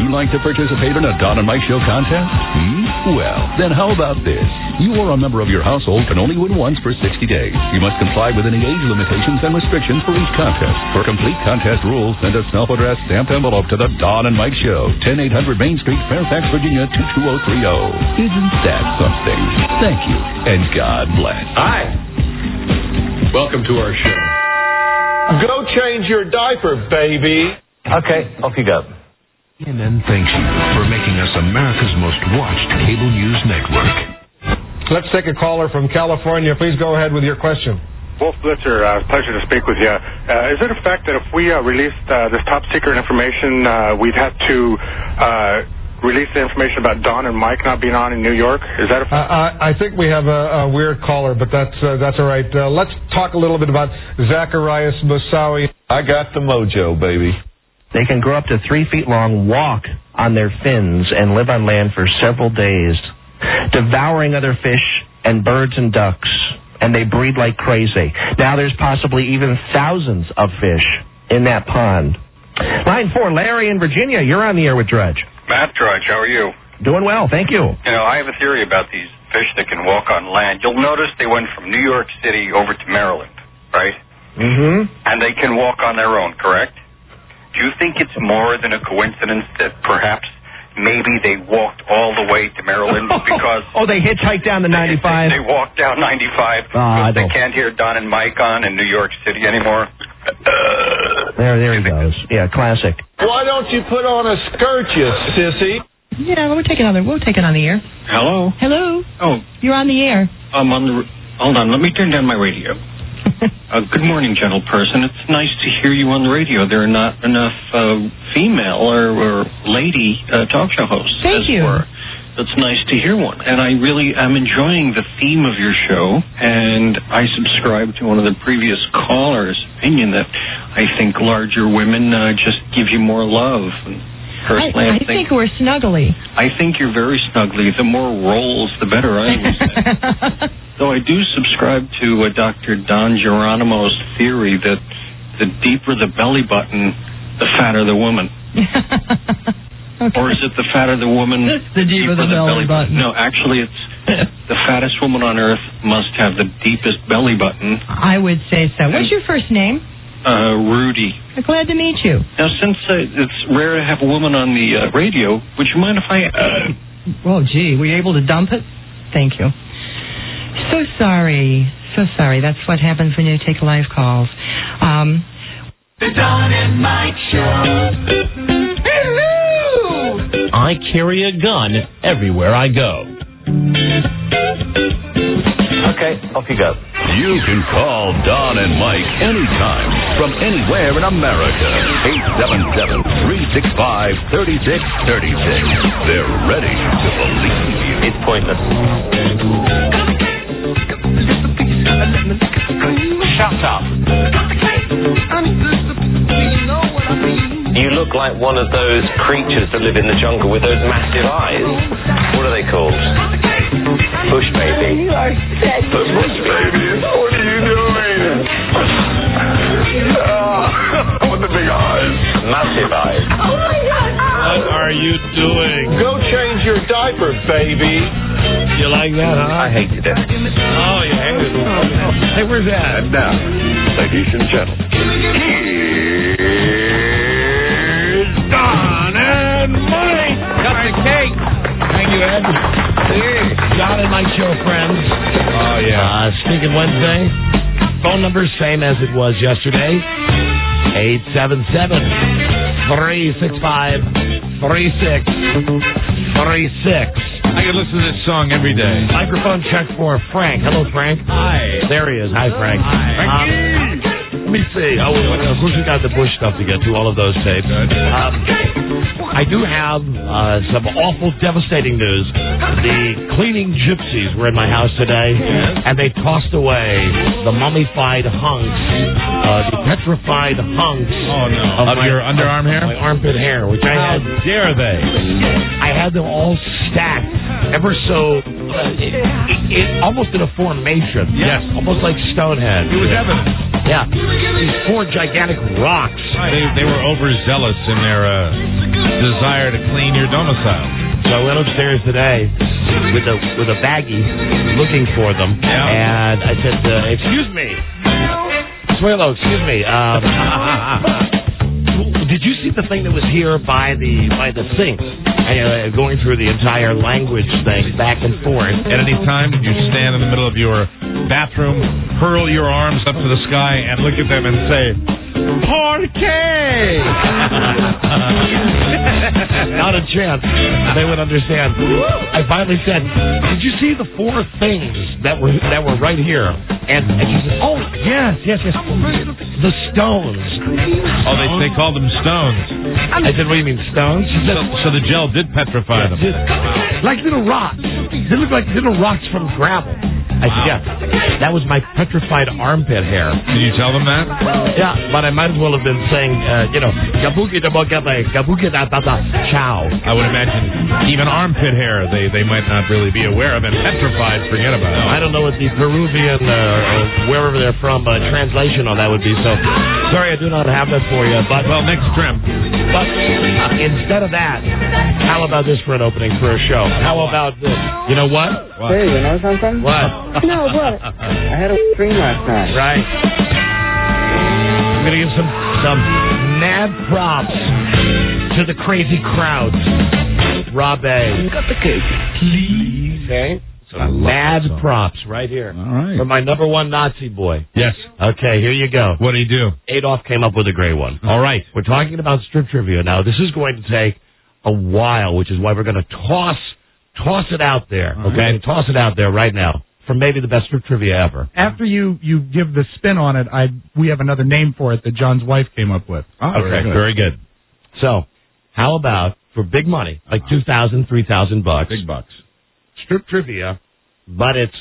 you like to participate in a Don and Mike Show contest? Well, then how about this? You or a member of your household can only win once for 60 days. You must comply with any age limitations and restrictions for each contest. For complete contest rules, send a self-addressed stamped envelope to the Don and Mike Show, 10800 Main Street, Fairfax, Virginia, 22030. Isn't that something? Thank you, and God bless. Hi. Welcome to our show. Go change your diaper, baby. Okay, off you go. CNN thanks you for making us America's most watched cable news network. Let's take a caller from California. Please go ahead with your question. Wolf Blitzer, pleasure to speak with you. Is it a fact that if we released this top secret information, we'd have to release the information about Don and Mike not being on in New York? Is that a fact? I think we have a weird caller, but that's all right. Let's talk a little bit about Zacharias Moussaoui. I got the mojo, baby. They can grow up to 3 feet long, walk on their fins, and live on land for several days, devouring other fish and birds and ducks, and they breed like crazy. Now there's possibly even thousands of fish in that pond. Line 4, Larry in Virginia. You're on the air with Drudge. Matt Drudge, how are you? Doing well, thank you. You know, I have a theory about these fish that can walk on land. You'll notice they went from New York City over to Maryland, right? Mm-hmm. And they can walk on their own, correct? Do you think it's more than a coincidence that perhaps maybe they walked all the way to Maryland because... they hitchhiked down the 95? They walked down 95 because they can't hear Don and Mike on in New York City anymore? There he goes. Yeah, classic. Why don't you put on a skirt, you sissy? Yeah, we'll take it on the air. Hello? Hello? Oh. You're on the air. I'm on the... Hold on, let me turn down my radio. Good morning, gentle person. It's nice to hear you on the radio. There are not enough female or lady talk show hosts. Thank you. It's nice to hear one. And I really am enjoying the theme of your show, and I subscribe to one of the previous callers' opinion that I think larger women just give you more love. Personally, I think we're snuggly. I think you're very snuggly. The more rolls, the better, I would say. Though I do subscribe to Dr. Don Geronimo's theory that the deeper the belly button, the fatter the woman. Okay. Or is it the fatter the woman, the deeper the belly button? No, actually, it's the fattest woman on earth must have the deepest belly button. I would say so. What's your first name? Rudy. Glad to meet you. Now, since it's rare to have a woman on the radio, would you mind if I... Oh, gee, were you able to dump it? Thank you. So sorry. That's what happens when you take live calls. The Don and Mike Show. I carry a gun everywhere I go. Okay, off you go. You can call Don and Mike anytime from anywhere in America. 877-365-3636. They're ready to believe you. It's pointless. Shut up. You look like one of those creatures that live in the jungle with those massive eyes. What are they called? Bush baby. Bush baby, what are you doing? With the big eyes. Massive eyes. Oh my God. What are you doing? Go change your diaper, baby. You like that, huh? I hated it. Oh, you hated it. Hey, where's that? And now, ladies and gentlemen, here's Don and Mike. Cut the cake. Thank you, Ed. Don and Mike Show, friends. Oh, yeah. Speaking Wednesday. Phone number, same as it was yesterday. 877-365-3636. I can listen to this song every day. Microphone check for Frank. Hello, Frank. Hi. There he is. Hi, Frank. Hi. Let me see. Of course, we got the Bush stuff to get to, all of those tapes. I do have some awful, devastating news. The cleaning gypsies were in my house today, and they tossed away the mummified hunks, the petrified hunks of your underarm hair? My armpit hair, which I had. How dare they? I had them all stacked, ever so, almost in a formation. Yes. Almost like Stonehenge. It was evident. Yeah. These 4 gigantic rocks. They were overzealous in their desire to clean your domicile. So I went upstairs today with a baggie looking for them, and I said, "Excuse me, Suelo, excuse me. Did you see the thing that was here by the sinks, and going through the entire language thing back and forth? At any time, did you stand in the middle of your bathroom, hurl your arms up to the sky, and look at them and say, "Porque"? Not a chance. They would understand. I finally said, "Did you see the 4 things that were right here?" And she said, "Oh, yes. The stones." Oh, they called them stones. I said, "What do you mean, stones?" She said, so the gel did petrify them. Like little rocks. They look like little rocks from gravel. I said, "Yeah, that was my petrified armpit hair." Did you tell them that? Yeah, but I might as well have been saying, "Gabuki da gabuki da ciao." I would imagine even armpit hair they might not really be aware of, and petrified, forget about it. I don't know what the Peruvian or wherever they're from translation on that would be. So sorry, I do not have that for you. But well, next trim. But instead of that, how about this for an opening for a show? How about this? You know what? Hey, you know something? What? No, what? I had a dream last night. Right. I'm going to give some mad props to the crazy crowds. Rob A. Got the cake. Please. Okay. Some mad props right here. All right. For my number 1 Nazi boy. Yes. Okay, here you go. What do you do? Adolf came up with a great one. All right. We're talking about strip trivia now. This is going to take a while, which is why we're going to toss it out there. Okay? Toss it out there right now. For maybe the best strip trivia ever. After you give the spin on it, we have another name for it that John's wife came up with. Oh, okay, very good. So, how about for big money, like $2,000, $3,000, big bucks, strip trivia, but it's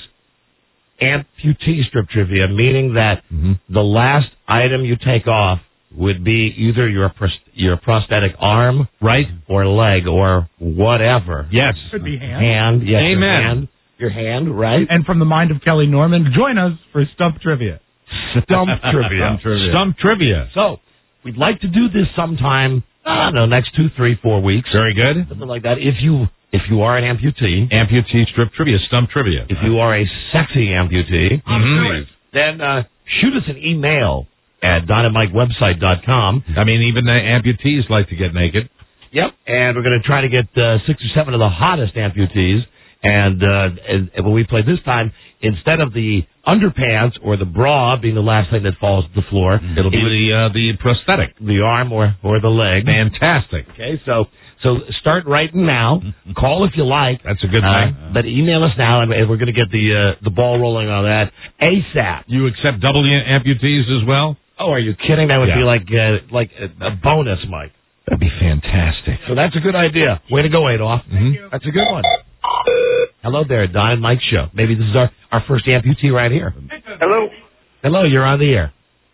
amputee strip trivia, meaning that the last item you take off would be either your prosthetic arm, right, or leg, or whatever. Yes, could be hand. Hand, yes, amen. Your hand, right? And from the mind of Kelly Norman, join us for Stump Trivia. Stump Trivia. Stump Trivia. So, we'd like to do this sometime, I don't know, next 2, 3, 4 weeks. Very good. Something like that. If you are an amputee. Amputee strip trivia, Stump Trivia. If you are a sexy amputee, then shoot us an email at DonandMikeWebsite.com. I mean, even the amputees like to get naked. Yep. And we're going to try to get 6 or 7 of the hottest amputees. And when we play this time, instead of the underpants or the bra being the last thing that falls to the floor, it'll be the prosthetic, the arm or the leg. Fantastic. Okay, so start writing now. Call if you like. That's a good thing. But email us now, and we're going to get the ball rolling on that ASAP. You accept double amputees as well? Oh, are you kidding? That would be like a bonus, Mike. That'd be fantastic. So that's a good idea. Way to go, Adolf. That's a good one. Hello there, Don and Mike show. Maybe this is our first amputee right here. Hello? Hello, you're on the air.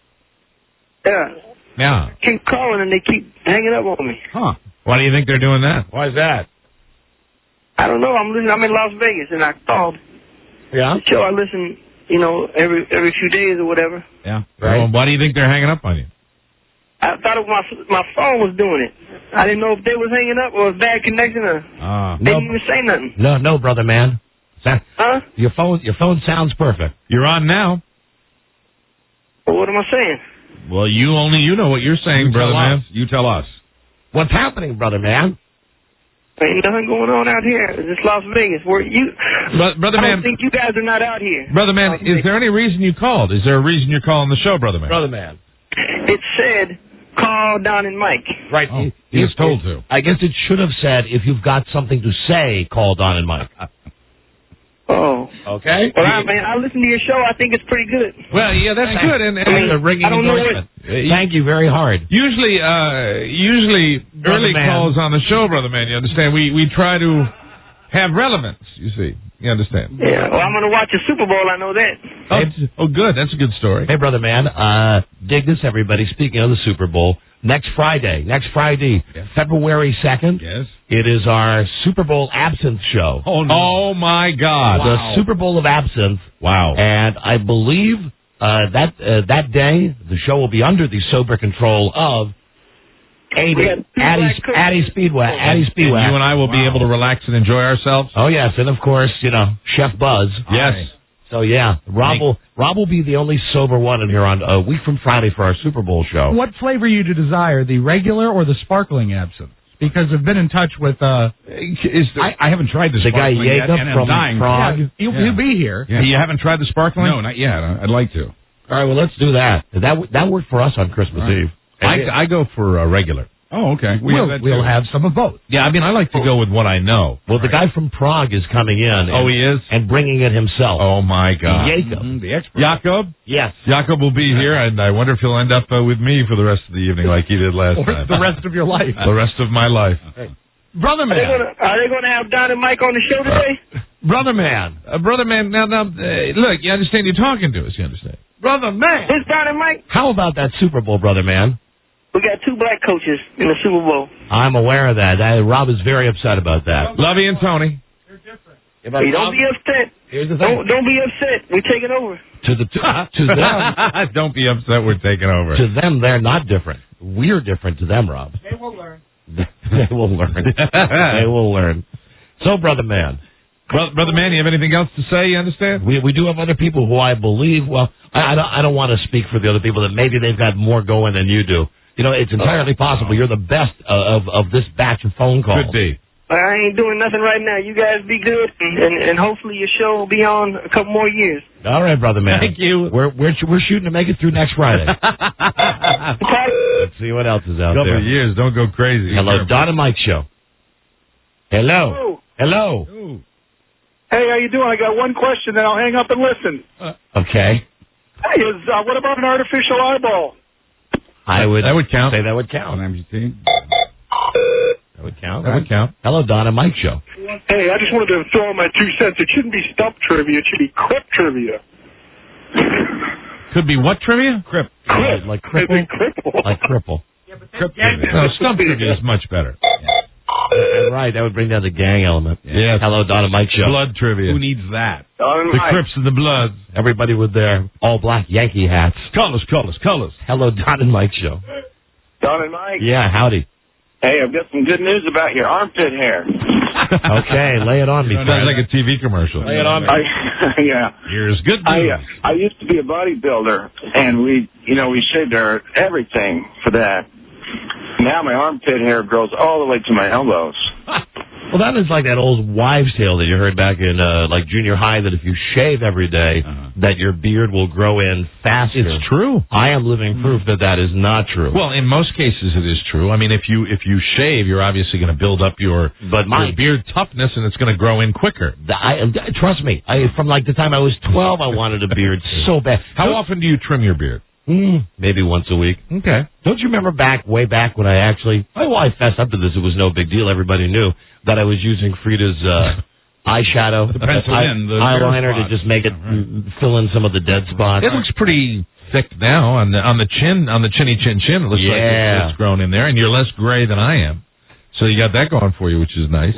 Yeah. Keep calling and they keep hanging up on me. Huh. Why do you think they're doing that? Why is that? I don't know. I'm in Las Vegas and I called. Yeah? The show I listen, every few days or whatever. Yeah. Right. Well, why do you think they're hanging up on you? I thought my phone was doing it. I didn't know if they was hanging up or it was bad connection or they didn't even say nothing. No, brother man. Huh? Your phone sounds perfect. You're on now. Well, what am I saying? Well, you know what you're saying, brother man. You tell us. What's happening, brother man? Ain't nothing going on out here. It's just Las Vegas. Brother man, I don't think you guys are not out here. Brother man, is there any reason you called? Is there a reason you're calling the show, brother man? Brother man. It said, call Don and Mike. Right. Oh, he was told to. I guess it should have said, if you've got something to say, call Don and Mike. Oh. Okay. Well, I listen to your show. I think it's pretty good. Well, yeah, that's good. And a ringing endorsement. Thank you very hard. Usually early calls on the show, brother man, you understand? We try to have relevance, you see. You understand? Yeah. Well, I'm going to watch the Super Bowl. I know that. Oh, good. That's a good story. Hey, brother man, dig this, everybody. Speaking of the Super Bowl, next Friday, yes. February 2nd, yes, it is our Super Bowl absinthe show. Oh, no. Oh my God. The Super Bowl of absinthe. Wow. And I believe that day, the show will be under the sober control of Addy Speedway. And you and I will be able to relax and enjoy ourselves. Oh, yes. And, of course, Chef Buzz. Yes. So, yeah, Rob will be the only sober one in here on a week from Friday for our Super Bowl show. What flavor you desire, the regular or the sparkling absinthe? Because I've been in touch with... I haven't tried the guy sparkling Jacob yet, from Prague. Yeah, he'll be here. Yeah. You haven't tried the sparkling? No, not yet. I'd like to. All right, well, let's do that. That worked for us on Christmas Eve. I go for regular. Oh, okay. We'll have some of both. Yeah, I mean, I like to go with what I know. Well, the guy from Prague is coming in. He is? And bringing it himself. Oh, my God. Jacob. The expert. Jacob? Yes. Jacob will be here, and I wonder if he'll end up with me for the rest of the evening like he did last time. The rest of your life. The rest of my life. Hey. Brother Man. Are they going to have Don and Mike on the show today? Brother Man. Brother Man, now, look, you understand you're talking to us, you understand? Brother Man. Who's Don and Mike? How about that Super Bowl, Brother Man? We got 2 black coaches in the Super Bowl. I'm aware of that. Rob is very upset about that. Lovey and Tony. They're different. Hey, don't be upset. Here's the thing. Don't be upset. We're taking over. To them. Don't be upset we're taking over. To them, they're not different. We're different to them, Rob. They will learn. They will learn. They will learn. So, Brother Man. Brother Man, you have anything else to say, you understand? We do have other people who I believe, well, I don't want to speak for the other people, that maybe they've got more going than you do. It's entirely possible. You're the best of this batch of phone calls. Could be. I ain't doing nothing right now. You guys be good, and hopefully your show will be on a couple more years. All right, Brother Man. Thank you. We're shooting to make it through next Friday. Let's see what else is out there. Couple of years. Don't go crazy. Hello, Don and Mike show. Hello. Hello. Hey, how you doing? I got one question, then I'll hang up and listen. Okay. Hey, what about an artificial eyeball? That would count. Say that would count. An amputee. That would count. That would count. Hello, Don and Mike show. Hey, I just wanted to throw in my 2 cents. It shouldn't be stump trivia. It should be crip trivia. Could be what trivia? Crip. Like cripple. Like cripple. Yeah, but no, stump trivia is much better. Right, that would bring down the gang element. Yeah. Hello, Don and Mike show. Blood trivia. Who needs that? The Mike. Crips and the Bloods. Everybody with their all-black Yankee hats. Colors. Hello, Don and Mike show. Don and Mike. Yeah, howdy. Hey, I've got some good news about your armpit hair. Okay, lay it on me. Sounds like a TV commercial. Lay it on me. Yeah. Here's good news. I used to be a bodybuilder, and we shaved our everything for that. Now my armpit hair grows all the way to my elbows. Well, that is like that old wives' tale that you heard back in like junior high, that if you shave every day, that your beard will grow in faster. It's true. I am living proof that that is not true. Well, in most cases it is true. I mean, if you shave, you're obviously going to build up your beard toughness, and it's going to grow in quicker. Trust me. From like the time I was 12, I wanted a beard so bad. How often do you trim your beard? Maybe once a week. Okay. Don't you remember way back when I fessed up to this. It was no big deal. Everybody knew that I was using Frida's eyeshadow, eyeliner to just make it fill in some of the dead spots. It looks pretty thick now on the chin, on the chinny chin. It looks like it's grown in there, and you're less gray than I am. So you got that going for you, which is nice.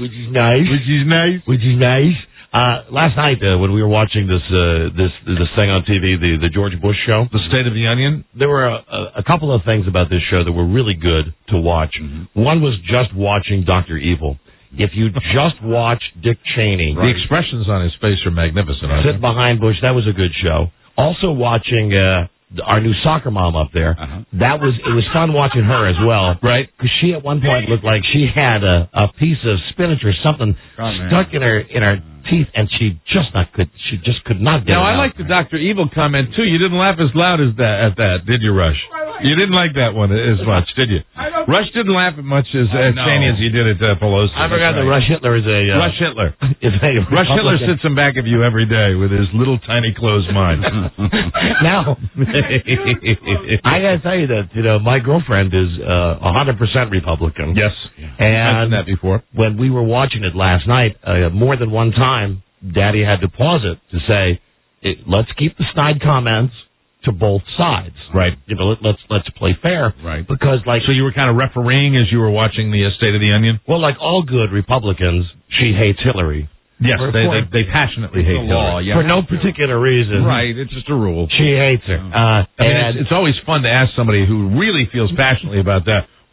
Last night when we were watching this thing on TV, the George Bush show, The State of the Onion, there were a couple of things about this show that were really good to watch. One was just watching Dr. Evil. If you just watch Dick Cheney, the expressions on his face are magnificent. Sit behind Bush, that was a good show. Also watching our new soccer mom up there. It was fun watching her as well, right? Because she at one point looked like she had a piece of spinach or something stuck in her teeth, and she just could not get it out. Now, I like the Dr. Evil comment too. You didn't laugh as loud as at that, did you, Rush? You didn't like that one as much, did you? Rush didn't laugh as much as Cheney as he did at Pelosi. I forgot that Rush Hitler is a Rush Hitler. Rush Hitler sits in back of you every day with his little tiny closed mind. Now, I gotta tell you that my girlfriend is 100% Republican. Yes, and mentioned that before. When we were watching it last night, more than one time, Daddy had to pause it to say, "Let's keep the snide comments to both sides." Right. Let's play fair. Right. Because so you were kind of refereeing as you were watching the State of the Onion? Well, like all good Republicans, she hates Hillary. Yes, they passionately hate Hillary. For no particular reason. Right, it's just a rule. She hates her. It's always fun to ask somebody who really feels passionately about that,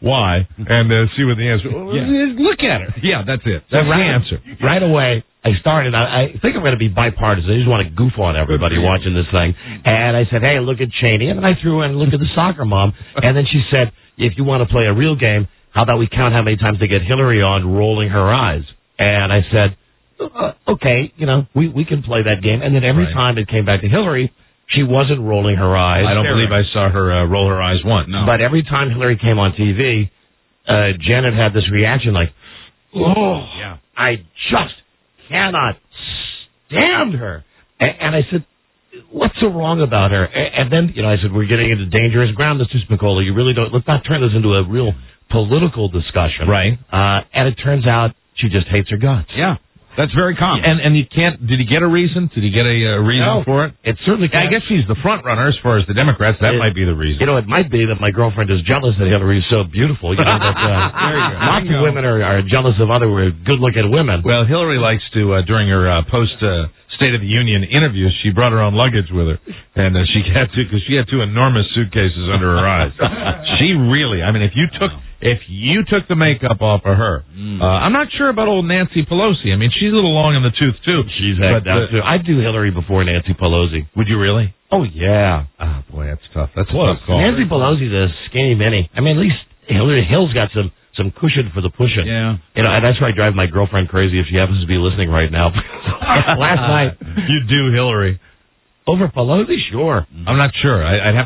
why and see what the answer. Look at her. Yeah, that's it. That's the answer. Right away, I started. I think I'm going to be bipartisan. I just want to goof on everybody watching this thing. And I said, hey, look at Cheney. And then I threw in, look at the soccer mom. And then she said, if you want to play a real game, how about we count how many times they get Hillary on rolling her eyes? And I said, okay, we can play that game. And then every time it came back to Hillary, she wasn't rolling her eyes. I don't believe I saw her roll her eyes once. No. But every time Hillary came on TV, Janet had this reaction like, oh, yeah. I just cannot stand her. And I said, what's so wrong about her? And then, I said, we're getting into dangerous ground, Mr. Spicoli. You really don't, let's not turn this into a real political discussion. Right. And it turns out she just hates her guts. Yeah. That's very common. And you can't, did he get a reason? Did he get a reason for it? It certainly can't. I guess she's the front runner as far as the Democrats. That might be the reason. It might be that my girlfriend is jealous that Hillary's so beautiful. That, lots of women are jealous of other good-looking women. Well, Hillary likes to, during her post-State of the Union interviews, she brought her own luggage with her. And she had to, because she had two enormous suitcases under her eyes. She really, if you took the makeup off of her, I'm not sure about old Nancy Pelosi. She's a little long in the tooth, too. She's hecked out, too. I'd do Hillary before Nancy Pelosi. Would you really? Oh, yeah. Oh, boy, that's tough. That's a tough call. Nancy Pelosi's a skinny mini. At least Hillary Hill's got some cushion for the pushing. Yeah. And that's why I drive my girlfriend crazy if she happens to be listening right now. Last night. You do Hillary. Over Pelosi? Sure. I'm not sure.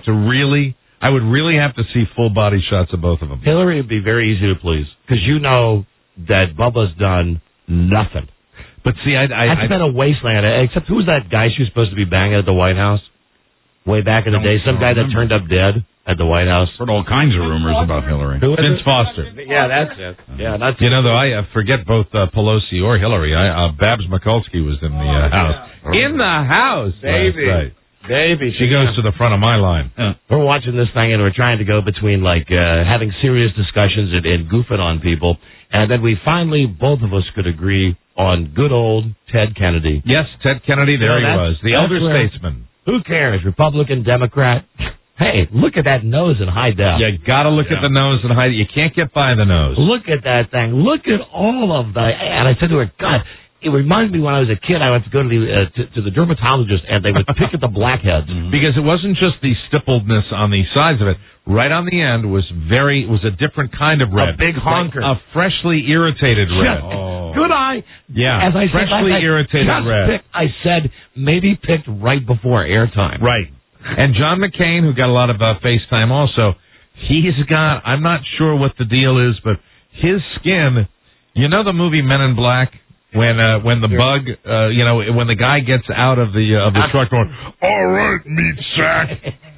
I would really have to see full body shots of both of them. Hillary would be very easy to please, because that Bubba's done nothing. But see, that's been a wasteland. Except who was that guy she was supposed to be banging at the White House way back in the day? Some guy that turned up dead at the White House. Heard all kinds of rumors about Hillary. Vince Foster. Yeah, that's it. Yeah, that's though I forget both Pelosi or Hillary. Babs Mikulski was in the house. In the house, baby. Baby, she goes to the front of my line. We're watching this thing, and we're trying to go between having serious discussions and goofing on people, and then we finally both of us could agree on good old Ted Kennedy. Yes, Ted Kennedy. There he was, the elder statesman. Who cares, Republican, Democrat? Hey, look at that nose in high def. You got to look at the nose in high. You can't get by the nose. Look at that thing. Look at all of the. And I said to her, God. It reminded me when I was a kid, I went to go to the dermatologist, and they would pick at the blackheads. Because it wasn't just the stippledness on the sides of it. Right on the end was a different kind of red. A big honker. Like a freshly irritated red. Good eye. Yeah, as I freshly irritated red. I said maybe picked right before airtime. Right. And John McCain, who got a lot of FaceTime also, I'm not sure what the deal is, but his skin, the movie Men in Black? When the bug, when the guy gets out of the truck going, all right, meat sack.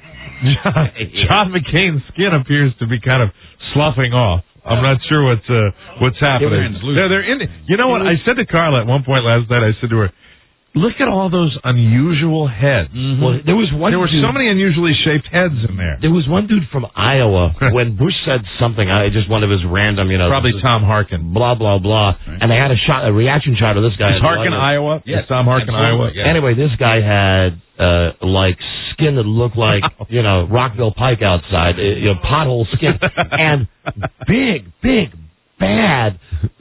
John McCain's skin appears to be kind of sloughing off. I'm not sure what's happening. They're in. You know what? I said to Carla at one point last night. I said to her, look at all those unusual heads. Well, there were so many unusually shaped heads in there. There was one dude from Iowa when Bush said something. Just one of his random, probably Tom Harkin. Blah blah blah. And they had a reaction shot of this guy. Is Harkin Iowa? Yes, Tom Harkin, Iowa. Yeah. Anyway, this guy had skin that looked like Rockville Pike outside, pothole skin, and big bad.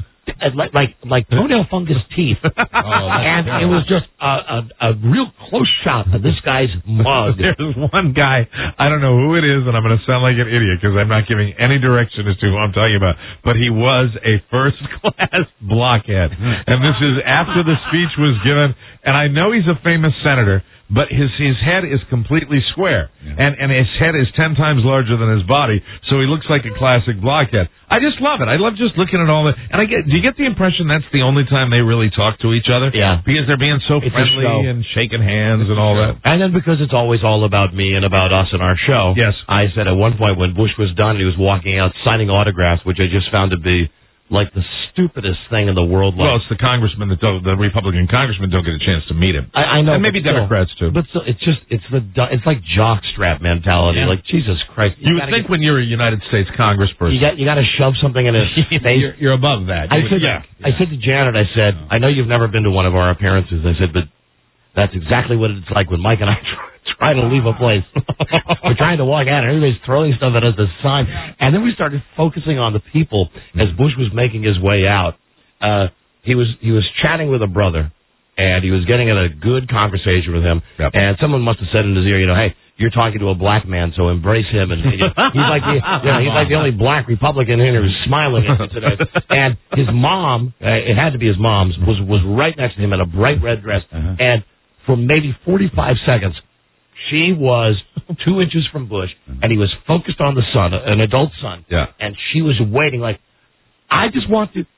Like toenail fungus teeth. And it was just a real close shot of this guy's mug. There's one guy, I don't know who it is, and I'm going to sound like an idiot because I'm not giving any direction as to who I'm talking about, but he was a first-class blockhead. And this is after the speech was given, and I know he's a famous senator, but his head is completely square, and his head is 10 times larger than his body, so he looks like a classic blockhead. I just love it. I love just looking at all that. And do you get the impression that's the only time they really talk to each other? Yeah. Because they're being so friendly and shaking hands and all that. And then because it's always all about me and about us and our show, yes. I said at one point when Bush was done, he was walking out signing autographs, which I just found to be like the stupidest thing in the world. Well, it's the congressman the Republican congressmen don't get a chance to meet him. I know, and maybe Democrats too. But still, it's like jockstrap mentality. Yeah. Like Jesus Christ, you would think when you're a United States congressperson, you got to shove something in his face. You're above that. I said to Janet, I know you've never been to one of our appearances. I said, but that's exactly what it's like when Mike and I trying to leave a place. We're trying to walk out, and everybody's throwing stuff at us as a sign. And then we started focusing on the people as Bush was making his way out. He was chatting with a brother, and he was getting in a good conversation with him. Yep. And someone must have said in his ear, hey, you're talking to a black man, so embrace him. And he's like the only black Republican in here who's smiling at me today. And his mom, it had to be his mom's, was right next to him in a bright red dress. And for maybe 45 seconds, she was 2 inches from Bush, and he was focused on the son, an adult son. Yeah. And she was waiting like, I just want to.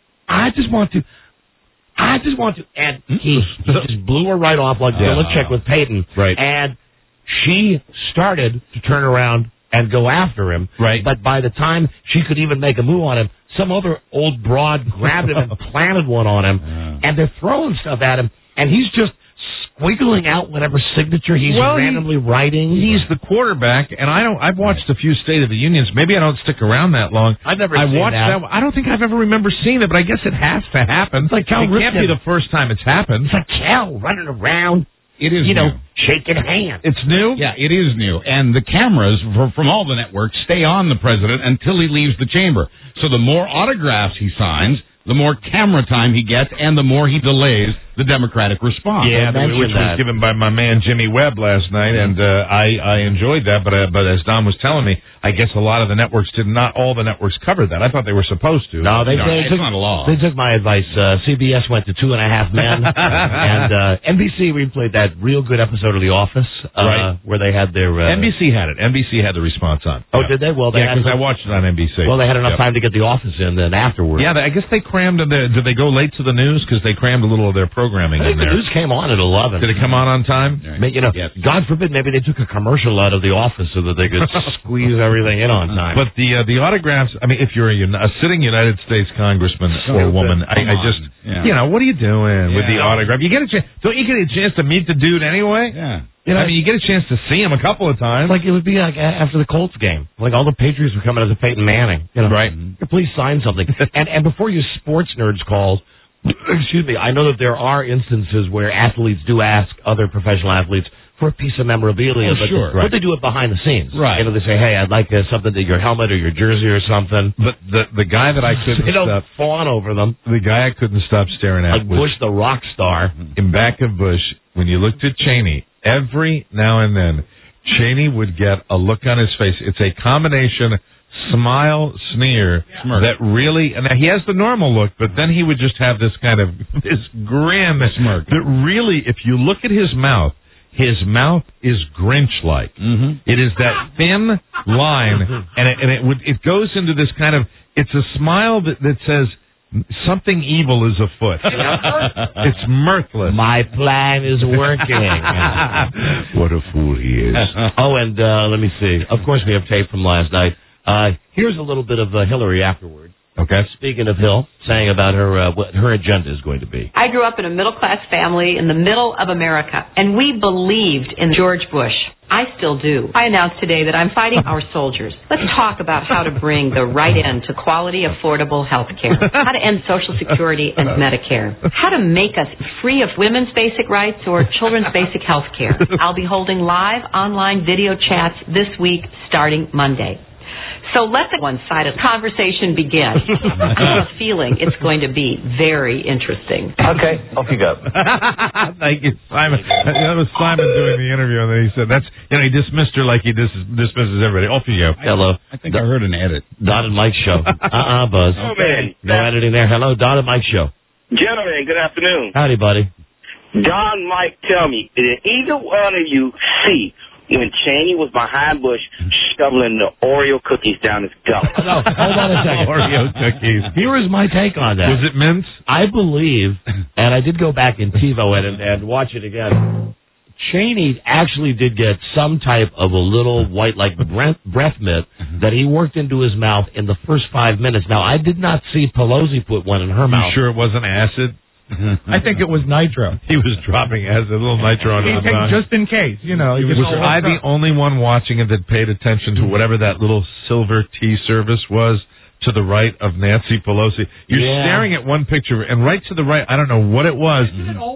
And he just blew her right off like Belichick with Peyton. Right. And she started to turn around and go after him. Right. But by the time she could even make a move on him, some other old broad grabbed him and planted one on him. And they're throwing stuff at him, and he's just squiggling out whatever signature he's randomly writing. He's the quarterback, and I've watched a few State of the Unions. Maybe I don't stick around that long. I've never seen that. I don't think I've ever remember seeing it, but I guess it has to happen. It's like Cal It can't be the first time it's happened. It's like Cal running around. It is new. Shaking hands. It's new? Yeah, it is new. And the cameras from all the networks stay on the president until he leaves the chamber. So the more autographs he signs, the more camera time he gets, and the more he delays the Democratic response. Yeah, which was given by my man Jimmy Webb last night, and I enjoyed that. But as Don was telling me, I guess a lot of the networks not all the networks covered that. I thought they were supposed to. No, it's not a law. They took my advice. CBS went to 2.5 Men, and NBC replayed that real good episode of The Office, where they had their NBC had it. NBC had the response on. Oh, did they? Well, because I watched it on NBC. Well, they had enough time to get The Office in then afterwards. Yeah, I guess they crammed. Did they go late to the news because they crammed a little of their programming I think in there? The news came on at 11. Did it come on time? Yes. God forbid, maybe they took a commercial out of The Office so that they could squeeze everything in on time. But the autographs, I mean, if you're a sitting United States congressman or woman, what are you doing with the autograph? You get a chance. Don't you get a chance to meet the dude anyway? Yeah. I mean, you get a chance to see him a couple of times. Like it would be like after the Colts game, like all the Patriots were coming as a Peyton Manning, right? Please sign something. and before you sports nerds call, excuse me, I know that there are instances where athletes do ask other professional athletes for a piece of memorabilia, but they do it behind the scenes. Right. They say, hey, I'd like something to your helmet or your jersey or something. But the guy that I couldn't they don't fawn over them. The guy I couldn't stop staring at like was Bush the rock star. In back of Bush, when you looked at Cheney, every now and then, Cheney would get a look on his face. It's a combination smile, sneer, that really, and he has the normal look, but then he would just have this kind of, this grin smirk that really, if you look at his mouth is Grinch-like. It is that thin line, and it goes into this kind of, it's a smile that says, something evil is afoot. It's mirthless. My plan is working. What a fool he is. Oh, and let me see. Of course, we have tape from last night. Here's a little bit of Hillary afterward. Okay. Speaking of Hill, saying about her what her agenda is going to be. I grew up in a middle-class family in the middle of America, and we believed in George Bush. I still do. I announced today that I'm fighting our soldiers. Let's talk about how to bring the right end to quality, affordable health care, how to end Social Security and Medicare, how to make us free of women's basic rights or children's basic health care. I'll be holding live online video chats this week starting Monday. So let the one-sided conversation begin. I have a feeling it's going to be very interesting. Okay, off you go. Thank you, Simon. That was Simon doing the interview, and then he said, he dismissed her like he dismisses everybody. Off you go. Hello. I think I heard an edit. Don and Mike show. Buzz. Oh, man. No editing there. Hello, Don and Mike show. Gentlemen, good afternoon. Howdy, buddy. Don, Mike, tell me, did either one of you see when Cheney was behind Bush shoveling the Oreo cookies down his gullet? No, hold on a second. Oreo cookies. Here is my take on that. Was it mince? I believe, and I did go back in TiVo and watch it again, Cheney actually did get some type of a little white, like breath mint that he worked into his mouth in the first 5 minutes. Now, I did not see Pelosi put one in her mouth. You sure it wasn't acid? I think it was nitro. He was dropping acid, a little nitro on his tongue. Just in case, Was I the only one watching it that paid attention to whatever that little silver tea service was to the right of Nancy Pelosi? You're staring at one picture, and right to the right, I don't know what it was. Isn't it always there?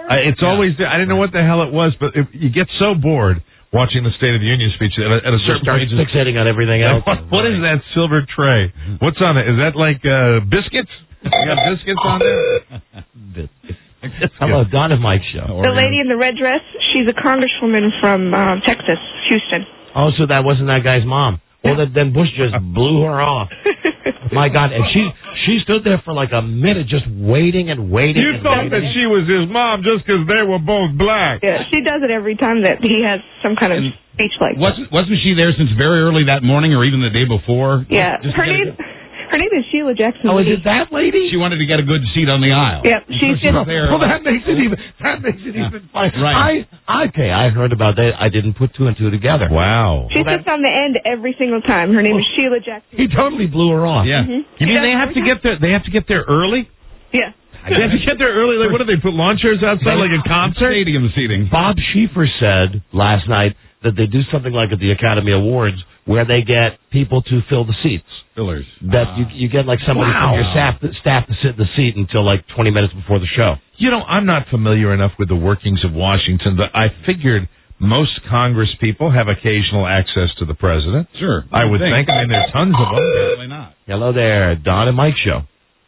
It's always there. I didn't know what the hell it was, but you get so bored watching the State of the Union speech at a certain start point. Fixating on everything else. What is that silver tray? What's on it? Is that like biscuits? You got biscuits on there? Hello, Don and Mike show. The lady in the red dress, she's a congresswoman from Texas, Houston. Oh, so that wasn't that guy's mom. Well, then Bush just blew her off. My God, and she stood there for like a minute just waiting and waiting. You thought that she was his mom just because they were both black. Yeah, she does it every time that he has some kind of speech like that. Wasn't she there since very early that morning or even the day before? Yeah, her name is Sheila Jackson. Oh, is it that lady? She wanted to get a good seat on the aisle. Yep, she's just there. Well, that makes it even funny. Right. I heard about that. I didn't put two and two together. Wow. She sits on the end every single time. Her name is Sheila Jackson. He totally blew her off. Yeah. You mean they have to get there? They have to get there early? Yeah. They have to get there early. Like, what do they put lawn chairs outside like a concert? Stadium seating. Bob Schieffer said last night that they do something like at the Academy Awards where they get people to fill the seats. Fillers. That you get like somebody from your staff to sit in the seat until like 20 minutes before the show. You know, I'm not familiar enough with the workings of Washington, but I figured most Congress people have occasional access to the president. Sure. I would think. I mean, there's tons of them. Apparently not. Hello there, Don and Mike show.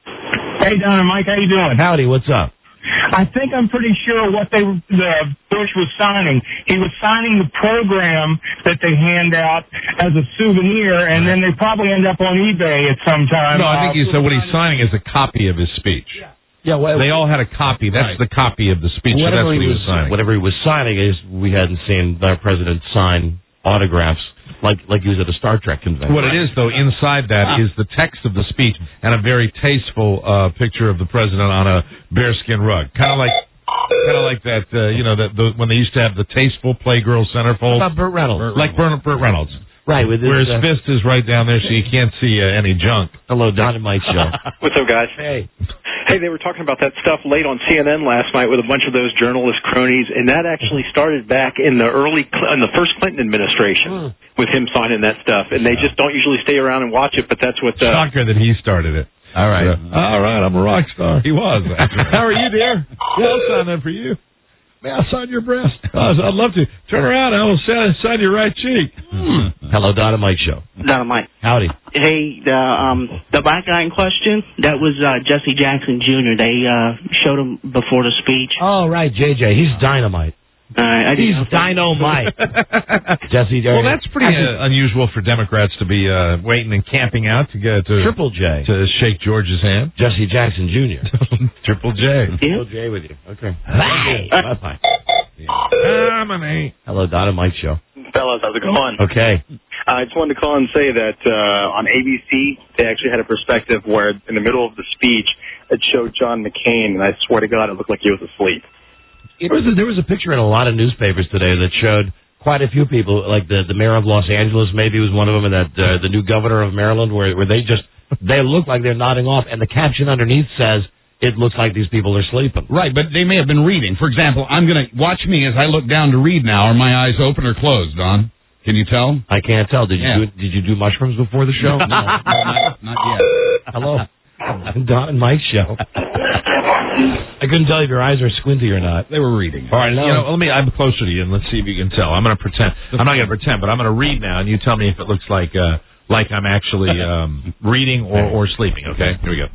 Hey, Don and Mike, how you doing? Howdy, what's up? I think I'm pretty sure what the Bush was signing. He was signing the program that they hand out as a souvenir, and then they probably end up on eBay at some time. No, I think he said what he's signing is a copy of his speech. Yeah, they all had a copy. That's the copy of the speech. So that's what he was signing. Whatever he was signing is we hadn't seen our president sign autographs like he was at a Star Trek convention. What it is, though, inside that is the text of the speech and a very tasteful picture of the president on a bearskin rug, kind of like that. When they used to have the tasteful Playgirl centerfold. How about Burt Reynolds? Like Burt Reynolds. Right. Where his fist is right down there, so you can't see any junk. Hello, Don and Mike show. What's up, guys? Hey. Hey, they were talking about that stuff late on CNN last night with a bunch of those journalist cronies, and that actually started back in the first Clinton administration with him signing that stuff. And they just don't usually stay around and watch it, but that's what. Shocker that he started it. All right. All right, I'm a rock star. He was. How are you, dear? Yeah, I'll sign that for you. May I sign your breast? I'd love to. Turn around. I will sign your right cheek. Hello, Don and Mike show. Don and Mike. Howdy. Hey, the black guy in question, that was Jesse Jackson Jr. They showed him before the speech. Oh, right, JJ. He's dynamite. He's dynamite. Jesse Jackson. Well, that's pretty unusual for Democrats to be waiting and camping out to get to Triple J to shake George's hand. Jesse Jackson Jr. Triple J. Triple J with you. Okay. Bye. Hello, Don and Mike show. Fellas, how's it going? Okay. I just wanted to call and say that on ABC, they actually had a perspective where in the middle of the speech, it showed John McCain, and I swear to God, it looked like he was asleep. There was a picture in a lot of newspapers today that showed quite a few people, like the mayor of Los Angeles maybe was one of them, and that the new governor of Maryland, where they look like they're nodding off, and the caption underneath says, it looks like these people are sleeping. Right, but they may have been reading. For example, I'm going to watch me as I look down to read now. Are my eyes open or closed, Don? Can you tell? I can't tell. Did you do mushrooms before the show? No, not yet. Hello. Don and Mike show. I couldn't tell if your eyes are squinty or not. They were reading. All right, I'm closer to you, and let's see if you can tell. I'm going to pretend. I'm not going to pretend, but I'm going to read now, and you tell me if it looks like I'm actually reading or sleeping, okay? Here we go.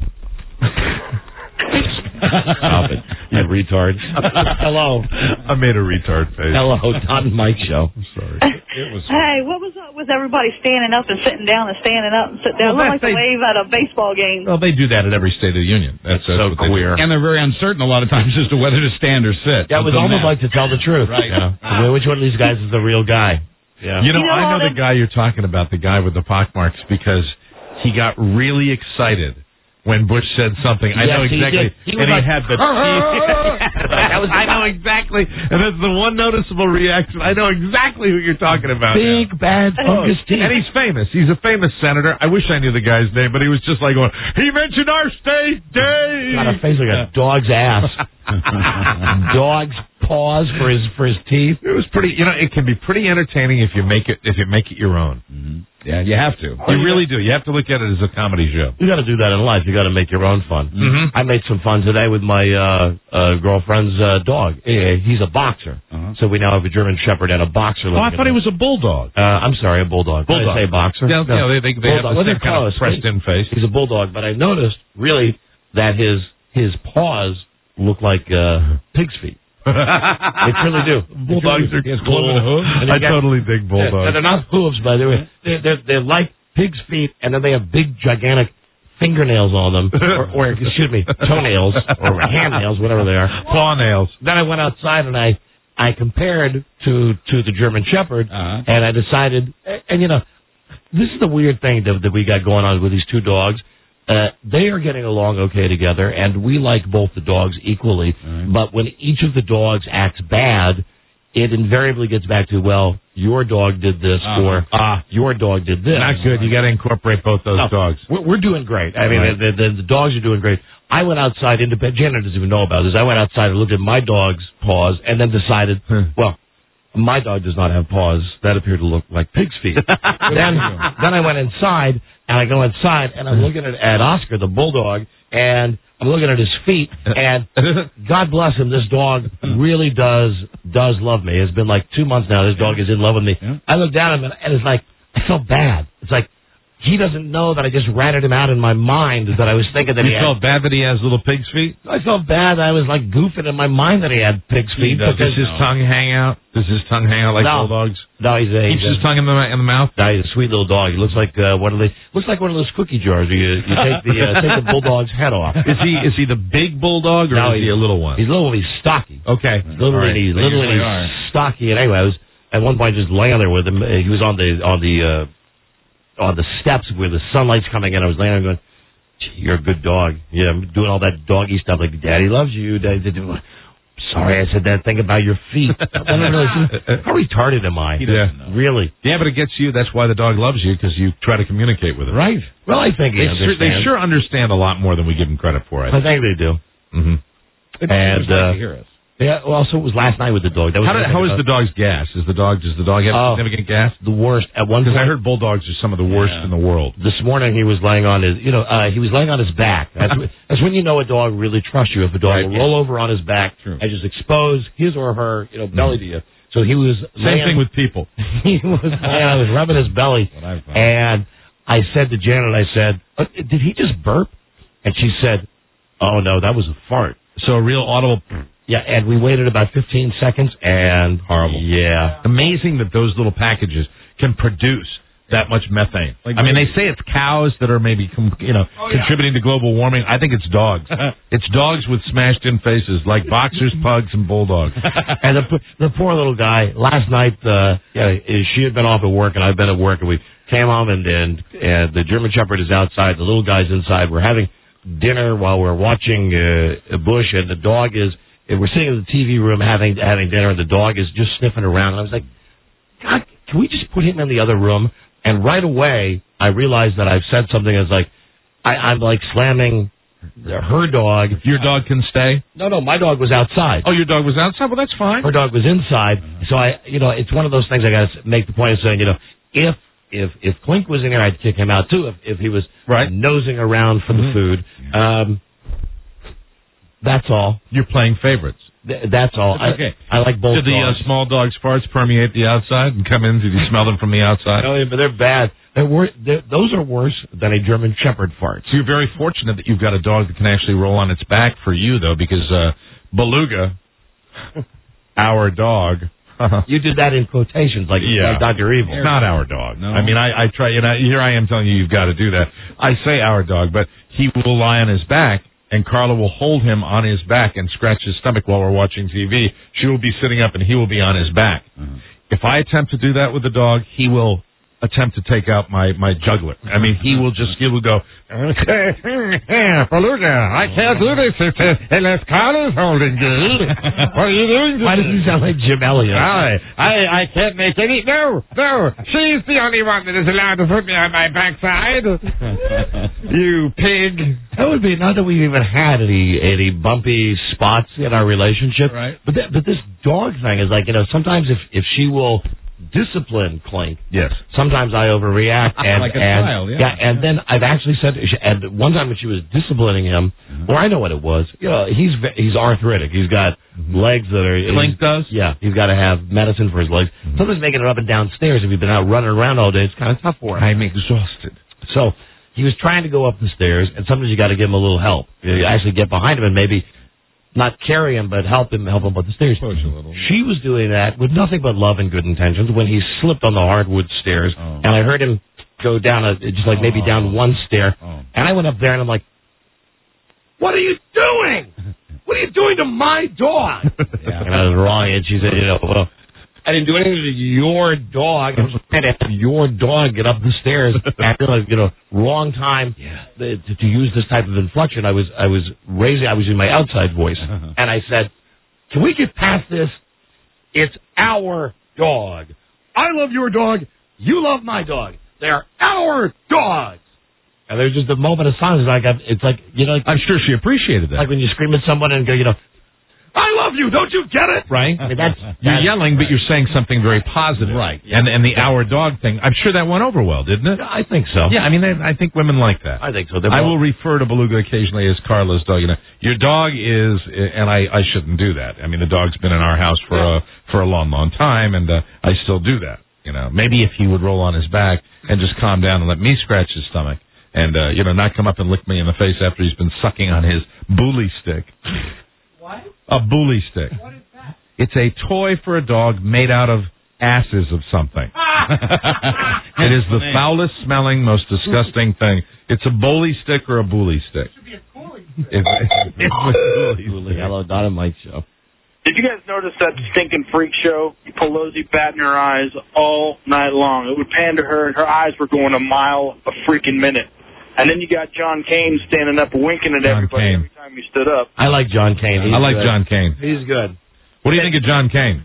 Stop it, you retards. Hello. I made a retard face. Hello, Don and Mike show. I'm sorry. Hey, what was up with everybody standing up and sitting down and standing up and sitting down? Well, Look like a wave at a baseball game. Well, they do that at every State of the Union. That's so queer. And they're very uncertain a lot of times as to whether to stand or sit. Yeah, it was almost like to tell the truth. Right. Yeah. Which one of these guys is the real guy? Yeah. You know, I know the guy you're talking about, the guy with the pockmarks, because he got really excited when Bush said something. I know exactly. He had the teeth. I know exactly. And that's the one noticeable reaction. I know exactly who you're talking about. Big, bad fungus teeth. And he's famous. He's a famous senator. I wish I knew the guy's name, but he was just like going, he mentioned our state day. Got a face like a dog's ass. Dog's paws for his teeth. It was pretty, it can be pretty entertaining if you make it your own. Mm-hmm. Yeah, you have to. You really do. You have to look at it as a comedy show. You got to do that in life. You got to make your own fun. Mm-hmm. I made some fun today with my girlfriend's dog. He's a boxer, so we now have a German Shepherd and a boxer. Oh, I thought he was a bulldog. I'm sorry, a bulldog. Did I say boxer? Yeah, No. they have the same kind of pressed-in face. He's a bulldog, but I noticed really that his paws look like pig's feet. They really do. Bulldogs are cloven hooves. I totally dig bulldogs. They're not hooves, by the way. They're like pig's feet, and then they have big, gigantic fingernails on them, or excuse me, toenails or hand nails, whatever they are. Paw nails. Then I went outside and I compared to the German Shepherd, and I decided, and you know, this is the weird thing that we got going on with these two dogs. They are getting along okay together, and we like both the dogs equally. But when each of the dogs acts bad, it invariably gets back to, well, your dog did this, or your dog did this. Not good. You got to incorporate both those dogs. We're doing great. I mean, the dogs are doing great. I went outside, Janet doesn't even know about this. I went outside and looked at my dog's paws, and then decided, well, my dog does not have paws. That appeared to look like pig's feet. then I went inside, and I go inside, and I'm looking at Oscar, the bulldog, and I'm looking at his feet, and God bless him, this dog really does love me. It's been like 2 months now. This dog is in love with me. I look down at him, and it's like, I felt bad. It's like, he doesn't know that I just ratted him out in my mind that I was thinking that you felt bad that he has little pig's feet? I felt bad that I was like goofing in my mind that he had pig's feet. Does his tongue hang out? Does his tongue hang out like bulldogs? No, he's keeps his tongue in the mouth. No, he's a sweet little dog. He looks like looks like one of those cookie jars. You take the bulldog's head off. Is he the big bulldog or is he a little one? He's little. He's stocky. Okay, little and he's stocky. And anyway, I was at one point just laying there with him. He was on the steps where the sunlight's coming in. I was laying there going, gee, you're a good dog. Yeah, I'm doing all that doggy stuff like, Daddy loves you. Sorry, I said that thing about your feet. How retarded am I? Really? Yeah, but it gets you. That's why the dog loves you, because you try to communicate with it. Right. Well, I think they sure understand a lot more than we give them credit for. I think they do. Mm-hmm. And to hear us. Yeah, well, so it was last night with the dog. How is the dog's gas? Does the dog have significant gas? The worst. At one because point, I heard bulldogs are some of the worst in the world. This morning he was laying on his, he was laying on his back. That's when you know a dog really trusts you. If a dog will roll over on his back and just expose his or her, belly to you. So he was same thing with people. I was rubbing his belly, and I said to Janet, I said, "Did he just burp?" And she said, "Oh no, that was a fart." So a real audible. Yeah, and we waited about 15 seconds, and horrible. Yeah, amazing that those little packages can produce that much methane. I mean, they say it's cows that are maybe contributing to global warming. I think it's dogs. It's dogs with smashed-in faces, like boxers, pugs, and bulldogs. And the poor little guy. Last night, she had been off at work, and I've been at work, and we came home, and the German Shepherd is outside. The little guy's inside. We're having dinner while we're watching Bush, and the dog is. We're sitting in the TV room having dinner, and the dog is just sniffing around. And I was like, God, can we just put him in the other room? And right away, I realized that I've said something that's like, I'm like slamming her dog. Your dog can stay? No, my dog was outside. Oh, your dog was outside? Well, that's fine. Her dog was inside. So it's one of those things I got to make the point of saying, if Clink was in here, I'd kick him out too. If he was nosing around for the food. That's all. You're playing favorites. That's all. Okay. I like both. Did the small dog's farts permeate the outside and come in? Did you smell them from the outside? No, but they're bad. Those are worse than a German Shepherd fart. So you're very fortunate that you've got a dog that can actually roll on its back for you, though, because Beluga, our dog. You did that in quotations, like Dr. Evil. It's not our dog. No. I mean, I try. Here I am telling you've got to do that. I say our dog, but he will lie on his back. And Carla will hold him on his back and scratch his stomach while we're watching TV. She will be sitting up and he will be on his back. If I attempt to do that with the dog, he will attempt to take out my jugular. I mean, he will go, Beluga, I can't do this unless Carla's holding you. What are you doing? Why does he sound like Jim Elliott? I can't make any. No. She's the only one that is allowed to put me on my backside. You pig. That would be, not that we've even had any bumpy spots in our relationship. Right. But this dog thing is like, sometimes if she will discipline, Clink. Yes. Sometimes I overreact. And, like a child, yeah. And then I've actually said, and one time when she was disciplining him, well, I know what it was. You know, he's arthritic. He's got legs that are... Clink does? Yeah, he's got to have medicine for his legs. Sometimes making it up and down stairs, if you've been out running around all day, it's kind of tough for him. I'm exhausted. So he was trying to go up the stairs, and sometimes you got to give him a little help. You actually get behind him and maybe not carry him, but help him up the stairs. Push a little. She was doing that with nothing but love and good intentions when he slipped on the hardwood stairs, and I heard him go down maybe down one stair, and I went up there and I'm like, "What are you doing? What are you doing to my dog?" And I was wrong, and she said, "Well, I didn't do anything to your dog. I was trying to have your dog get up the stairs." And I realized, wrong time to use this type of inflection. I was using my outside voice, and I said, "Can we get past this? It's our dog. I love your dog. You love my dog. They're our dogs." And there's just a moment of silence. I'm sure she appreciated that. Like when you scream at someone and go, "I love you, don't you get it?" Right? I mean, you're yelling, but you're saying something very positive. Right. And the our dog thing, I'm sure that went over well, didn't it? I think so. Yeah, I mean, I think women like that. I think so. I will refer to Beluga occasionally as Carla's dog. Your dog is, and I shouldn't do that. I mean, the dog's been in our house for a long, long time, and I still do that. Maybe if he would roll on his back and just calm down and let me scratch his stomach, and not come up and lick me in the face after he's been sucking on his bully stick. What? A bully stick. What is that? It's a toy for a dog made out of asses of something. It is the foulest smelling, most disgusting thing. It's a bully stick or a bully stick. It should be a cooling. It's a bully stick. Hello, Dynamite Show. Did you guys notice that stinking freak show? Pelosi batting her eyes all night long. It would pan to her, and her eyes were going a mile a freaking minute. And then you got John Kane standing up winking at everybody every time he stood up. I like John Kane. I like John Kane. He's good. What do you think of John Kane?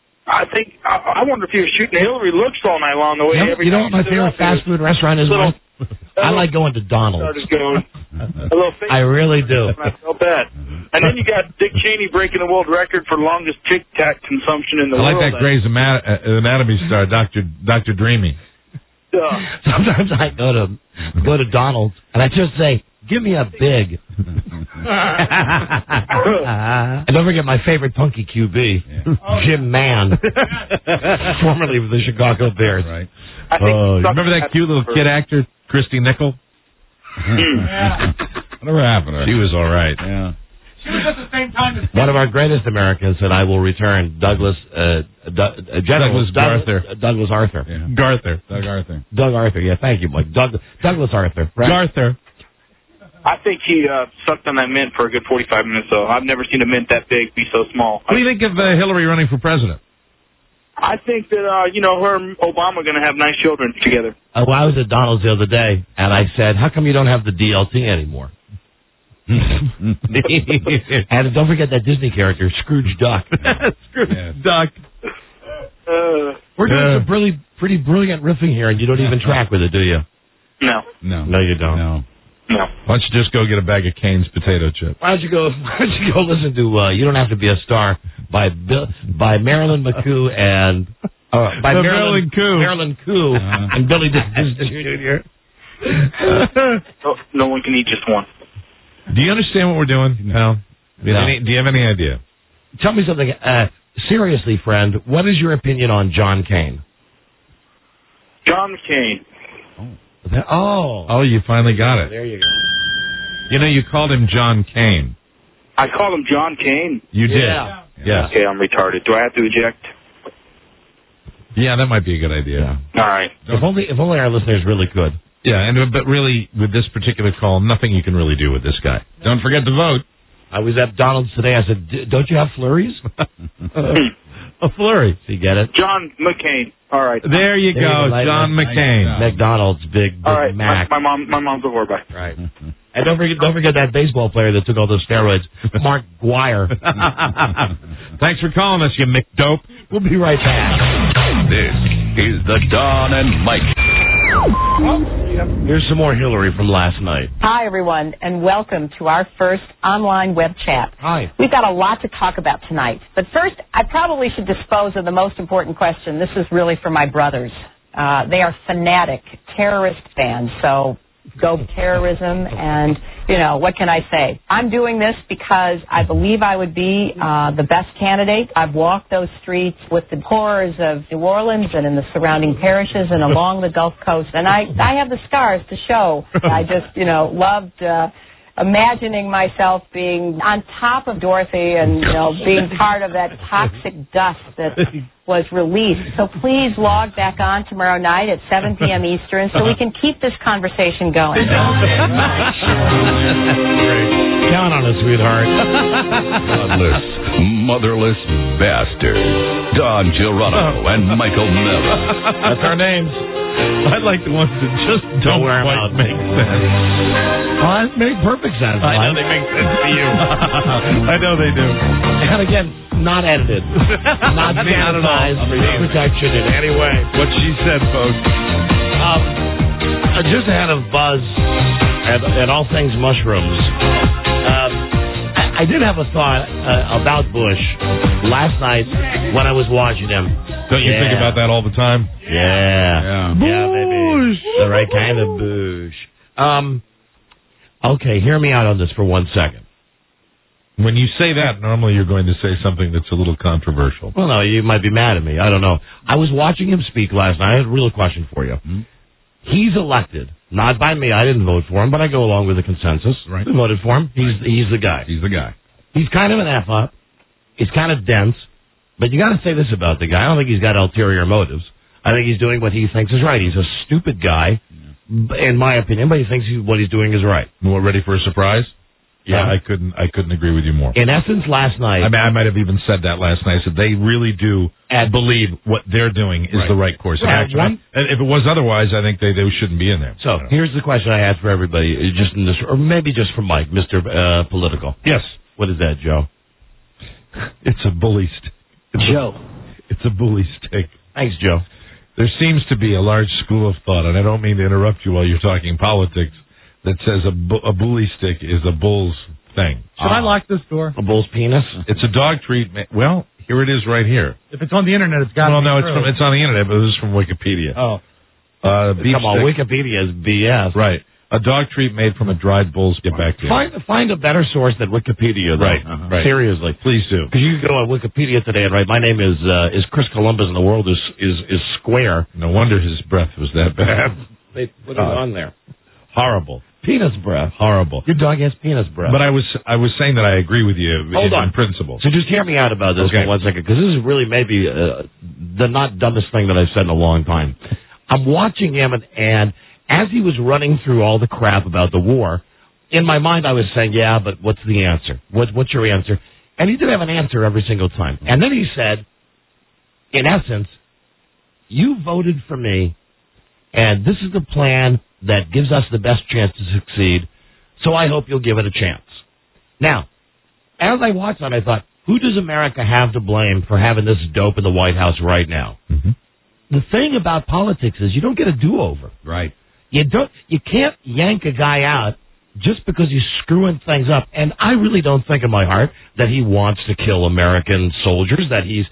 I wonder if he was shooting Hillary looks all night long the way every You know time what my favorite fast food restaurant is? I like going to Donald's. Started going a little face. I really do. I felt bad. And then you got Dick Cheney breaking the world record for longest Tic Tac consumption in the world. I like that Grey's Anatomy star, Dr. Dreamy. Sometimes I go to Donald's and I just say, "Give me a big." And don't forget my favorite punky QB, Jim Mann, formerly of the Chicago Bears. Right. Remember that cute little kid actor, Christy Nickel? Whatever happened to her? She was all right. Yeah. She was at the same time as One of our greatest Americans said, "I will return." Douglas Arthur. Yeah. Doug Arthur. Doug Arthur. Yeah, thank you, Mike. Douglas Arthur. Right? Arthur. I think he sucked on that mint for a good 45 minutes, though. I've never seen a mint that big be so small. What do you think of Hillary running for president? I think that, her and Obama are going to have nice children together. Well, I was at Donald's the other day, and I said, "How come you don't have the DLT anymore?" And don't forget that Disney character, Scrooge Duck. Scrooge Duck. We're doing some pretty brilliant riffing here, and you don't even track with it, do you? No. No, you don't. No. Why don't you just go get a bag of Cane's potato chips? Why don't you go listen to You Don't Have to Be a Star by Marilyn McCoo and by Marilyn Koo and Billy Jr. No one can eat just one. Do you understand what we're doing now? Do you have any idea? Tell me something. Seriously, friend, what is your opinion on John Kane? John Kane. Oh, you finally got it. There you go. You called him John Kane. I called him John Kane? You did. Yeah. Okay, I'm retarded. Do I have to eject? Yeah, that might be a good idea. All right. If only our listeners really could. Yeah, but really, with this particular call, nothing you can really do with this guy. Don't forget to vote. I was at Donald's today. I said, "Don't you have flurries?" A flurry. So you get it? John McCain. All right. There you go, John McCain. McDonald's, Big All right. Mac. My mom's a whoreback. Right. And don't forget that baseball player that took all those steroids, Mark Guire. Thanks for calling us, you McDope. We'll be right back. This is the Don and Mike Here's some more Hillary from last night. Hi, everyone, and welcome to our first online web chat. Hi. We've got a lot to talk about tonight. But first, I probably should dispose of the most important question. This is really for my brothers. They are fanatic terrorist fans, so go terrorism, and, you know, what can I say? I'm doing this because I believe I would be the best candidate. I've walked those streets with the horrors of New Orleans and in the surrounding parishes and along the Gulf Coast, and I have the scars to show. I just, you know, loved imagining myself being on top of Dorothy and, you know, being part of that toxic dust that was released. So please log back on tomorrow night at 7 p.m. Eastern so we can keep this conversation going. Count on us, sweetheart. Godless, motherless bastards. Don Giordano and Michael Miller. That's our names. I like the ones that just don't wear them out. Make sense. Well, they make perfect sense. I know they make sense to you. I know they do. And again, not edited. Not sanitized. Protection in any way. What she said, folks. Just ahead of Buzz and all things mushrooms, I did have a thought about Bush last night when I was watching him. Don't you think about that all the time? Yeah. Yeah, baby. The right kind of Bush. Okay, hear me out on this for 1 second. When you say that, normally you're going to say something that's a little controversial. Well, no, you might be mad at me. I don't know. I was watching him speak last night. I have a real question for you. Mm-hmm. He's elected. Not by me. I didn't vote for him, but I go along with the consensus. Right. I voted for him. He's the guy. He's the guy. He's kind of an F-up. He's kind of dense. But you got to say this about the guy. I don't think he's got ulterior motives. I think he's doing what he thinks is right. He's a stupid guy, in my opinion, but he thinks what he's doing is right. What, ready for a surprise? Yeah, I couldn't agree with you more. In essence, last night... I mean, I might have even said that last night. I said they really do believe what they're doing is the right course of action. And if it was otherwise, I think they shouldn't be in there. So, here's the question I had for everybody, just in this, or maybe just for Mike, Mr. Political. Yes. What is that, Joe? It's a bully stick. Joe. It's a bully stick. Thanks, Joe. There seems to be a large school of thought, and I don't mean to interrupt you while you're talking politics, that says a bully stick is a bull's thing. Should I lock this door? A bull's penis? It's a dog treat. Well, here it is right here. If it's on the internet, it's got to be true. It's on the internet, but this is from Wikipedia. Oh. Come on, Wikipedia is BS. Right. A dog treat made from a dried bull's. Get back to you. Find a better source than Wikipedia, though. Right. Right. Seriously. Please do. Because you can go on Wikipedia today and write, my name is Chris Columbus and the world is square. No wonder his breath was that bad. They put it on there. Horrible. Penis breath. Horrible. Your dog has penis breath. But I was saying that I agree with you in principle. So just hear me out about this for 1 second, because this is really maybe the not dumbest thing that I've said in a long time. I'm watching him, and as he was running through all the crap about the war, in my mind I was saying, yeah, but what's the answer? What's your answer? And he did have an answer every single time. And then he said, in essence, you voted for me, and this is the plan that gives us the best chance to succeed, so I hope you'll give it a chance. Now, as I watched that, I thought, who does America have to blame for having this dope in the White House right now? Mm-hmm. The thing about politics is you don't get a do-over. Right. You can't yank a guy out just because he's screwing things up. And I really don't think in my heart that he wants to kill American soldiers, that he's,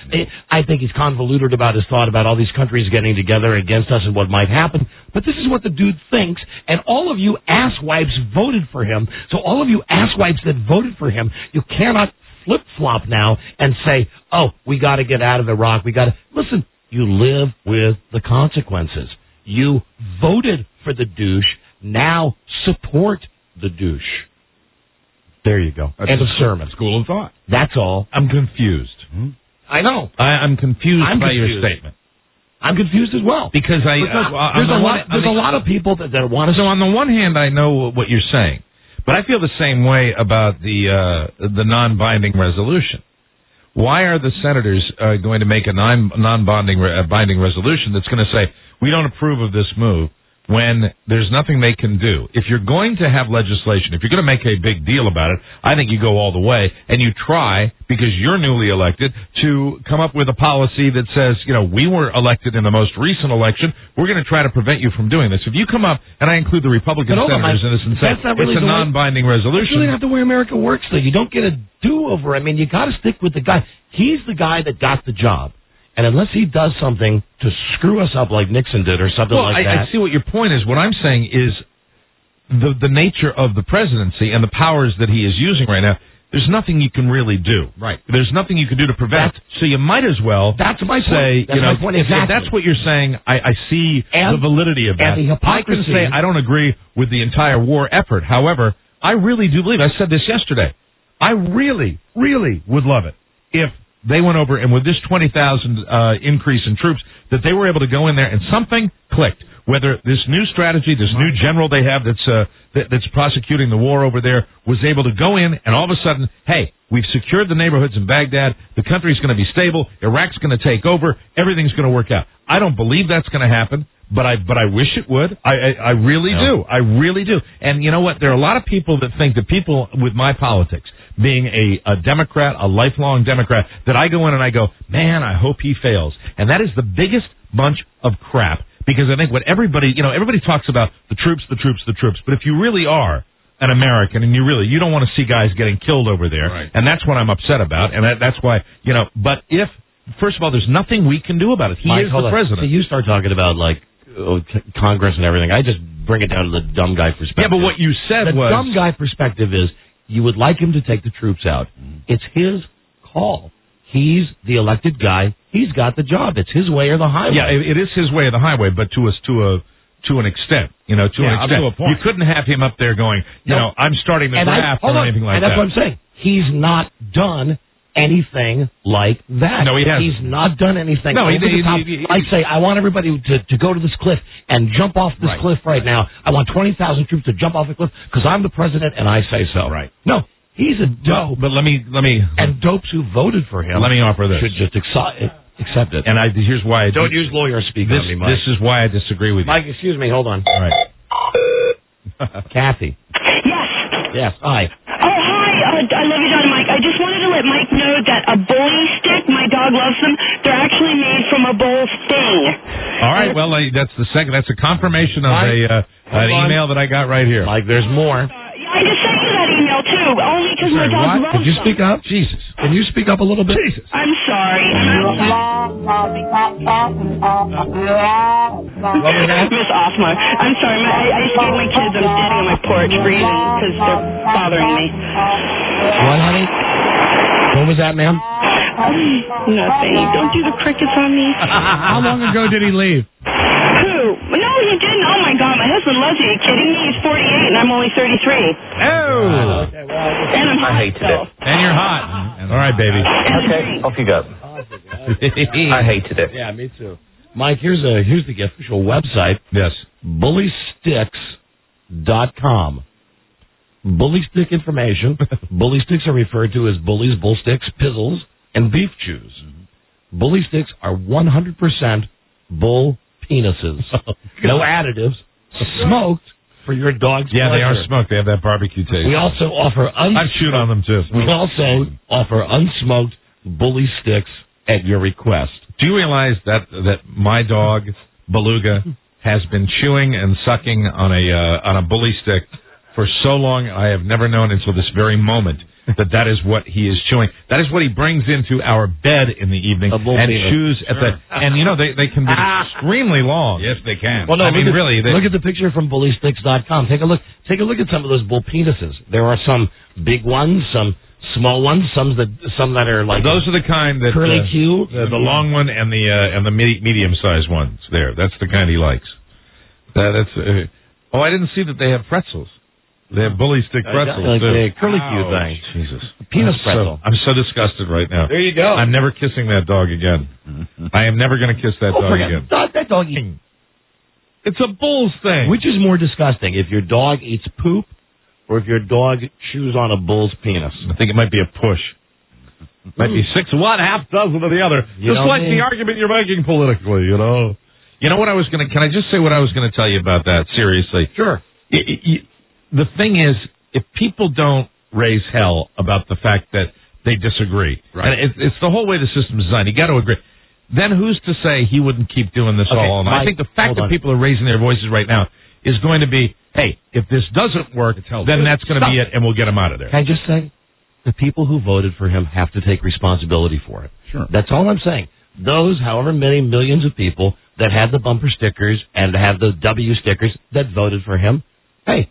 I think he's convoluted about his thought about all these countries getting together against us and what might happen. But this is what the dude thinks, and all of you asswipes voted for him. So all of you asswipes that voted for him, you cannot flip-flop now and say, oh, we got to get out of Iraq. Listen, you live with the consequences. You voted for the douche. Now support the douche. There you go. End of sermon. School of thought. That's all. I'm confused. I know. I'm confused by your statement. I'm confused as well. Because there's a lot of people that want to... So on the one hand, I know what you're saying. But I feel the same way about the non-binding resolution. Why are the senators going to make a non-binding resolution that's going to say, we don't approve of this move, when there's nothing they can do. If you're going to have legislation, if you're going to make a big deal about it, I think you go all the way and you try, because you're newly elected, to come up with a policy that says, we were elected in the most recent election. We're going to try to prevent you from doing this. If you come up, and I include the Republican senators in this and say, it's a non-binding resolution. That's really not the way America works, though. You don't get a do-over. I mean, you got to stick with the guy. He's the guy that got the job. And unless he does something to screw us up like Nixon did or something like that. I see what your point is. What I'm saying is the nature of the presidency and the powers that he is using right now, there's nothing you can really do. Right. There's nothing you can do to prevent. So you might as well say, my point. If exactly. that's what you're saying, I see the validity of that. And the I hypocrisy. can say I don't agree with the entire war effort. However, I really do believe, I said this yesterday, I really, really would love it if they went over, and with this 20,000 increase in troops, that they were able to go in there and something clicked. Whether this new strategy, this new general they have that's prosecuting the war over there was able to go in and all of a sudden, hey, we've secured the neighborhoods in Baghdad. The country's going to be stable. Iraq's going to take over. Everything's going to work out. I don't believe that's going to happen, but I wish it would. I really do. I really do. And you know what? There are a lot of people that think that people with my politics, being a Democrat, a lifelong Democrat, that I go in and I go, man, I hope he fails. And that is the biggest bunch of crap, because I think what everybody talks about the troops. But if you really are an American and you don't want to see guys getting killed over there, right. And that's what I'm upset about. And that's why, but if, first of all, there's nothing we can do about it. He is the president. So you start talking about Congress and everything. I just bring it down to the dumb guy perspective. Yeah, but what you said the dumb guy perspective is, you would like him to take the troops out. It's his call. He's the elected guy. He's got the job. It's his way or the highway. Yeah, it is his way or the highway, but to an extent, to an extent. To a point. You couldn't have him up there going, I'm starting the draft or anything like that. And that's what I'm saying. He's not done anything like that. No, he hasn't. He's not done anything. No, I'd say, I want everybody to go to this cliff and jump off this cliff right now. I want 20,000 troops to jump off the cliff because I'm the president and I say so. Right. No, he's a dope. But let me. And dopes who voted for him. Let me offer this. Should just accept it. And here's why. Don't use lawyer speak on me, Mike. This is why I disagree with you. Mike, excuse me. Hold on. All right. Kathy. Yes. Yes. Hi. Oh, hi. I love you, John and Mike. I just wanted to let Mike know that a bully stick, my dog loves them. They're actually made from a bull sting. All right. Well, that's the second. That's a confirmation of an email that I got right here. Mike, there's more. I just sent you that email too, only because my dog loves them. Could you speak up? Jesus. Can you speak up a little bit? Jesus. I'm sorry. Miss Osma. I'm sorry. I just gave my kids. I'm standing on my porch breathing because they're bothering me. What, honey? What was that, ma'am? Nothing. Don't do the crickets on me. How long ago did he leave? Who? No, he didn't. Oh, my God. My husband loves you. Are you kidding me? He's 48 and I'm only 33. Oh! And I'm hot. I hate it. And you're hot. All right, baby. Okay, off you go. I hated it. Yeah, me too. Mike, here's the official website. Yes. Bullysticks.com. Bully stick information. Bully sticks are referred to as bullies, bull sticks, pizzles, and beef chews. Bully sticks are 100% bull penises. No additives. Smoked for your dog's Yeah, they pleasure. are smoked. They have that barbecue taste. We also offer I'd shoot on them too. We also offer unsmoked bully sticks at your request. Do you realize that my dog Beluga has been chewing and sucking on a bully stick for so long? I have never known until this very moment that is what he is chewing. That is what he brings into our bed in the evening and chews at the. And they can be extremely long. Yes, they can. Well, no, really. Look at the picture from bullysticks.com. Take a look at some of those bull penises. There are some big ones, some small ones, some that are like those are the kind that curly Q, the long one and the medium sized ones. That's the kind he likes. I didn't see that they have pretzels. They have bully stick pretzels like too. the curly Q thing. Jesus, Penis pretzel. I'm so disgusted right now. There you go. I'm never kissing that dog again. I am never going to kiss that dog again. That dog. It's a bull's thing. Which is more disgusting, if your dog eats poop or if your dog chews on a bull's penis? I think it might be a push. Might be 6 of one, half dozen of the other. Just like the argument you're making politically, You know what I was going to... Can I just say what I was going to tell you about that, seriously? Sure. The thing is, if people don't raise hell about the fact that they disagree, right. and it's the whole way the system is designed, you got to agree, then who's to say he wouldn't keep doing this all night? I think the fact that people are raising their voices right now is going to be, hey, if this doesn't work, then that's going to be it, and we'll get him out of there. Can I just say, the people who voted for him have to take responsibility for it. Sure. That's all I'm saying. Those, however many millions of people that had the bumper stickers and have the W stickers that voted for him, hey,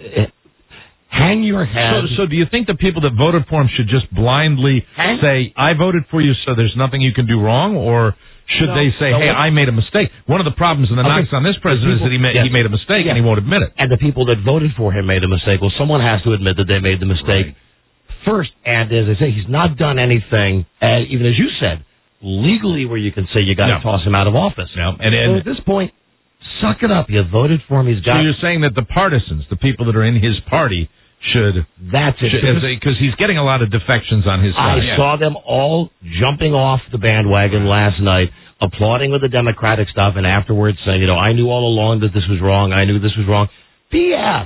hang your head. So do you think the people that voted for him should just blindly say, I voted for you, so there's nothing you can do wrong? Or should they say, hey, I made a mistake? One of the problems and the knocks on this president is that he made a mistake and he won't admit it. And the people that voted for him made a mistake. Well, someone has to admit that they made the mistake first. And as I say, he's not done anything, even as you said, legally where you can say you got to toss him out of office. No. And at this point, suck it up. You voted for him. He's got. So you're saying that the partisans, the people that are in his party, should... That's it. Because he's getting a lot of defections on his side. I saw them all jumping off the bandwagon last night, applauding with the Democratic stuff, and afterwards saying, I knew all along that this was wrong. I knew this was wrong. BS.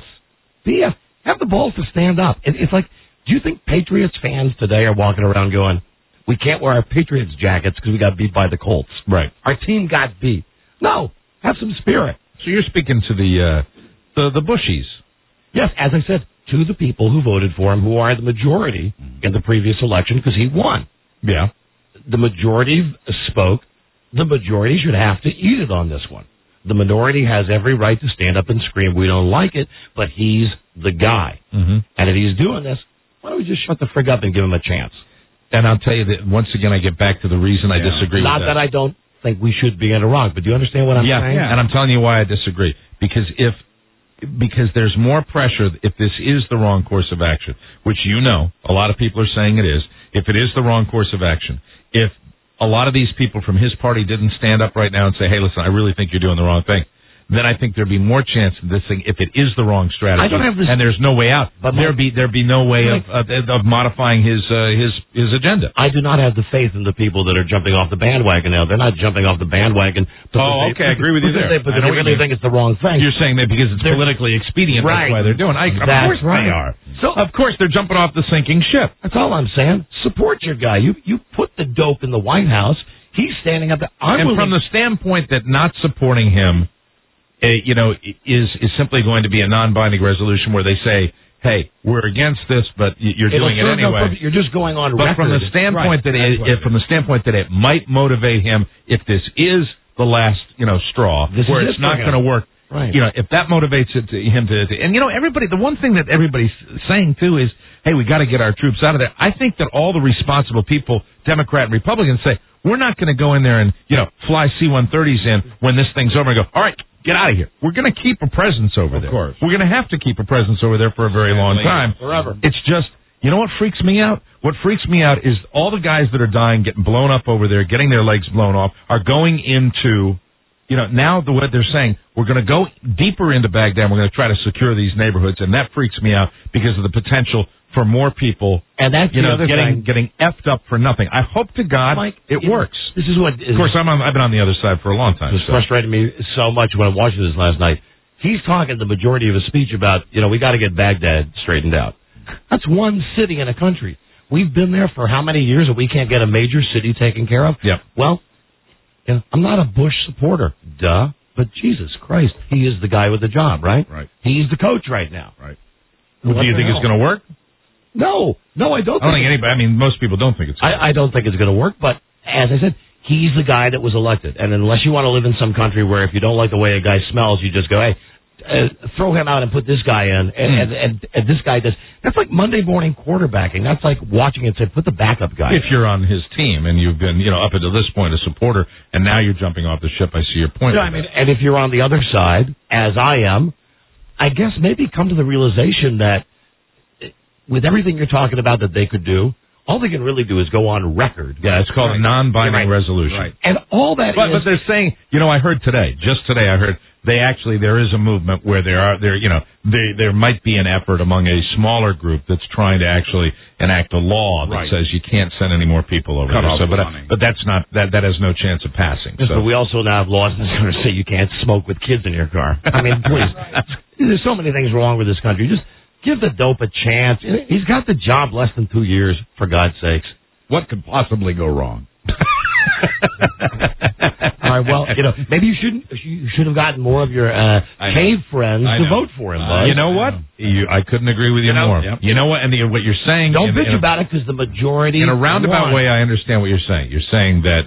Have the balls to stand up. It's like, do you think Patriots fans today are walking around going, we can't wear our Patriots jackets because we got beat by the Colts? Right. Our team got beat. No. Have some spirit. So you're speaking to the Bushies. Yes, as I said, to the people who voted for him, who are the majority in the previous election, because he won. Yeah. The majority spoke. The majority should have to eat it on this one. The minority has every right to stand up and scream, we don't like it, but he's the guy. Mm-hmm. And if he's doing this, why don't we just shut the frig up and give him a chance? And I'll tell you that, once again, I get back to the reason I disagree with that. Not that I don't think we should be in Iraq, but do you understand what I'm saying? Yeah, and I'm telling you why I disagree. Because there's more pressure if this is the wrong course of action, which a lot of people are saying it is. If it is the wrong course of action, if a lot of these people from his party didn't stand up right now and say, hey, listen, I really think you're doing the wrong thing, then I think there'd be more chance in this thing if it is the wrong strategy. And there's no way out. But there'd be no way of modifying his agenda. I do not have the faith in the people that are jumping off the bandwagon now. They're not jumping off the bandwagon. I agree with you there. But they really think it's the wrong thing. You're saying that because it's politically expedient, that's why they're doing it. Of course they are. So of course they're jumping off the sinking ship. That's all I'm saying. Support your guy. You put the dope in the White House. He's standing up there. And from the standpoint that not supporting him is simply going to be a non-binding resolution where they say, hey, we're against this, but you're doing it anyway. You're just going on but record. From the standpoint that it might motivate him, if this is the last, straw, where it's not going to work, right. If that motivates him and everybody, the one thing that everybody's saying too is, hey, we got to get our troops out of there. I think that all the responsible people, Democrat and Republicans, say, we're not going to go in there and, fly C-130s in when this thing's over and go, all right, get out of here. We're going to keep a presence over there. Of course. We're going to have to keep a presence over there for a very long time. Forever. It's just, what freaks me out? What freaks me out is all the guys that are dying, getting blown up over there, getting their legs blown off, are going into, now the way they're saying, we're going to go deeper into Baghdad, we're going to try to secure these neighborhoods, and that freaks me out because of the potential for more people, and that's getting effed up for nothing. I hope to God it works. This is what. Of course, I've been on the other side for a long time. It frustrated me so much when I watched this last night. He's talking the majority of his speech about, we got to get Baghdad straightened out. That's one city in a country. We've been there for how many years and we can't get a major city taken care of? Yeah. Well, I'm not a Bush supporter, but Jesus Christ, he is the guy with the job, right? Right. He's the coach right now. Right. Well, do you think it's going to work? No, I don't. I don't think anybody. Most people don't think it's going to work. I don't think it's going to work, but as I said, he's the guy that was elected. And unless you want to live in some country where if you don't like the way a guy smells, you just go, hey, throw him out and put this guy in. And this guy does. That's like Monday morning quarterbacking. That's like watching and say, put the backup guy If you're on his team and you've been, up until this point, a supporter, and now you're jumping off the ship, I see your point. And if you're on the other side, as I am, I guess maybe come to the realization that with everything you're talking about that they could do, all they can really do is go on record. Yeah, it's called a non-binding resolution. Right. And all that but they're saying, I heard today, I heard there is a movement where there might be an effort among a smaller group that's trying to actually enact a law that says you can't send any more people over there. So, but that's not, that has no chance of passing. Yes, but we also now have laws that are going to say you can't smoke with kids in your car. I mean, please. There's so many things wrong with this country. Just give the dope a chance. He's got the job less than 2 years, for God's sakes. What could possibly go wrong? All right, well, maybe you should have gotten more of your cave friends to vote for him, Bud. You know what? I couldn't agree with you more. Yep. You know what? And what you're saying... Don't bitch about it because the majority... In a roundabout way, I understand what you're saying. You're saying that,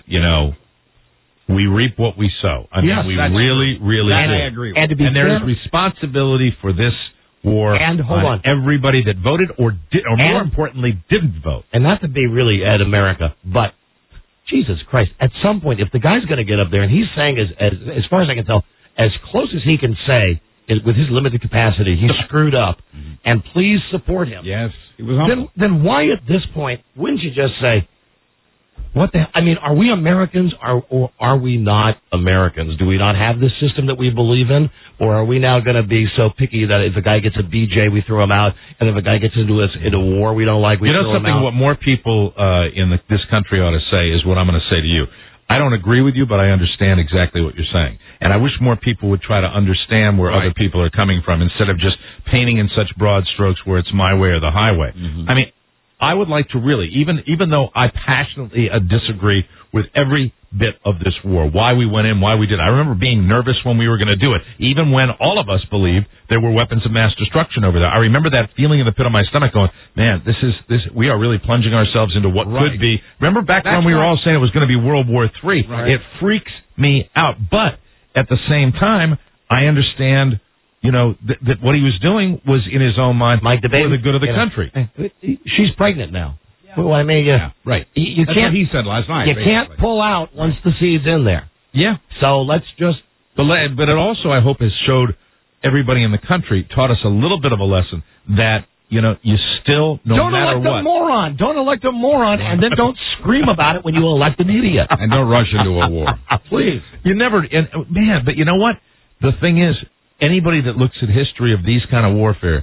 we reap what we sow. I mean, we really, really do. I agree with. And there is responsibility for this war on everybody that voted or more importantly, didn't vote. And not to be really at America, but... Jesus Christ, at some point, if the guy's going to get up there, and he's saying, as far as I can tell, as close as he can say, with his limited capacity, he's screwed up, and please support him. Yes, he was humble. Then why at this point wouldn't you just say, what the hell? I mean, are we Americans or are we not Americans? Do we not have this system that we believe in? Or are we now going to be so picky that if a guy gets a BJ, we throw him out, and if a guy gets into a war we don't like, we throw him out? What more people in this country ought to say is what I'm going to say to you. I don't agree with you, but I understand exactly what you're saying. And I wish more people would try to understand where other people are coming from instead of just painting in such broad strokes where it's my way or the highway. I mean, I would like to really, even though I passionately disagree with every bit of this war, why we went in, why we did. I remember being nervous when we were going to do it, even when all of us believed there were weapons of mass destruction over there. I remember that feeling in the pit of my stomach going, man, we are really plunging ourselves into what could be. Remember back when we were all saying it was going to be World War III? Right. It freaks me out. But at the same time, I understand that what he was doing was in his own mind for the good of the country. She's pregnant now. Yeah. Well, I mean, right. You That's can't. What he said last night. You can't pull out once the seed's in there. Yeah. So let's just. But it also, I hope, has showed everybody in the country, taught us a little bit of a lesson that you still don't matter elect what. Don't elect a moron, and then don't scream about it when you elect an idiot. And don't rush into a war, please. You never, but you know what? The thing is. Anybody that looks at history of this kind of warfare,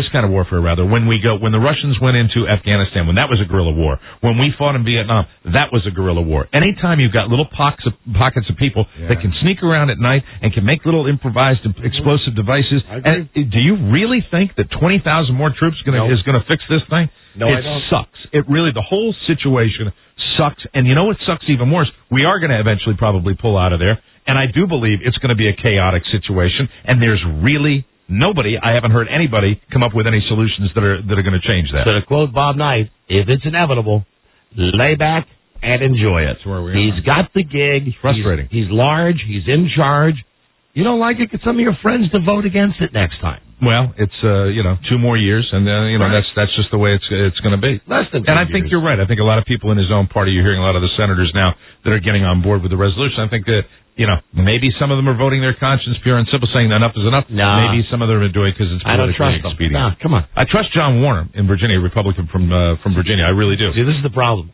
when the Russians went into Afghanistan, when that was a guerrilla war, when we fought in Vietnam, that was a guerrilla war. Anytime you've got little pockets of people that can sneak around at night and can make little improvised explosive devices, and do you really think that 20,000 more troops is going to fix this thing? No, it sucks. It really, the whole situation sucks. And you know what sucks even worse? We are going to eventually probably pull out of there. And I do believe it's going to be a chaotic situation, and there's really nobody, I haven't heard anybody come up with any solutions that are going to change that. So to quote Bob Knight, if it's inevitable, lay back and enjoy it. That's where we are. He's got the gig. Frustrating. He's large. He's in charge. You don't like it? Get some of your friends to vote against it next time. Well, it's 2 more years, and that's just the way it's going to be. Less than 2 and I years. think you're right. I think a lot of people in his own party. You're hearing a lot of the senators now that are getting on board with the resolution. I think that maybe some of them are voting their conscience pure and simple, saying enough is enough. Nah. Maybe some of them are doing it because it's politically expedient. Nah, come on. I trust John Warner in Virginia, a Republican from Virginia. I really do. See, this is the problem.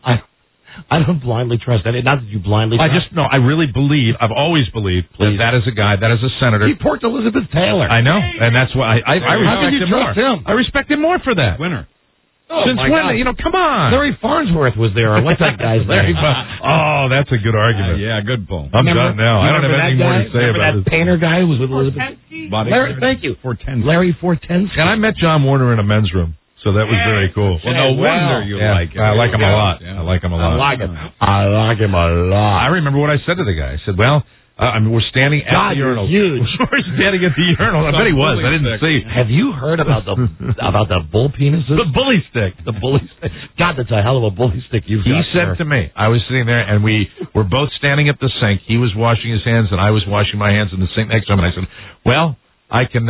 I don't blindly trust that. Not that you blindly trust. I really believe, I've always believed that is a guy, that is a senator. He porked Elizabeth Taylor. I know, and that's why I respect him more. I respect him more for that. Winner. Oh, Since when? God. Come on. Larry Farnsworth was there. What's that guy's name? Oh, that's a good argument. Yeah, good pull. I'm done now. I don't have anything more to say about that painter guy who was with Elizabeth? Larry, thank you. Larry Fortensky. And I met John Warner in a men's room. So that was very cool. Well, no wonder you like him. I like him a lot. I like him a lot. I like him a lot. I remember what I said to the guy. I said, well, we're standing at the urinal. Huge. We're standing at the urinal. I bet he was. I didn't see. Have you heard about the bull penises? The bully stick. The bully stick. God, that's a hell of a bully stick you've got. He said to me, I was sitting there, and we were both standing at the sink. He was washing his hands, and I was washing my hands in the sink next to him. And I said, well, I can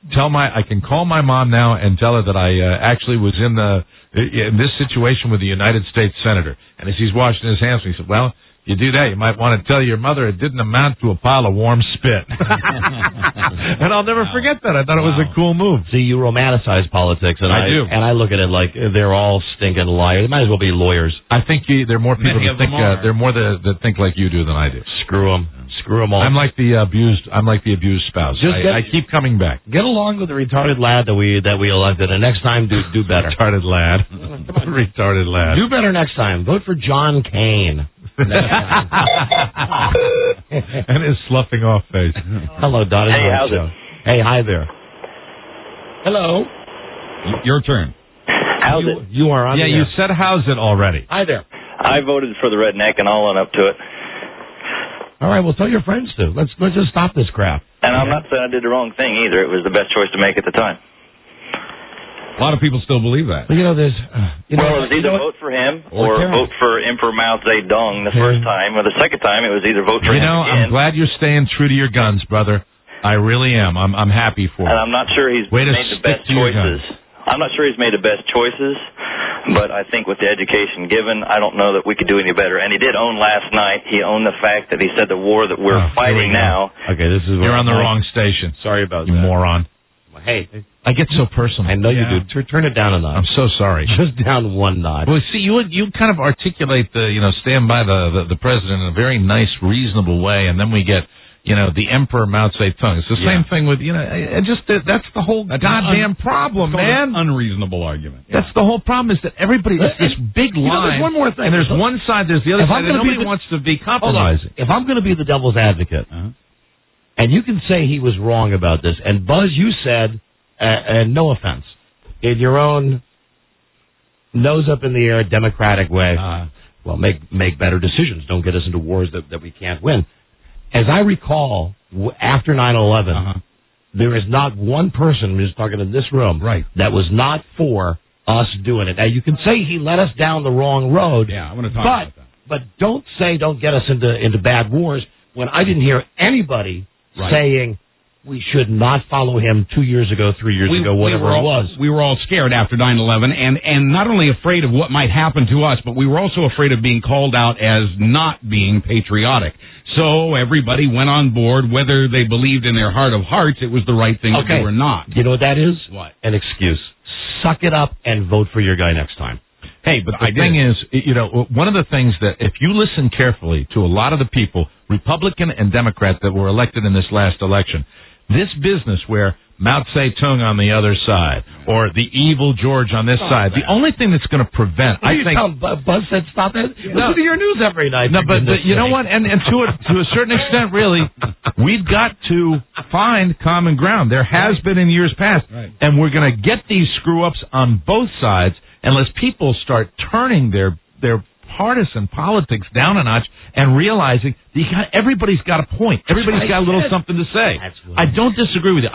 call my mom now and tell her that I actually was in this situation with the United States Senator. And as he's washing his hands, he said, well, You do that, you might want to tell your mother it didn't amount to a pile of warm spit. And I'll never forget that. I thought it was a cool move. See, you romanticize politics, and I do. And I look at it like they're all stinking liars. They might as well be lawyers. I think there are more people that think there are more that think like you do than I do. Screw them. Screw them all. I'm like the abused spouse. I keep coming back. Get along with the retarded lad that we elected, and next time do better. Retarded lad. Retarded lad. Do better next time. Vote for John Kane. And his sloughing off face. Hello, Don. Hey, how's it? Hey, hi there. Hello. Your turn. How's it? You are on. Yeah, you said how's it already. Hi there. I voted for the redneck, and I'll own up to it. All right, well, tell your friends to. Let's just stop this crap. And I'm not saying I did the wrong thing either. It was the best choice to make at the time. A lot of people still believe that. Well, there's... it was either vote for him or vote for Emperor Mao Zedong the first time, or the second time it was either vote for him I'm again. glad you're staying true to your guns, brother. I really am. I'm happy for you. And I'm not sure he's made the best choices. I'm not sure he's made the best choices, but I think with the education given, I don't know that we could do any better. And he did own last night. He owned the fact that he said the war that we're fighting now. Okay, this is... You're on the wrong station. Sorry about you that. moron. Hey, I get so personal. I know you do. Turn it down a notch. I'm so sorry. Just down one notch. Well, see, you kind of articulate stand by the president in a very nice, reasonable way, and then we get, the Emperor Mao Zedong. It's the same thing with, that's the whole goddamn problem, man. An unreasonable argument. Yeah. That's the whole problem is that everybody, it's this big line. There's one more thing. And there's one side, there's the other side, and nobody wants to be compromising. If I'm going to be the devil's advocate, and you can say he was wrong about this, and Buzz, you said, and no offense, in your own nose up in the air, democratic way, make better decisions. Don't get us into wars that we can't win. As I recall, after 9/11, there is not one person who's talking in this room that was not for us doing it. Now, you can say he led us down the wrong road. Yeah, I want to talk about that. But don't get us into bad wars when I didn't hear anybody saying we should not follow him 2 years ago, 3 years ago, whatever it was. We were all scared after 9/11, and not only afraid of what might happen to us, but we were also afraid of being called out as not being patriotic. So everybody went on board, whether they believed in their heart of hearts it was the right thing to do or not. You know what that is? What? An excuse. Suck it up and vote for your guy next time. Hey, but the thing is, one of the things that if you listen carefully to a lot of the people, Republican and Democrat, that were elected in this last election, this business where Mao Zedong on the other side or the evil George on this side, the only thing that's going to prevent, I think... Buzz said stop it? Listen to your news every night. No, but you know what? And to a certain extent, really, we've got to find common ground. There has been in years past, and we're going to get these screw-ups on both sides unless people start turning their partisan politics down a notch and realizing everybody's got a point. Everybody's got a little something to say. I don't disagree with you.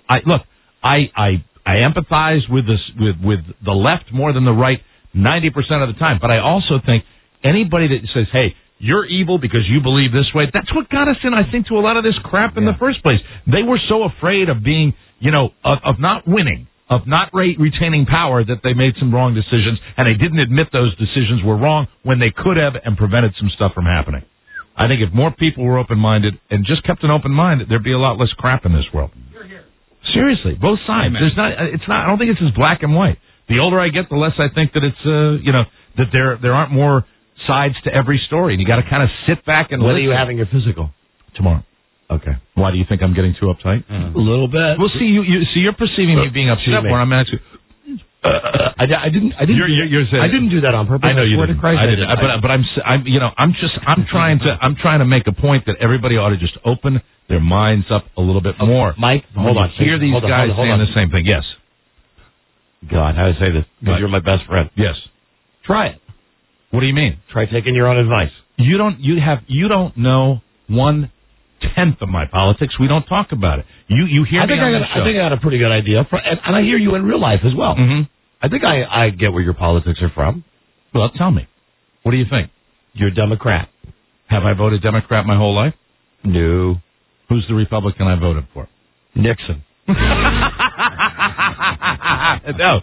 I empathize with the left more than the right 90% of the time. But I also think anybody that says, hey, you're evil because you believe this way, that's what got us in, I think, to a lot of this crap in the first place. They were so afraid of being, of not winning, of not retaining power, that they made some wrong decisions, and they didn't admit those decisions were wrong when they could have and prevented some stuff from happening. I think if more people were open-minded and just kept an open mind, there'd be a lot less crap in this world. Seriously, both sides. I don't think it's as black and white. The older I get, the less I think that it's, that there aren't more sides to every story, and you got to kind of sit back and listen. When are you having your physical? Tomorrow. Okay. Why do you think I'm getting too uptight? A little bit. Well, see, you're perceiving me being upset where I'm actually. I didn't do that on purpose. I know you didn't. I didn't. But I'm trying to make a point that everybody ought to just open their minds up a little bit more. Mike, hold on. Hear these guys saying the same thing. Yes. God, how do I say this? Because you're my best friend. Yes. Try it. What do you mean? Try taking your own advice. You don't know 1/10 of my politics. We don't talk about it. You hear me on the show. I think I got a pretty good idea, and I hear you in real life as well. Mm-hmm. I think I get where your politics are from. Well, tell me. What do you think? You're a Democrat. Have I voted Democrat my whole life? No. Who's the Republican I voted for? Nixon. No.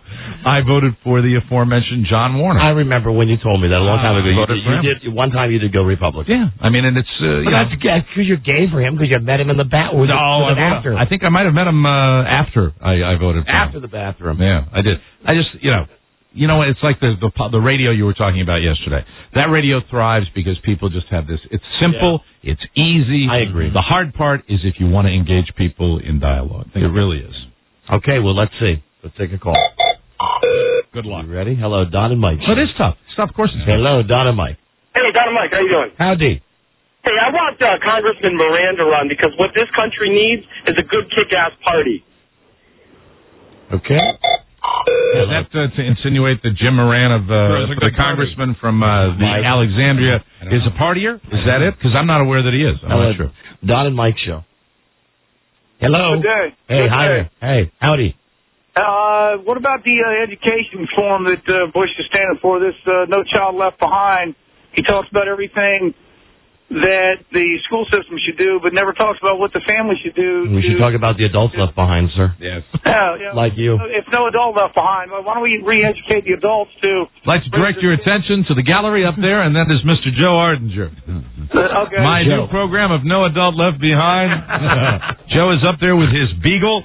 I voted for the aforementioned John Warner. I remember when you told me that a long time ago. You did. One time you did go Republican. Yeah, I mean, and it's that's because you're gay for him because you met him in the bathroom. After. I think I might have met him after I voted for him. After the bathroom. Yeah, I did. I just it's like the radio you were talking about yesterday. That radio thrives because people just have this. It's simple. Yeah. It's easy. I agree. The hard part is if you want to engage people in dialogue. It really is. Okay, well, let's see. Let's take a call. Good luck. You ready? Hello, Don and Mike. But it's tough. It's tough, of course. Hello, Don and Mike. Hey, Don and Mike, how you doing? Howdy. Hey, I want Congressman Moran to run because what this country needs is a good kick-ass party. Okay. Is that to insinuate that Jim Moran of the congressman from the Alexandria is a partier? Is that it? Because I'm not aware that he is. I'm not sure. Don and Mike show. Hello. Good day. Hey, Good hi day. there. Hey, howdy. What about the education reform that Bush is standing for, this No Child Left Behind? He talks about everything that the school system should do, but never talks about what the family should do. We should talk about the adults left behind, sir. Yes. Like you. If no adult left behind, why don't we re-educate the adults to... I'd like to direct your attention to the gallery up there, and that is Mr. Joe Ardinger. Okay. My new program of No Adult Left Behind. Joe is up there with his beagle.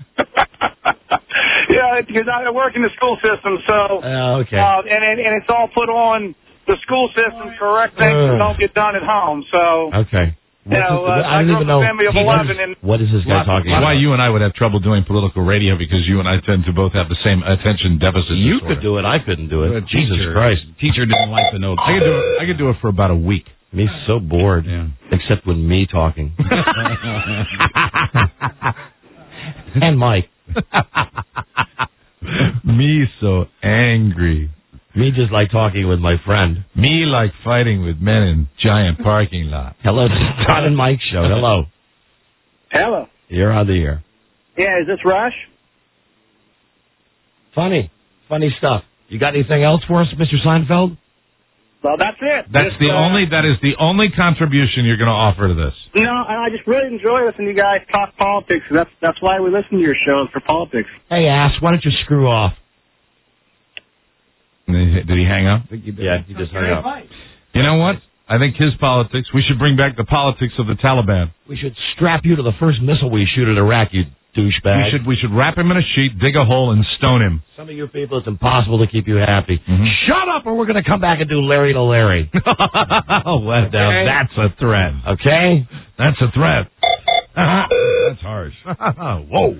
Yeah, because I work in the school system, so... okay. And it's all put on the school system, correct things that don't get done at home, so... Okay. I don't even know. Family of 11 and what is this guy talking about? Why you and I would have trouble doing political radio, because you and I tend to both have the same attention deficit You disorder. could do it. I couldn't do it. Jesus Christ. Teacher didn't like the note. I could do it for about a week. Me so bored. Yeah. Except with me talking. And Mike. Me so angry. Me just like talking with my friend. Me like fighting with men in giant parking lot. Hello, Don and Mike show. Hello. Hello. You're on the air. Yeah, is this Rush? Funny stuff. You got anything else for us, Mr. Seinfeld? Well, that's it. That is the only contribution you're going to offer to this. No, and I just really enjoy listening to you guys talk politics. That's why we listen to your shows, for politics. Hey, ass, why don't you screw off? Did he hang up? Yeah, he just hung up. You know what? I think his politics, we should bring back the politics of the Taliban. We should strap you to the first missile we shoot at Iraq, you douchebag. We should wrap him in a sheet, dig a hole, and stone him. Some of you people, it's impossible to keep you happy. Mm-hmm. Shut up, or we're going to come back and do Larry to Larry. Oh, well, now that's a threat. Okay? That's a threat. That's harsh. Whoa.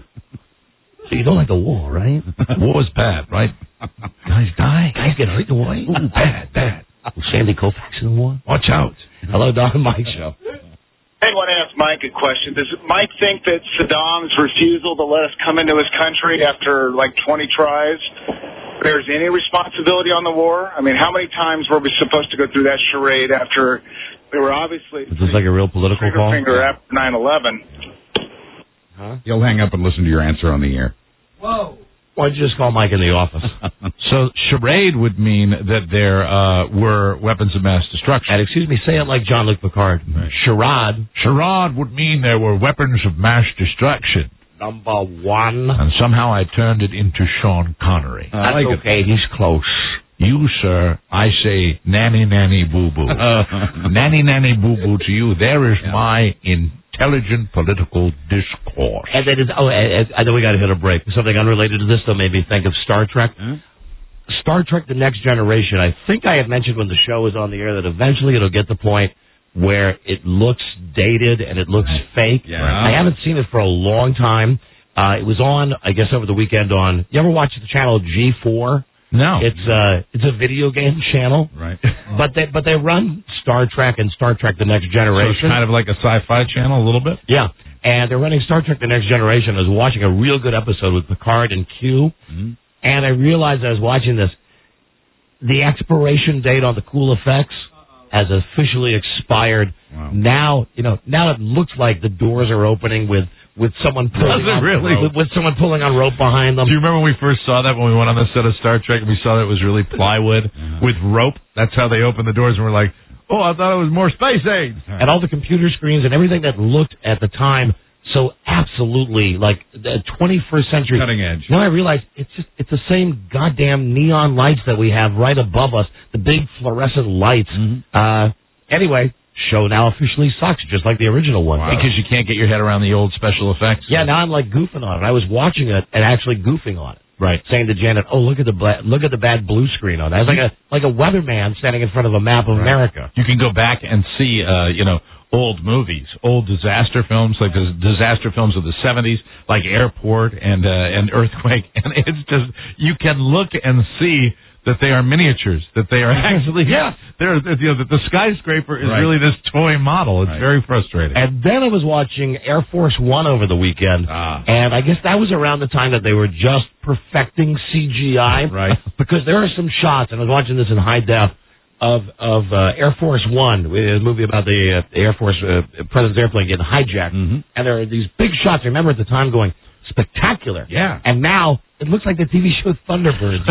So you don't like the war, right? War's bad, right? Guys die. Guys get hurt in the war. Ooh, bad. Was Sandy Koufax in the war? Watch out. Hello, Don and Mike show. Hey, I want to ask Mike a question. Does Mike think that Saddam's refusal to let us come into his country after like 20 tries bears any responsibility on the war? I mean, how many times were we supposed to go through that charade after we were obviously... Is this like a real political call? Finger after 9/11. Huh? You'll hang up and listen to your answer on the air. Whoa. Why don't you just call Mike in the office? So charade would mean that there were weapons of mass destruction. And excuse me, say it like Jean-Luc Picard. Right. Charade. Charade would mean there were weapons of mass destruction. Number one. And somehow I turned it into Sean Connery. That's like okay, he's close. You, sir, I say nanny, nanny, boo-boo. Nanny, nanny, boo-boo to you. There is my intelligent political discourse. And then I know we got to hit a break. Something unrelated to this, though, made me think of Star Trek. Star Trek The Next Generation. I think I had mentioned when the show was on the air that eventually it'll get to the point where it looks dated and it looks fake. Yeah. I haven't seen it for a long time. It was on, I guess, over the weekend on... You ever watch the channel G4? No. It's a video game channel. Right. But they run Star Trek and Star Trek The Next Generation. So it's kind of like a sci-fi channel a little bit? Yeah. And they're running Star Trek The Next Generation. I was watching a real good episode with Picard and Q. Mm-hmm. And I realized I was watching this. The expiration date on the cool effects has officially expired. Wow. Now it looks like the doors are opening with someone pulling with someone pulling on rope behind them. Do you remember when we first saw that when we went on the set of Star Trek and we saw that it was really plywood with rope? That's how they opened the doors, and we're like, oh, I thought it was more space age. And all the computer screens and everything that looked at the time so absolutely like the 21st century cutting edge. Now I realize it's with the same goddamn neon lights that we have right above us, the big fluorescent lights. Anyway, show now officially sucks, just like the original one. Wow. Because you can't get your head around the old special effects. Yeah, now I'm like goofing on it. I was watching it and actually goofing on it. Right. Saying to Janet, "Oh, look at the bad blue screen on that." It's like a weatherman standing in front of a map of America. You can go back and see, old movies, old disaster films, like the disaster films of the 70s, like Airport and Earthquake, and it's just, you can look and see that they are miniatures, that they are actually, the skyscraper is really this toy model. It's very frustrating. And then I was watching Air Force One over the weekend, and I guess that was around the time that they were just perfecting CGI. Right. Because there are some shots, and I was watching this in high def, of Air Force One, a movie about the Air Force president's airplane getting hijacked, and there are these big shots. I remember at the time going, spectacular. Yeah. And now it looks like the TV show Thunderbirds.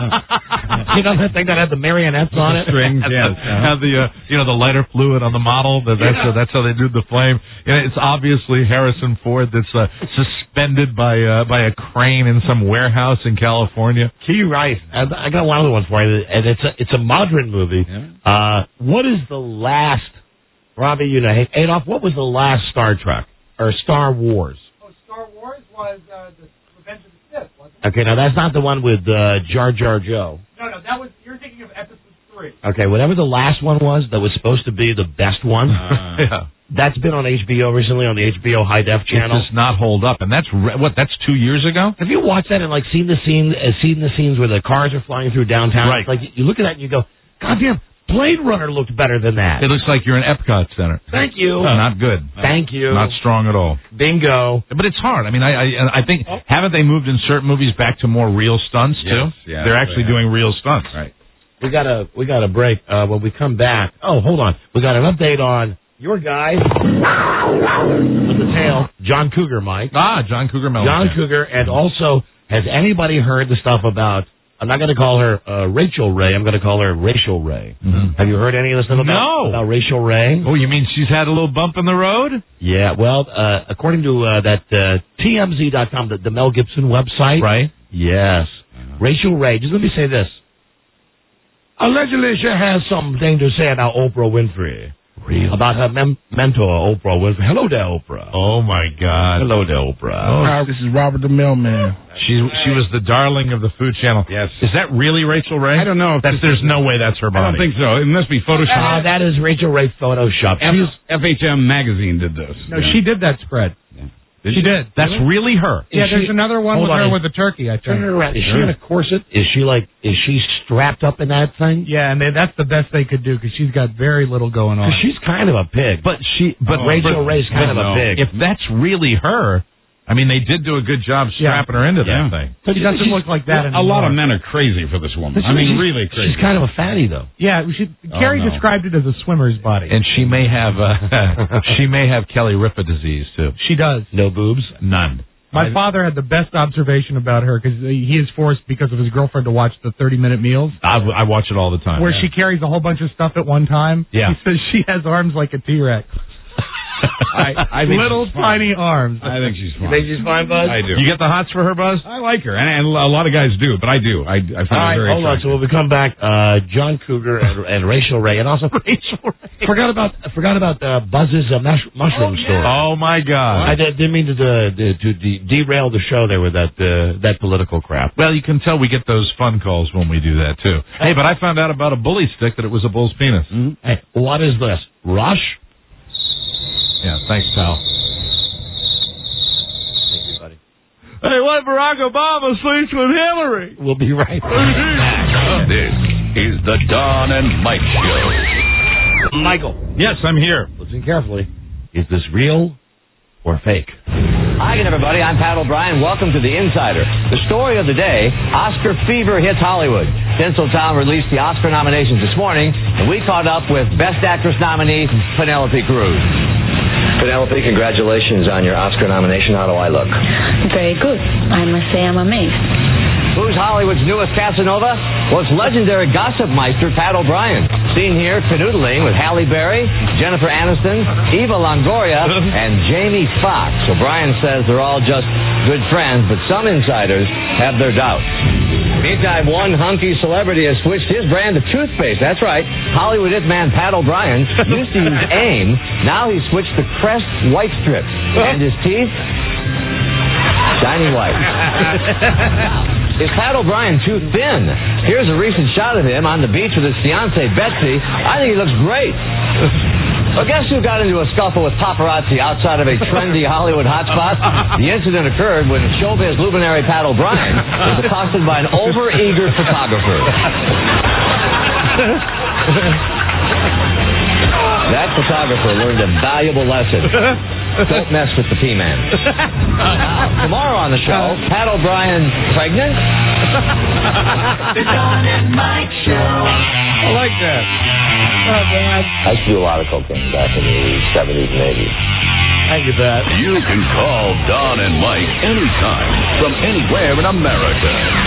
You know that thing that had the marionettes on it? Strings, yes. Have the the lighter fluid on the model. That's how they do the flame. It's obviously Harrison Ford that's suspended by a crane in some warehouse in California. Key Rice. I got one other one for you, and it's a modern movie. Yeah. What is the last, Robbie? Adolf. What was the last Star Trek or Star Wars? Star Wars was the Revenge of the Sith, wasn't it? Okay, now that's not the one with Jar Jar Joe. No, that was, you're thinking of episode 3. Okay, whatever the last one was that was supposed to be the best one, that's been on HBO recently on the HBO High Def channel. It does not hold up, and that's 2 years ago? Have you watched that and seen the scenes where the cars are flying through downtown? Right. It's like you look at that and you go, goddamn, Blade Runner looked better than that. It looks like you're in Epcot Center. Thank you. No, not good. Thank you. Not strong at all. Bingo. But it's hard. I mean, I think, haven't they moved in certain movies back to more real stunts, too? Yeah, they're actually doing real stunts. Right. We got a break. When we come back, hold on. We got an update on your guy with the tail, John Cougar, Mike. John Cougar Mellencamp. John Cougar, and also, has anybody heard the stuff about, I'm not going to call her Rachel Ray, I'm going to call her Racial Ray. Mm-hmm. Have you heard any of this stuff about Racial Ray? Oh, you mean she's had a little bump in the road? Yeah, well, according to that TMZ.com, the Mel Gibson website. Right. Yes. Racial Ray, just let me say this. Allegedly, she has something to say about Oprah Winfrey. Really? About her mentor, Oprah Winfrey. Hello there, Oprah. Oh, my God. Hello there, Oprah. Oh, this is Robert the Mailman. She was the darling of the Food Channel. Yes. Is that really Rachel Ray? I don't know. There's no way that's her body. I don't think so. It must be Photoshopped. That is Rachel Ray Photoshop. FHM Magazine did this. No, she did that spread. Yeah. She did. That's really her. Yeah, there's another one with her with the turkey, I think. Turn her around. Is she in a corset? Is she strapped up in that thing? Yeah, and that's the best they could do because she's got very little going on. She's kind of a pig. But Rachel Ray's kind of a pig. If that's really her, I mean, they did do a good job strapping her into that thing. But she doesn't look like that anymore. A lot of men are crazy for this woman. I mean, really crazy. She's kind of a fatty, though. Yeah, Carrie described it as a swimmer's body. And she may have Kelly Ripa disease, too. She does. No boobs? None. My father had the best observation about her because he is forced because of his girlfriend to watch the 30-minute meals. I watch it all the time. Where she carries a whole bunch of stuff at one time. Yeah. He says she has arms like a T-Rex. I think little tiny arms. I think she's fine. You think she's fine, Buzz? I do. You get the hots for her, Buzz? I like her, and a lot of guys do, but I do. I find her very hold on. So when we come back, John Cougar and Racial Ray, and also Racial Ray. Forgot about Buzz's mushroom story. Oh my God! I didn't mean to derail the show there with that political crap. Well, you can tell we get those fun calls when we do that too. Hey, but I found out about a bully stick that it was a bull's penis. Mm-hmm. Hey, what is this? Rush? Yeah, thanks, pal. Thank you, buddy. Hey, what Barack Obama sleeps with Hillary? We'll be right back. This is the Don and Mike Show. Michael. Yes, I'm here. Listen carefully. Is this real or fake? Hi again, everybody. I'm Pat O'Brien. Welcome to The Insider. The story of the day, Oscar fever hits Hollywood. Tinseltown released the Oscar nominations this morning, and we caught up with Best Actress nominee Penelope Cruz. Penelope, congratulations on your Oscar nomination. How do I look? Very good. I must say I'm amazed. Who's Hollywood's newest Casanova? Well, it's legendary gossip meister Pat O'Brien. Seen here canoodling with Halle Berry, Jennifer Aniston, Eva Longoria, and Jamie Foxx. O'Brien says they're all just good friends, but some insiders have their doubts. Meantime, one hunky celebrity has switched his brand of toothpaste. That's right. Hollywood hitman Pat O'Brien used to use AIM. Now he's switched to Crest White Strips. And his teeth? Shiny white. Is Pat O'Brien too thin? Here's a recent shot of him on the beach with his fiancée, Betsy. I think he looks great. Well, guess who got into a scuffle with paparazzi outside of a trendy Hollywood hotspot? The incident occurred when showbiz luminary Pat O'Brien was accosted by an overeager photographer. That photographer learned a valuable lesson. Don't mess with the P-Man. Tomorrow on the show, Pat O'Brien pregnant? The Don and Mike Show. I like that. Oh, man. I used to do a lot of cocaine back in the 70s and 80s. Thank you, Pat. You can call Don and Mike anytime from anywhere in America.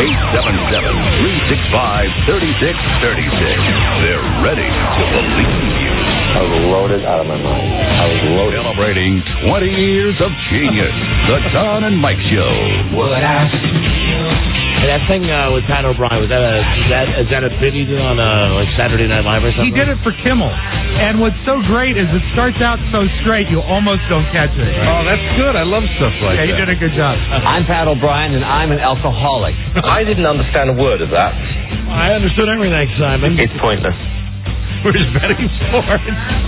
877-365-3636. They're ready to believe you. I was loaded out of my mind. I was loaded. Celebrating 20 years of genius. The Don and Mike Show. Hey, that thing with Pat O'Brien, is that a bit he did on like Saturday Night Live or something? He did it for Kimmel. And what's so great is it starts out so straight you almost don't catch it. Right? Oh, that's good. I love stuff like that. Yeah, he did a good job. I'm Pat O'Brien, and I'm an alcoholic. I didn't understand a word of that. I understood everything, Simon. It's pointless. Where's Betty Ford?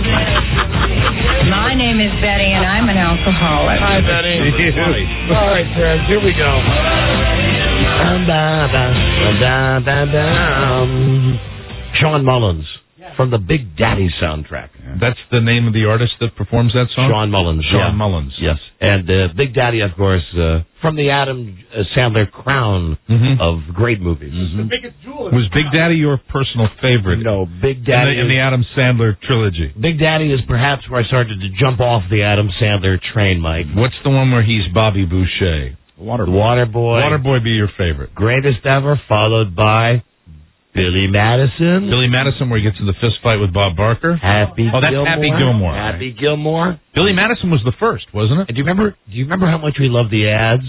My name is Betty, and I'm an alcoholic. Hi, Betty. All right, Terrence, here we go. Sean Mullins from the Big Daddy soundtrack. That's the name of the artist that performs that song? Sean Mullins. Sean Mullins. Yes. And Big Daddy, of course, from the Adam Sandler crown of great movies. Was Big Daddy your personal favorite? No, Big Daddy. In the Adam Sandler trilogy. Big Daddy is perhaps where I started to jump off the Adam Sandler train, Mike. What's the one where he's Bobby Boucher? Waterboy. Waterboy be your favorite. Greatest ever, followed by Billy Madison. Billy Madison, where he gets in the fist fight with Bob Barker. Happy that's Gilmore. Happy Gilmore. Happy Gilmore. Billy Madison was the first, wasn't it? And do you remember how much we loved the ads?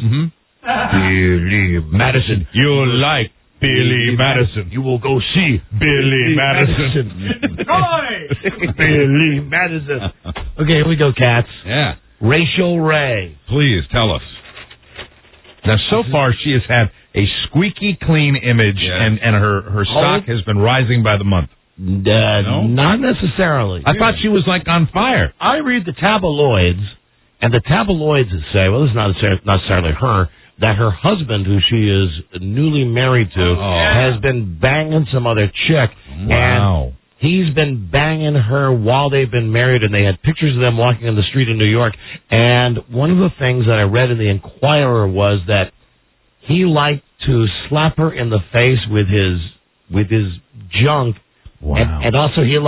Billy Madison. You like Billy Madison. You will go see Billy Madison. Billy Madison. Okay, here we go, cats. Yeah. Rachel Ray. Please, tell us. Now, so far, she has had a squeaky clean image, and her stock has been rising by the month. No? Not necessarily. I thought she was, like, on fire. I read the tabloids, and the tabloids say, well, this is not necessarily her, that her husband, who she is newly married to, has been banging some other chick. Wow. And he's been banging her while they've been married, and they had pictures of them walking on the street in New York. And one of the things that I read in the Inquirer was that he liked to slap her in the face with his junk. Wow. And also he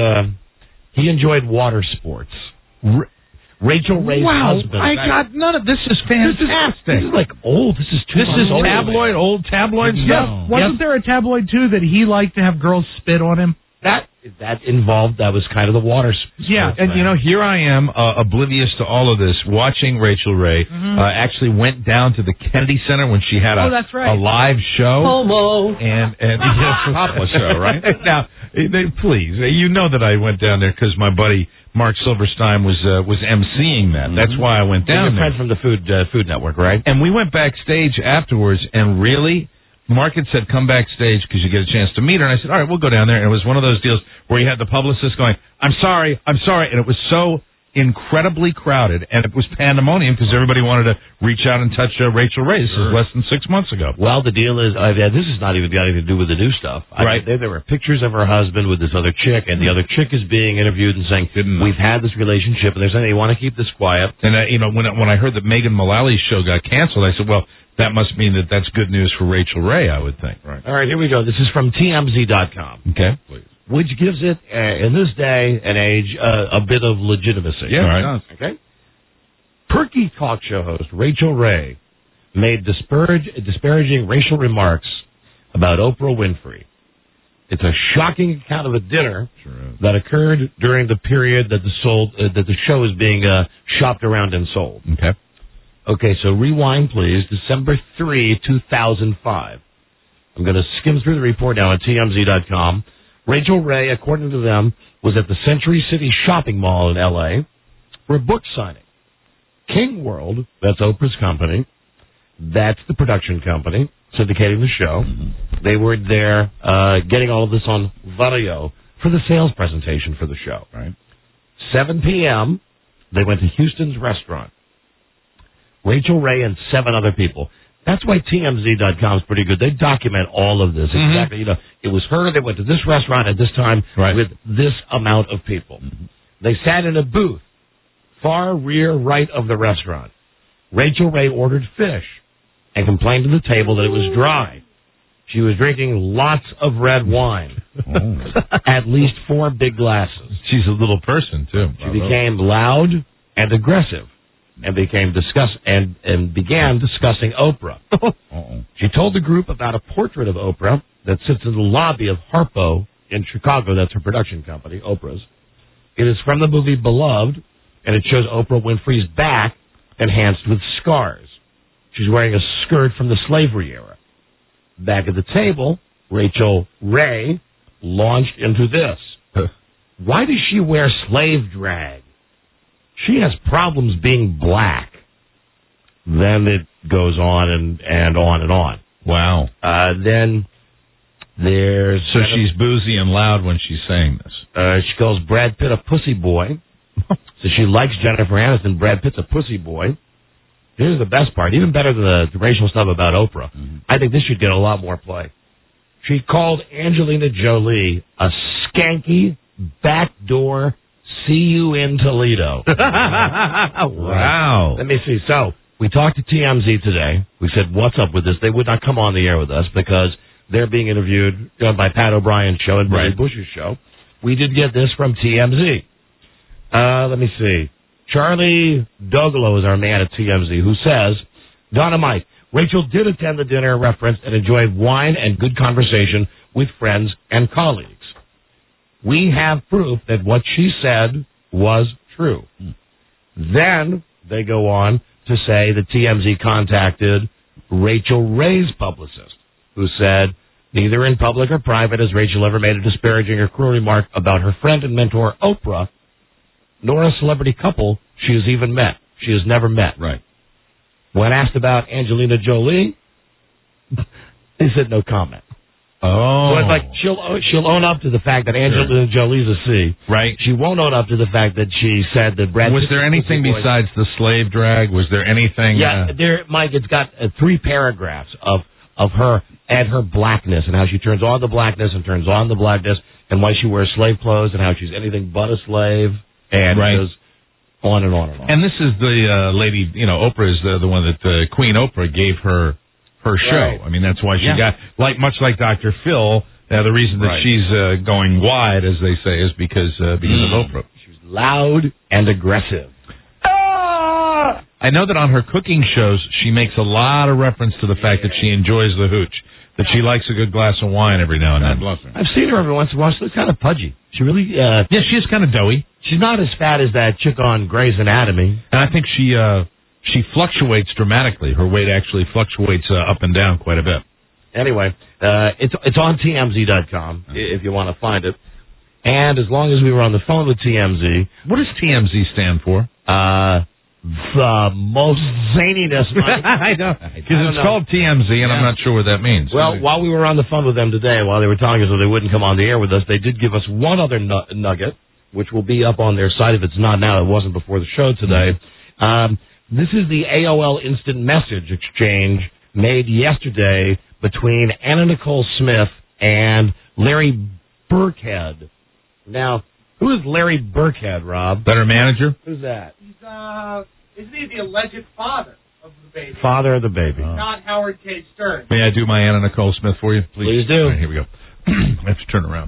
enjoyed water sports. Rachel Ray's husband. I got none of this. Is fantastic. This is like old. This is tabloid, old tabloid stuff. Yeah. Wasn't there a tabloid too that he liked to have girls spit on him? That was kind of the water sports. Yeah, and here I am, oblivious to all of this, watching Rachel Ray. Actually went down to the Kennedy Center when she had a live show. Homo. And Papa show, right? Now, please, you know that I went down there because my buddy Mark Silverstein was emceeing that. That's why I went down there. Your friend from the Food Network, right? And we went backstage afterwards, and really, Mark had said, come backstage because you get a chance to meet her. And I said, all right, we'll go down there. And it was one of those deals where you had the publicist going, I'm sorry. And it was so incredibly crowded, and it was pandemonium because everybody wanted to reach out and touch Rachel Ray. This is less than 6 months ago. Well, the deal is, this is not even got anything to do with the new stuff. Right. There were pictures of her husband with this other chick, and the other chick is being interviewed and saying, we've had this relationship, and they're saying they want to keep this quiet. And, when I heard that Megan Mullally's show got canceled, I said, well, that must mean that that's good news for Rachel Ray, I would think. Right. All right, here we go. This is from TMZ.com. Okay. Please. Which gives it, in this day and age, a bit of legitimacy. Yeah, right. Okay. Perky talk show host Rachel Ray made disparaging racial remarks about Oprah Winfrey. It's a shocking account of a dinner that occurred during the period that the show is being shopped around and sold. Okay, so rewind, please. December 3, 2005. I'm going to skim through the report now on TMZ.com. Rachel Ray, according to them, was at the Century City Shopping Mall in L.A. for a book signing. King World, that's Oprah's company, that's the production company syndicating the show. They were there getting all of this on video for the sales presentation for the show. 7 p.m., they went to Houston's restaurant. Rachel Ray and 7 other people. That's why TMZ.com is pretty good. They document all of this. Exactly. You know, it was her that went to this restaurant at this time with this amount of people. They sat in a booth, far rear right of the restaurant. Rachel Ray ordered fish and complained to the table that it was dry. She was drinking lots of red wine, at least 4 big glasses. She's a little person, too. She became loud and aggressive and began discussing Oprah. She told the group about a portrait of Oprah that sits in the lobby of Harpo in Chicago. That's her production company, Oprah's. It is from the movie Beloved, and it shows Oprah Winfrey's back enhanced with scars. She's wearing a skirt from the slavery era. Back at the table, Rachel Ray launched into this. Why does she wear slave drag? She has problems being black. Then it goes on and on and on. Wow. Then there's... So she's boozy and loud when she's saying this. She calls Brad Pitt a pussy boy. So she likes Jennifer Aniston. Brad Pitt's a pussy boy. Here's the best part. Even better than the racial stuff about Oprah. I think this should get a lot more play. She called Angelina Jolie a skanky, backdoor, see you in Toledo. Wow. Let me see. So, we talked to TMZ today. We said, what's up with this? They would not come on the air with us because they're being interviewed by Pat O'Brien's show and Billy Bush's show. We did get this from TMZ. Let me see. Charlie Dogolo is our man at TMZ who says, Donna Mike, Rachel did attend the dinner referenced and enjoyed wine and good conversation with friends and colleagues. We have proof that what she said was true. Then they go on to say that TMZ contacted Rachel Ray's publicist, who said, neither in public or private has Rachel ever made a disparaging or cruel remark about her friend and mentor, Oprah, nor a celebrity couple she has even met. She has never met. When asked about Angelina Jolie, they said no comment. So it's like she'll own up to the fact that Angelina Jolie's a C. She won't own up to the fact that she said that Brad Pitt... Was there anything besides the slave drag? Was there anything... Yeah, Mike, it's got 3 paragraphs of her and her blackness and how she turns on the blackness and turns on the blackness and why she wears slave clothes and how she's anything but a slave and goes on and on and on. And this is the lady, you know, Oprah is the one that Queen Oprah gave her show. I mean, that's why she got, much like Dr. Phil, the reason that she's going wide, as they say, is because of Oprah. She's loud and aggressive. I know that on her cooking shows, she makes a lot of reference to the fact that she enjoys the hooch, that she likes a good glass of wine every now and then. I've seen her every once in a while. She looks kind of pudgy. She really... yeah, she is kind of doughy. She's not as fat as that chick on Grey's Anatomy. And I think she fluctuates dramatically. Her weight actually fluctuates up and down quite a bit. Anyway, it's on TMZ.com if you want to find it. And as long as we were on the phone with TMZ... What does TMZ stand for? The most zaniness. I know. Because it's called TMZ, and I'm not sure what that means. Well, while we were on the phone with them today, while they were telling us that they wouldn't come on the air with us, they did give us one other nugget, which will be up on their site if it's not now. It wasn't before the show today. This is the AOL Instant Message exchange made yesterday between Anna Nicole Smith and Larry Burkhead. Now, who is Larry Burkhead, Rob? That her manager? Who's that? He's, isn't he the alleged father of the baby? Father of the baby. Not Howard K. Stern. May I do my Anna Nicole Smith for you, please? Please do. All right, here we go. I have to turn around.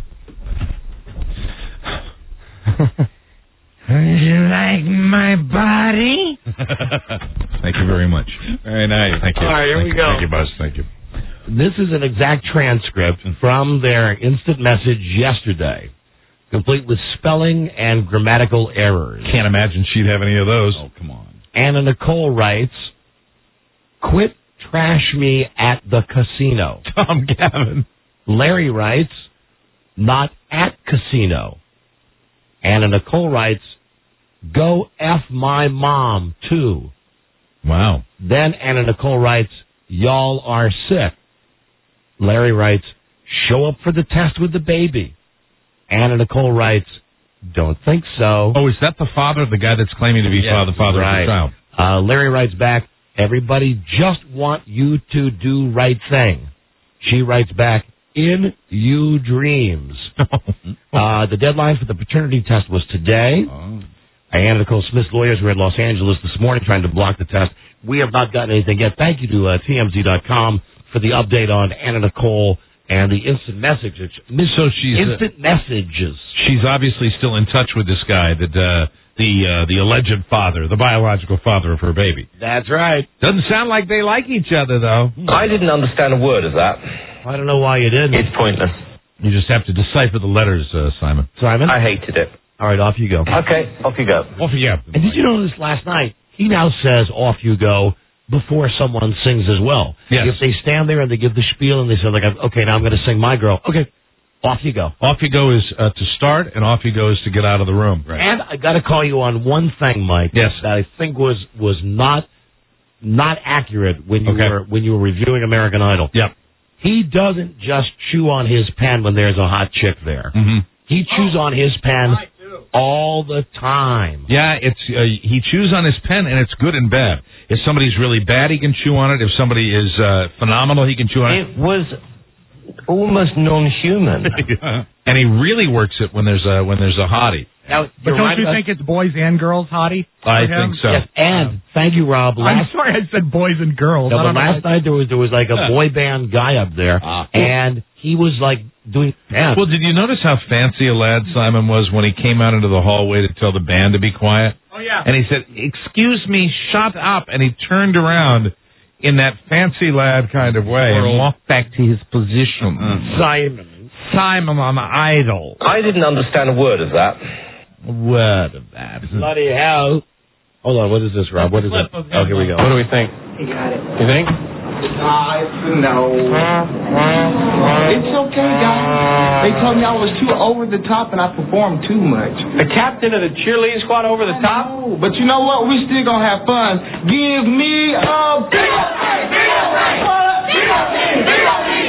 You like my body? Thank you very much. Very nice. Thank you. All right, here we go. Thank you, Buzz. Thank you. This is an exact transcript from their instant message yesterday, complete with spelling and grammatical errors. Can't imagine she'd have any of those. Oh, come on. Anna Nicole writes, "Quit trash me at the casino." Tom Gavin. Larry writes, "Not at casino." Anna Nicole writes, "Go F my mom, too." Wow. Then Anna Nicole writes, "Y'all are sick." Larry writes, "Show up for the test with the baby." Anna Nicole writes, "Don't think so." Oh, is that the father, the guy that's claiming to be the father of the child? Larry writes back, "Everybody just want you to do right thing." She writes back, "In you dreams." The deadline for the paternity test was today. Anna Nicole Smith's lawyers were in Los Angeles this morning trying to block the test. We have not gotten anything yet. Thank you to TMZ.com for the update on Anna Nicole and the instant messages. So she's instant messages. She's obviously still in touch with this guy, that the alleged father, the biological father of her baby. That's right. Doesn't sound like they like each other, though. I didn't understand a word of that. I don't know why you didn't. It's pointless. You just have to decipher the letters, Simon. Simon? I hated it. All right, off you go. Okay, off you go. Off you go. And did you notice last night, he now says, "Off you go," before someone sings as well. Yes. If they stand there and they give the spiel and they say, like, "Okay, now I'm going to sing my girl." Okay, off you go. Off you go is to start, and off you go is to get out of the room. Right. And I got to call you on one thing, Mike. Yes. That I think was not accurate when you were reviewing American Idol. Yep. He doesn't just chew on his pen when there's a hot chick there. Mm-hmm. He chews on his pen all the time. Yeah, it's he chews on his pen, and it's good and bad. If somebody's really bad, he can chew on it. If somebody is phenomenal, he can chew on it. It was almost non-human. And he really works it when there's a hottie. Now, but don't you think it's boys and girls hottie? I think so. Yes, and thank you, Rob. I'm sorry I said boys and girls. No, but last night there was like a boy band guy up there, and he was like doing dance. Well, did you notice how fancy a lad Simon was when he came out into the hallway to tell the band to be quiet? Oh, yeah. And he said, "Excuse me, shut up." And he turned around in that fancy lad kind of way and walked back to his position. Simon on Idol. I didn't understand a word of that. Word of that. Bloody hell. Hold on, what is this, Rob? What is it? Oh, here we go. What do we think? You got it. You think? It's a no. It's okay, guys. They told me I was too over the top and I performed too much. The captain of the cheerleading squad over the top? No, but you know what? We still gonna have fun. Give me a big old thing, big old thing, big old thing, big old thing.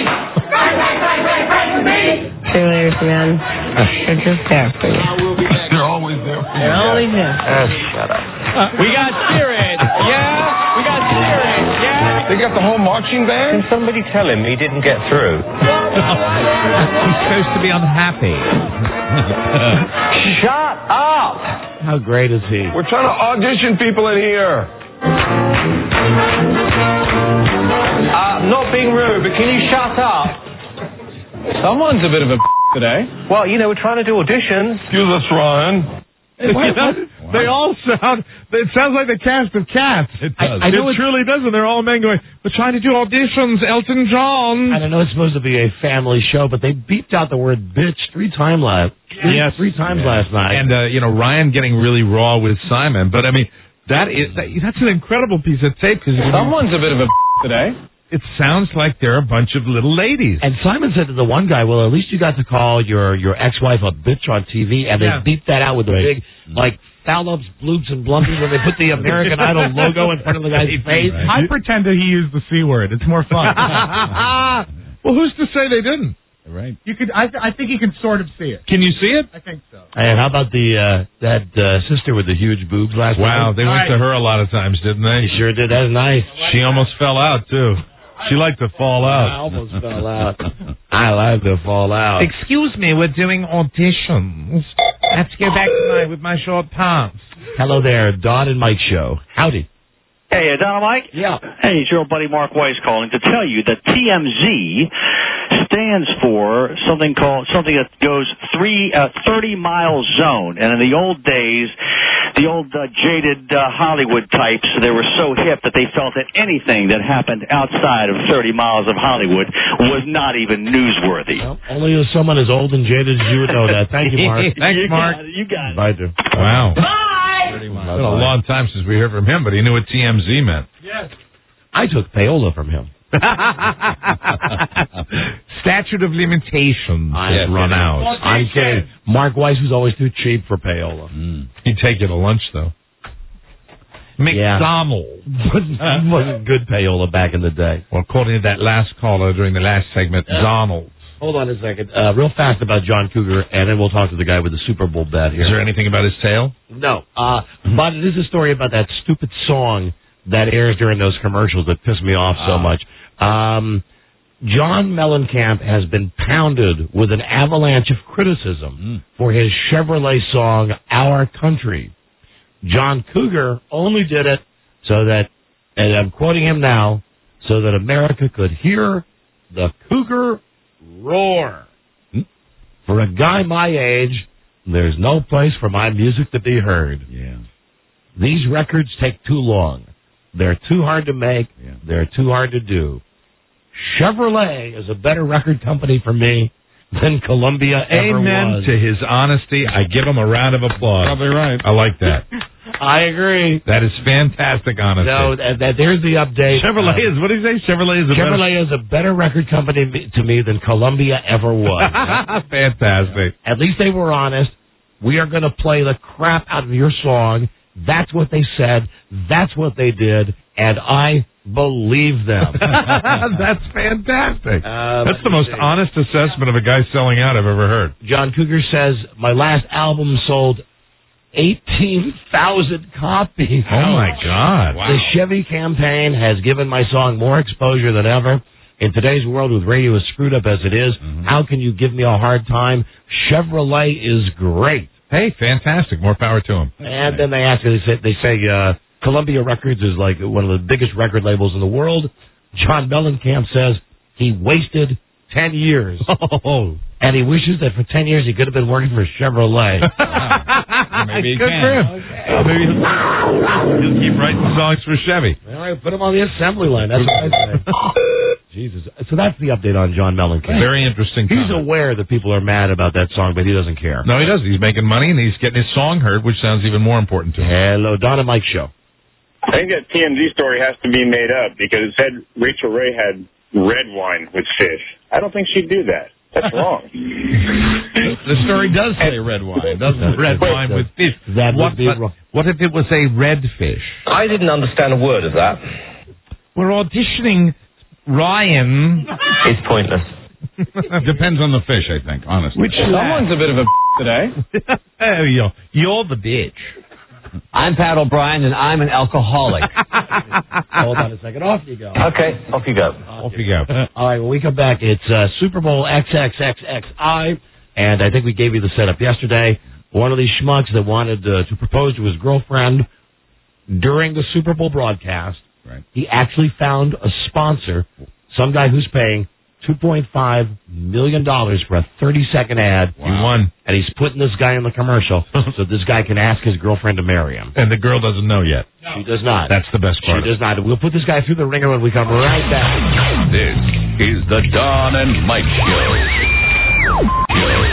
Cheerleaders, man. They're just there for you. They're always there for you. They're always there. Oh, shut up. We got spirit. Yeah? We got spirit. Yeah? They got the whole marching band? Can somebody tell him he didn't get through? He's supposed to be unhappy. Shut up! How great is he? We're trying to audition people in here. Not being rude, but can you shut up? Someone's a bit of a today. Well, we're trying to do auditions. Excuse us, Ryan. They all sound. It sounds like the cast of Cats. It does. I know it truly does, and they're all men going, "We're trying to do auditions, Elton John." And I know it's supposed to be a family show, but they beeped out the word "bitch" three times last night. And Ryan getting really raw with Simon, but I mean that's an incredible piece of tape because Someone's a bit of a today. It sounds like they're a bunch of little ladies. And Simon said to the one guy, "Well, at least you got to call your ex-wife a bitch on TV," and they beeped that out with the big foul-ups, bloops, and blunders when they put the American Idol logo in front of the guy's face. I pretended he used the C word. It's more fun. Well, who's to say they didn't? Right. You could. I think you can sort of see it. Can you see it? I think so. And how about that sister with the huge boobs last night? Wow, they went to her a lot of times, didn't they? They sure did. That's nice. She almost fell out, too. She liked to fall out. I almost fell out. I like to fall out. Excuse me, we're doing auditions. I have to go back tonight with my short pants. Hello there, Don and Mike Show. Howdy. Hey, Don and Mike? Yeah. Hey, it's your old buddy Mark Weiss calling to tell you that TMZ stands for something that goes 30-mile zone. And in the old days, the old jaded Hollywood types, they were so hip that they felt that anything that happened outside of 30 miles of Hollywood was not even newsworthy. Well, only as someone as old and jaded as you would know that. Thank you, Mark. Thanks, Mark. You got it. Bye, Jim. Wow. Bye! It's been a long time since we heard from him, but he knew what TMZ meant. Yes. I took payola from him. Statute of limitations has run out. I'm kidding. Mark Weiss was always too cheap for payola. He'd take you to lunch, though. McDonald's. Wasn't good payola back in the day. Well, according to that last caller during the last segment, Donald. Hold on a second. Real fast about John Cougar, and then we'll talk to the guy with the Super Bowl bet here. Is there anything about his tail? No. But it is a story about that stupid song that airs during those commercials that piss me off so much. John Mellencamp has been pounded with an avalanche of criticism for his Chevrolet song, Our Country. John Cougar only did it so that, and I'm quoting him now, so that America could hear the Cougar roar. For a guy my age, there's no place for my music to be heard. Yeah. These records take too long. They're too hard to make. Yeah. They're too hard to do. Chevrolet is a better record company for me than Columbia ever Amen was. to his honesty. I give him a round of applause. Probably right. I like that. I agree. That is fantastic honesty. So there's the update. Chevrolet is, what do you say? Chevrolet is a better record company to me than Columbia ever was. Fantastic. At least they were honest. We are going to play the crap out of your song. That's what they said. That's what they did. And I believe them. That's fantastic. That's the most honest assessment of a guy selling out I've ever heard. John Cougar says, my last album sold 18,000 copies. Oh, my God. Wow. The Chevy campaign has given my song more exposure than ever. In today's world with radio as screwed up as it is, how can you give me a hard time? Chevrolet is great. Hey, fantastic. More power to him. And then they say Columbia Records is like one of the biggest record labels in the world. John Mellencamp says he wasted 10 years. And he wishes that for 10 years he could have been working for Chevrolet. Maybe he Good can. for him. Okay. Maybe he'll keep writing songs for Chevy. All right, put him on the assembly line. That's what I say. Jesus. So that's the update on John Mellencamp. Very interesting. He's aware that people are mad about that song, but he doesn't care. No, he doesn't. He's making money, and he's getting his song heard, which sounds even more important to him. Hello, Don and Mike Show. I think that TMZ story has to be made up because it said Rachel Ray had red wine with fish. I don't think she'd do that. That's wrong. The story does say red wine, doesn't it? Red wine with fish. That would be wrong. What if it was a red fish? I didn't understand a word of that. We're auditioning Ryan. It's pointless. Depends on the fish, I think, honestly. Someone's a bit of a today. Oh, you're the bitch. I'm Pat O'Brien, and I'm an alcoholic. Hold on a second. Off you go. Okay, off you go. Off you go. All right, when we come back, it's Super Bowl XXXXI, and I think we gave you the setup yesterday. One of these schmucks that wanted to propose to his girlfriend during the Super Bowl broadcast, he actually found a sponsor, some guy who's paying $2.5 million for a 30-second ad. Wow. You won. And he's putting this guy in the commercial so this guy can ask his girlfriend to marry him. And the girl doesn't know yet. No. She does not. That's the best part. She does not. We'll put this guy through the ringer when we come right back. This is the Don and Mike Show.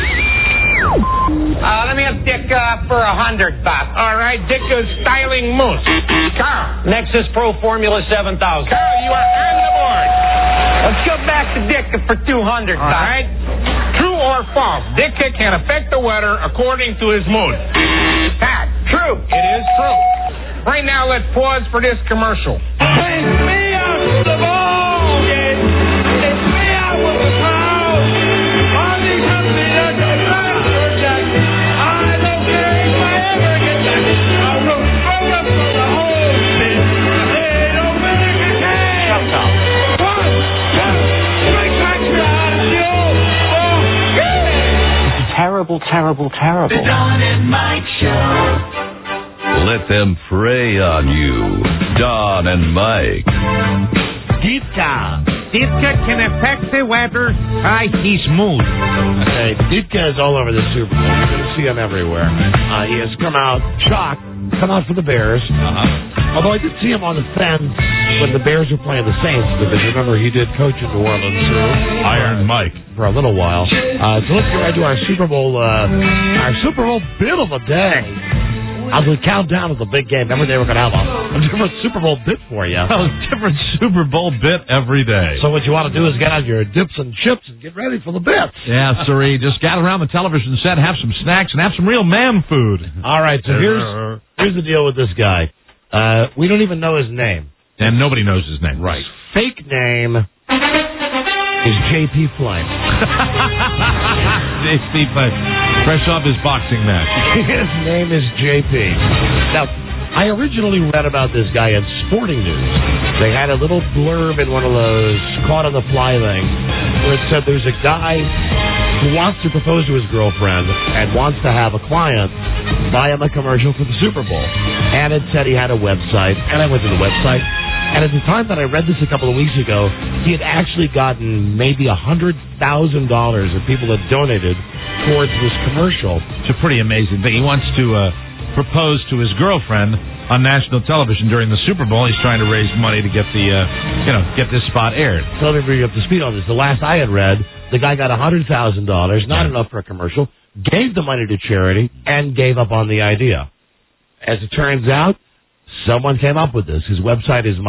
Let me have Dick for $100. All right, Dick is styling moose. Carl. Nexus Pro Formula 7000. Carl, you are on the board. Let's go back to Dick for $200. All right. True or false? Dick can affect the weather according to his mood. Pat. True. It is true. Right now, let's pause for this commercial. It's me out with the ball game. It's me out with the crowd. All these companies are just like Jack. I don't care if I ever get back. I will throw up for the whole thing. They don't make a game. Shut up. One, bring back your attitude. Terrible, terrible, terrible. The Don and Mike Show. Let them prey on you. Don and Mike. Deep down Ditka can affect the weather. He's smooth. Okay, Ditka is all over the Super Bowl. You're going to see him everywhere. He has come out for the Bears. Although I did see him on the fence when the Bears were playing the Saints, because remember he did coach in New Orleans. Iron Mike. For a little while. So let's get right to our Super Bowl bit of the day. As we count down to the big game, remember they were going to have a different Super Bowl bit for you. A different Super Bowl bit every day. So what you want to do is get out your dips and chips and get ready for the bits. Yeah, sirree. Just gather around the television set, have some snacks, and have some real man food. All right, so here's the deal with this guy. We don't even know his name. And nobody knows his name. Right. Fake name is J.P. Flame. J.P. Flame. Fresh off his boxing match. His name is J.P. Now, I originally read about this guy in Sporting News. They had a little blurb in one of those caught-on-the-fly things where it said there's a guy who wants to propose to his girlfriend and wants to have a client buy him a commercial for the Super Bowl. And it said he had a website, and I went to the website. And at the time that I read this a couple of weeks ago, he had actually gotten maybe $100,000 of people that donated towards this commercial. It's a pretty amazing thing. He wants to propose to his girlfriend on national television during the Super Bowl. He's trying to raise money to get the, get this spot aired. So let me bring you up to speed on this. The last I had read, the guy got $100,000, not enough for a commercial, gave the money to charity, and gave up on the idea. As it turns out, someone came up with this. His website is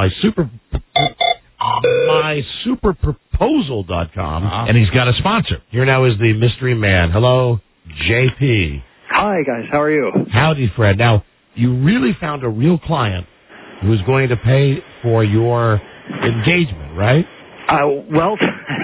mysuperproposal.com. And he's got a sponsor. Here now is the mystery man. Hello, JP. Hi, guys. How are you? Howdy, Fred. Now, you really found a real client who's going to pay for your engagement, right? Well,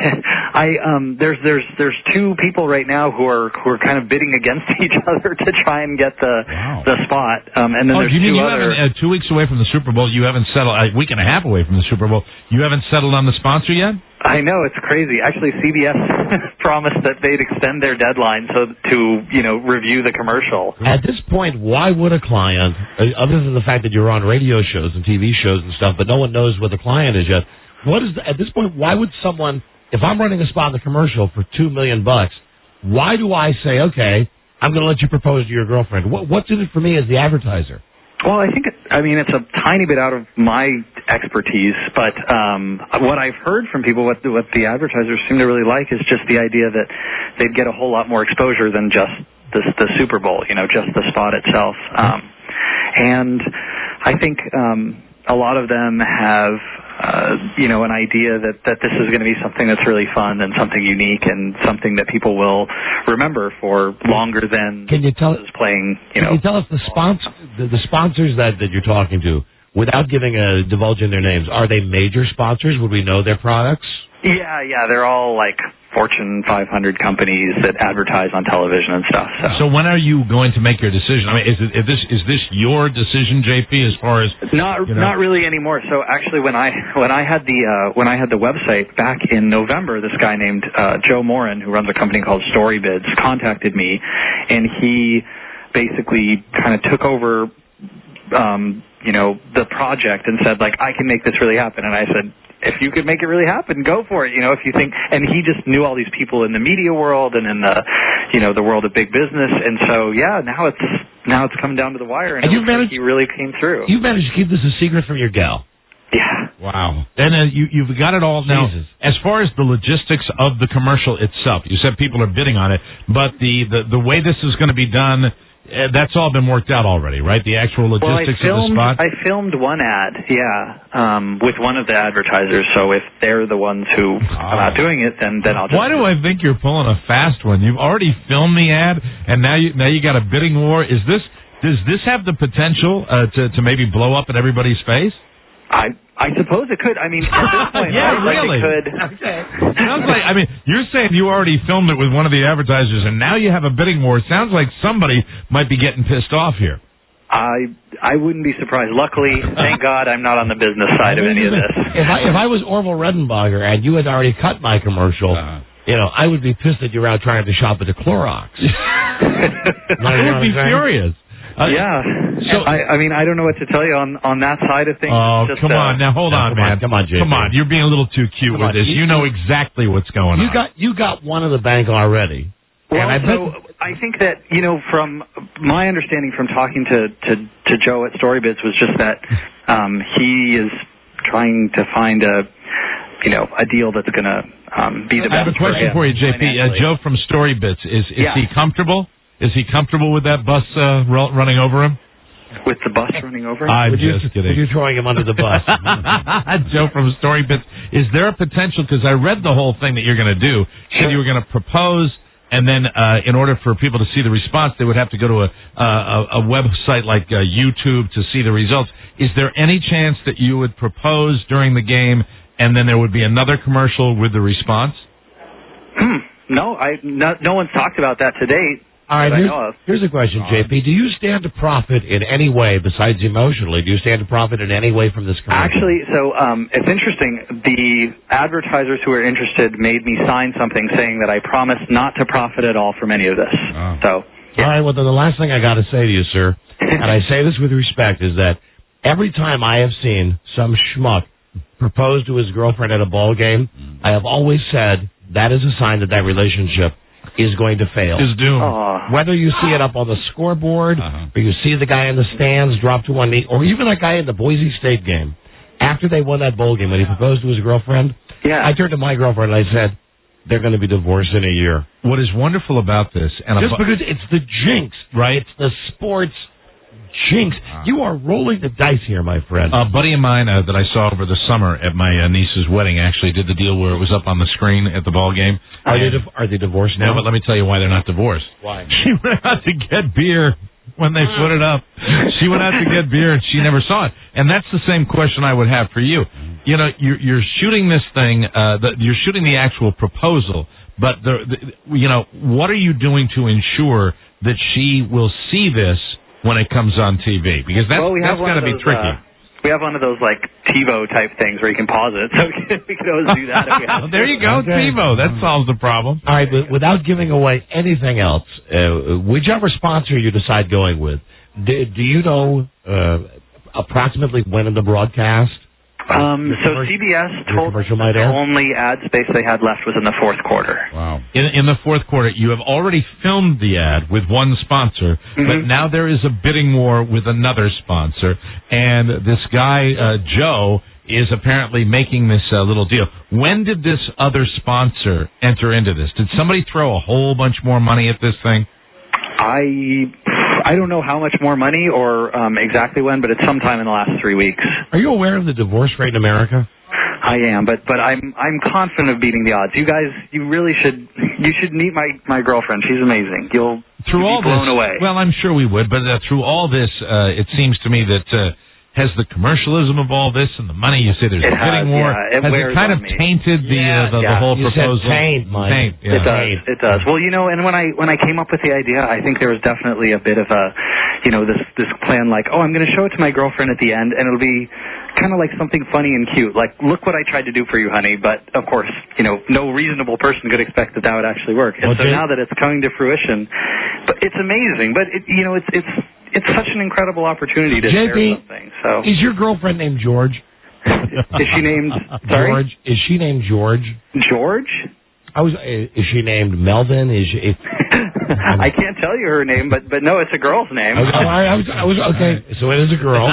there's two people right now who are kind of bidding against each other to try and get the spot. And then there's you mean two you other. haven't 2 weeks away from the Super Bowl? You haven't settled a week and a half away from the Super Bowl. You haven't settled on the sponsor yet? I know, it's crazy. Actually, CBS promised that they'd extend their deadline to review the commercial. At this point, why would a client, other than the fact that you're on radio shows and TV shows and stuff, but no one knows what the client is yet? At this point, why would someone, if I'm running a spot in the commercial for $2 million, why do I say, okay, I'm going to let you propose to your girlfriend? What's in it for me as the advertiser? Well, I think it's a tiny bit out of my expertise, but what I've heard from people, what the advertisers seem to really like is just the idea that they'd get a whole lot more exposure than just the Super Bowl, just the spot itself. And I think a lot of them have an idea that this is going to be something that's really fun and something unique and something that people will remember for longer than playing. Can you tell us the sponsors that you're talking to, without divulging their names, are they major sponsors? Would we know their products? Yeah, they're all like Fortune 500 companies that advertise on television and stuff. So when are you going to make your decision? I mean, is this your decision, JP? As far as not really anymore. So actually, when I had the website back in November, this guy named Joe Morin, who runs a company called StoryBids, contacted me, and he basically kind of took over the project and said, like, I can make this really happen. And I said, if you could make it really happen, go for it. If you think, and he just knew all these people in the media world and in the world of big business. And so, now it's come down to the wire, and he really came through. You've managed to keep this a secret from your gal. Yeah. Wow. And you've got it all now. Jesus. As far as the logistics of the commercial itself, you said people are bidding on it, but the way this is going to be done, that's all been worked out already, right? The actual logistics of the spot? I filmed one ad, with one of the advertisers. So if they're the ones who are not doing it, then I'll just... Why do I think you're pulling a fast one? You've already filmed the ad, and now you got a bidding war. Does this have the potential to maybe blow up in everybody's face? I suppose it could. I mean, at this point, really? It could. Okay. Sounds like, you're saying you already filmed it with one of the advertisers, and now you have a bidding war. It sounds like somebody might be getting pissed off here. I wouldn't be surprised. Luckily, thank God, I'm not on the business side of any of this. If I was Orville Redenbacher and you had already cut my commercial, I would be pissed that you're out trying to shop at the Clorox. I would be furious. So I mean, I don't know what to tell you on that side of things. Oh, come on. Now, hold on, man. Come on, JP. Come on. You're being a little too cute with this. You know exactly what's going on. You got one of the bank already. Well, I think that, from my understanding from talking to Joe at Storybids was just that he is trying to find a deal that's going to be the best. I have a question for you, JP. Joe from Storybits. Is he comfortable? Is he comfortable with that bus running over him? With the bus running over him? I'm just kidding. You're throwing him under the bus. Joe from Storybits. Is there a potential, because I read the whole thing that you're going to do, said you were going to propose, and then in order for people to see the response, they would have to go to a website like YouTube to see the results. Is there any chance that you would propose during the game, and then there would be another commercial with the response? No, no one's talked about that to date. All right, here's a question, JP. Do you stand to profit in any way, besides emotionally? Do you stand to profit in any way from this commercial? Actually, it's interesting. The advertisers who are interested made me sign something saying that I promise not to profit at all from any of this. So, all right, well, then the last thing I got to say to you, sir, and I say this with respect, is that every time I have seen some schmuck propose to his girlfriend at a ball game, I have always said that is a sign that relationship is going to fail. Is doomed. Whether you see it up on the scoreboard, or you see the guy in the stands drop to one knee, or even that guy in the Boise State game, after they won that bowl game, when he proposed to his girlfriend, I turned to my girlfriend and I said, they're going to be divorced in a year. What is wonderful about this, and just because it's the jinx, right? It's the sports jinx. You are rolling the dice here, my friend. A buddy of mine that I saw over the summer at my niece's wedding actually did the deal where it was up on the screen at the ball game. Are they divorced now? No, but let me tell you why they're not divorced. Why? She went out to get beer when they put it up. She went out to get beer and she never saw it. And that's the same question I would have for you. You're shooting this thing. You're shooting the actual proposal, but what are you doing to ensure that she will see this when it comes on TV? Because that's got to be tricky. We have one of those like TiVo type things where you can pause it, so we can always do that if we have to. There you go, TiVo. That solves the problem. All right, but without giving away anything else, whichever sponsor you decide going with, do you know approximately when in the broadcast? So CBS told us the only ad space they had left was in the fourth quarter. Wow. In the fourth quarter, you have already filmed the ad with one sponsor, but now there is a bidding war with another sponsor, and this guy, Joe, is apparently making this little deal. When did this other sponsor enter into this? Did somebody throw a whole bunch more money at this thing? I don't know how much more money or exactly when, but it's sometime in the last 3 weeks. Are you aware of the divorce rate in America? I am, but I'm confident of beating the odds. You guys, you should meet my girlfriend. She's amazing. You'll be blown away. Well, I'm sure we would, but through all this, it seems to me that has the commercialism of all this and the money, you say there's a bidding war, has it kind of tainted the whole proposal? Taint, Mike. Taint, yeah. It does. Well, and when I came up with the idea, I think there was definitely a bit of a, this plan like, I'm going to show it to my girlfriend at the end, and it'll be kind of like something funny and cute, like, look what I tried to do for you, honey. But of course, no reasonable person could expect that would actually work. And so now that it's coming to fruition, but it's amazing. But it's such an incredible opportunity to share something. So, is your girlfriend named George? Is she named George? Is she named George? George? Is she named Melvin? I can't tell you her name, but no, it's a girl's name. I was okay. So it is a girl.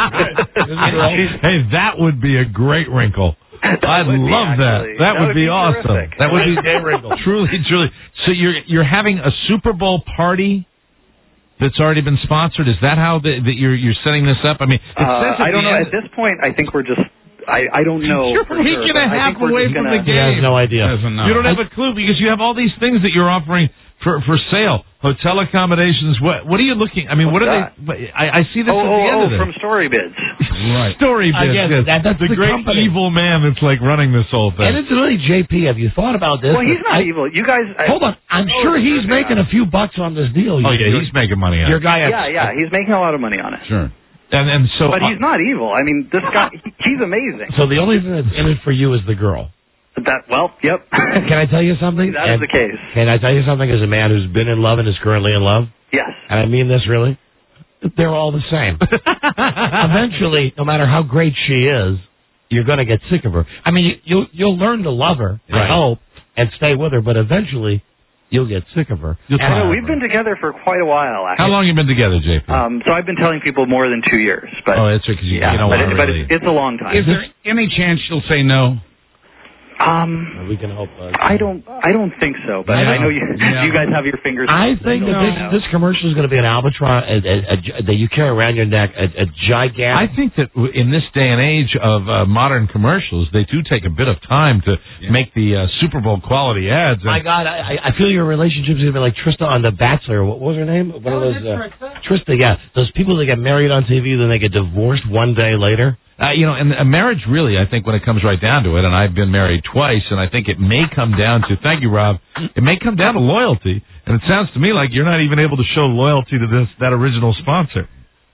Hey, that would be a great wrinkle. I'd love that. That would be awesome. Terrific. That would be truly. So you're having a Super Bowl party that's already been sponsored? Is that how that you're setting this up? I mean, it says I don't know. At this point, I think we're just. I don't know. You're a week and a half away from the game. He has no idea. You don't have a clue because you have all these things that you're offering for sale. Hotel accommodations. What are you looking? I mean, what are they? I see this at the end of it. From Storybids. Right. Storybids. Yes. That's the great company. evil man that's like running this whole thing. And it's really JP. Have you thought about this? Well, he's not evil. You guys. Hold on. I'm sure he's making a few bucks on this deal. He's making money on it. Your guy. Yeah. He's making a lot of money on it. Sure. But he's not evil. I mean, this guy, he's amazing. So the only thing that's in it for you is the girl. Yep. Can I tell you something? That is the case. Can I tell you something as a man who's been in love and is currently in love? Yes. And I mean this really. they're all the same. Eventually, no matter how great she is, you're going to get sick of her. I mean, you'll learn to love her, I hope, and stay with her, but eventually you'll get sick of her. We've been together for quite a while, actually. How long have you been together, JP? So I've been telling people more than 2 years. But that's right, because you don't want to really... But it's a long time. Is there any chance she'll say no? We can hope. I don't think so, but I know you guys have your fingers. I think that this commercial is going to be an albatross that you carry around your neck, a gigantic. I think that in this day and age of modern commercials, they do take a bit of time to make the Super Bowl quality ads. My God, I feel your relationship's going to be like Trista on The Bachelor. What was her name? One of those. Trista, yeah. Those people that get married on TV, then they get divorced one day later. And a marriage really, I think, when it comes right down to it, and I've been married twice, and I think it may come down to, thank you, Rob, it may come down to loyalty, and it sounds to me like you're not even able to show loyalty to that original sponsor.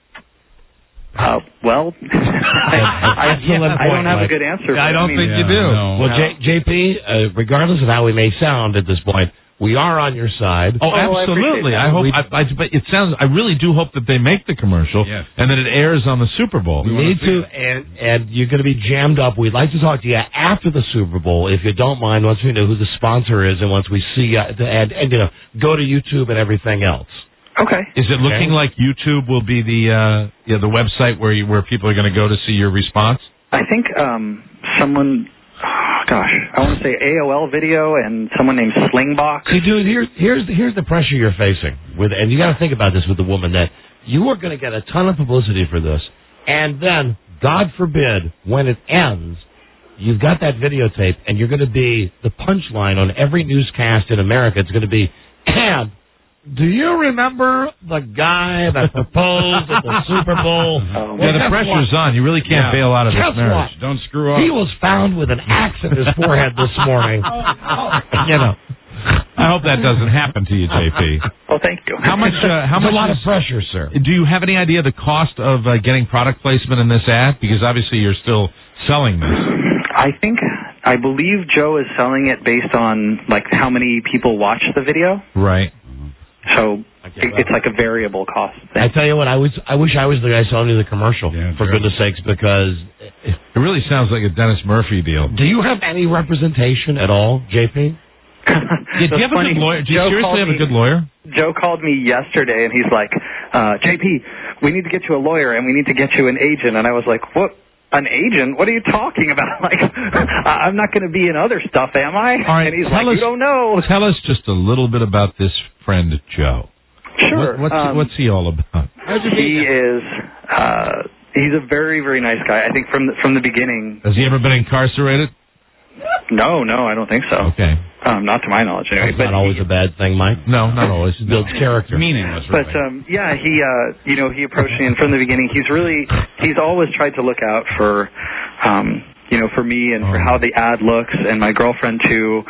I don't have a good answer. I don't think you do. No. Well, JP, regardless of how we may sound at this point, we are on your side. Oh, absolutely. I hope. But it sounds. I really do hope that they make the commercial and that it airs on the Super Bowl. We need to, and you're going to be jammed up. We'd like to talk to you after the Super Bowl, if you don't mind. Once we know who the sponsor is, and once we see, and go to YouTube and everything else. Okay. Is it looking like YouTube will be the website where people are going to go to see your response? I think someone. Gosh, I want to say AOL Video and someone named Slingbox. See, dude, here's the pressure you're facing with, and you got to think about this with the woman, that you are going to get a ton of publicity for this, and then, God forbid, when it ends, you've got that videotape, and you're going to be the punchline on every newscast in America. It's going to be, and do you remember the guy that proposed at the Super Bowl? The pressure's on. You really can't bail out of this marriage. What? Don't screw up. He was found with an axe in his forehead this morning. I hope that doesn't happen to you, JP. Oh, thank you. How much? A lot of pressure, sir. Do you have any idea the cost of getting product placement in this ad? Because obviously you're still selling this. I believe Joe is selling it based on how many people watch the video. Right. So it's like a variable cost thing. I tell you what, I wish I was the guy selling you the commercial, for goodness sakes, because it really sounds like a Dennis Murphy deal. Do you have any representation at all, JP? Do you have a good lawyer? Do you seriously have a good lawyer? Joe called me yesterday, and he's like, JP, we need to get you a lawyer, and we need to get you an agent. And I was like, what? An agent? What are you talking about? I'm not going to be in other stuff, am I? All right, and he's like, you don't know. Tell us just a little bit about this friend, Joe. Sure. What's he all about? He is. He's a very, very nice guy. I think from the beginning. Has he ever been incarcerated? No, I don't think so. Okay. Not to my knowledge, anyway. That's not always a bad thing, Mike. No, not always. It builds character. Meaningless, really. But he approached me, and from the beginning, he's always tried to look out for, for me and for how the ad looks, and my girlfriend too.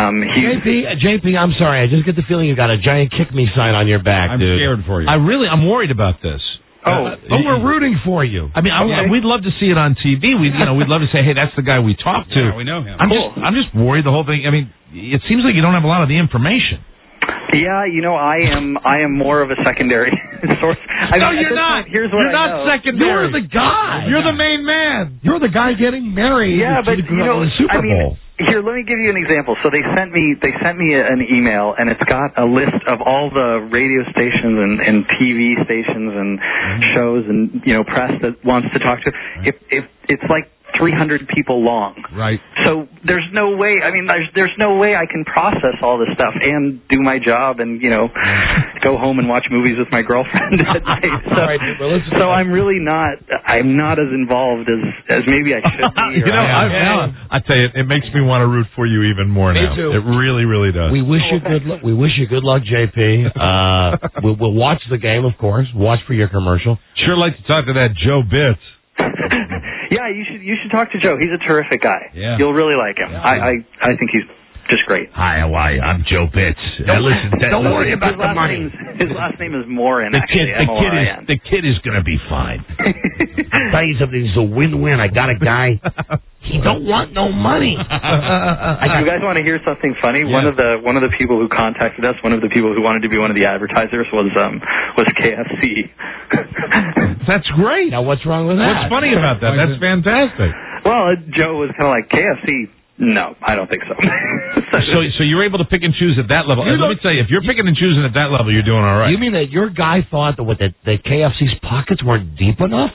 JP, I'm sorry. I just get the feeling you got a giant kick me sign on your back, dude. I'm scared for you. I'm worried about this. But we're rooting for you. I mean, we'd love to see it on TV. We'd love to say, hey, that's the guy we talked to. Yeah, we know him. I'm just worried the whole thing. I mean, it seems like you don't have a lot of the information. Yeah, I am more of a secondary source. No, you're not. Here's what you're not secondary. You're the guy. You're the main man. You're the guy getting married. Yeah, but the Super Bowl. Here, let me give you an example. So they sent me an email, and it's got a list of all the radio stations and TV stations and shows and press that wants to talk to. If it's like 300 people long. Right. So there's no way. I mean, there's no way I can process all this stuff and do my job and go home and watch movies with my girlfriend at night. So I'm really not. I'm not as involved as maybe I should be. I tell you, it makes me want to root for you even more now. Me too. It really, really does. We wish you good luck. We wish you good luck, JP. We'll watch the game, of course. Watch for your commercial. Sure, like to talk to that Joe Bitts. Yeah, you should talk to Joe. He's a terrific guy. Yeah. You'll really like him. Yeah. I think he's just great. Hi, how are you? I'm Joe Bitts. Don't worry about the money. His last name is Morin. The kid is going to be fine. I'll tell you something. It's a win-win. I got a guy. He don't want no money. You guys want to hear something funny? Yeah. One of the people who contacted us, one of the people who wanted to be one of the advertisers was KFC. That's great. Now, what's wrong with that? What's funny about that? That's fantastic. Well, Joe was kind of like, KFC, no, I don't think so. So you're able to pick and choose at that level. Let me tell you, if you're picking and choosing at that level, you're doing all right. You mean that your guy thought that the KFC's pockets weren't deep enough?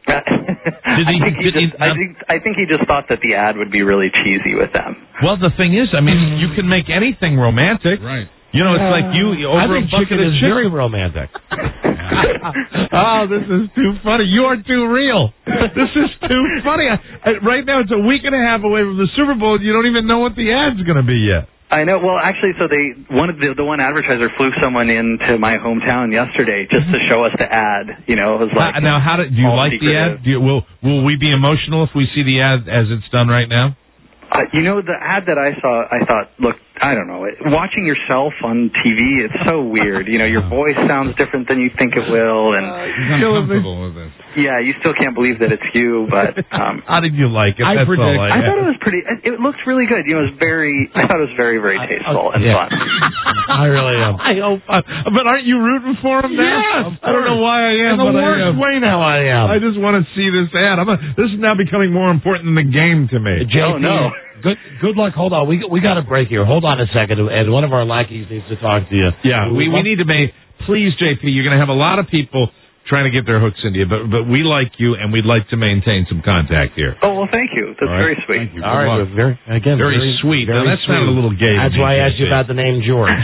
I think he just thought that the ad would be really cheesy with them. Well, the thing is, I mean, you can make anything romantic. Right. You know, it's like you over I think a bucket chicken of is chicken. very romantic. Oh, this is too funny. You are too real. This is too funny. Right now, it's a week and a half away from the Super Bowl, and you don't even know what the ad's going to be yet. I know. Well, actually, so the one advertiser flew someone into my hometown yesterday just to show us the ad. You know, it was like. Now, do you like the ad? Will we be emotional if we see the ad as it's done right now? The ad that I saw, I thought, look, I don't know. Watching yourself on TV, it's so weird. You know, your voice sounds different than you think it will, and he's uncomfortable with this. Yeah, you still can't believe that it's you. But how did you like it? I thought it was pretty. It looked really good. You know, it was very. I thought it was very, very tasteful and fun. I really am. I hope. But aren't you rooting for him now? Yes, I don't know why I am. In the but worst I am. way now I am. I just want to see this ad. This is now becoming more important than the game to me. JP, no. Good luck. Hold on. We got a break here. Hold on a second. And one of our lackeys needs to talk to you. Yeah, we need to make. Please, JP, you're going to have a lot of people trying to get their hooks into you, but we like you, and we'd like to maintain some contact here. Oh, well, thank you. That's very sweet. Thank you. All right. Very sweet. Now, that sounded a little gay. That's why I asked you about the name George.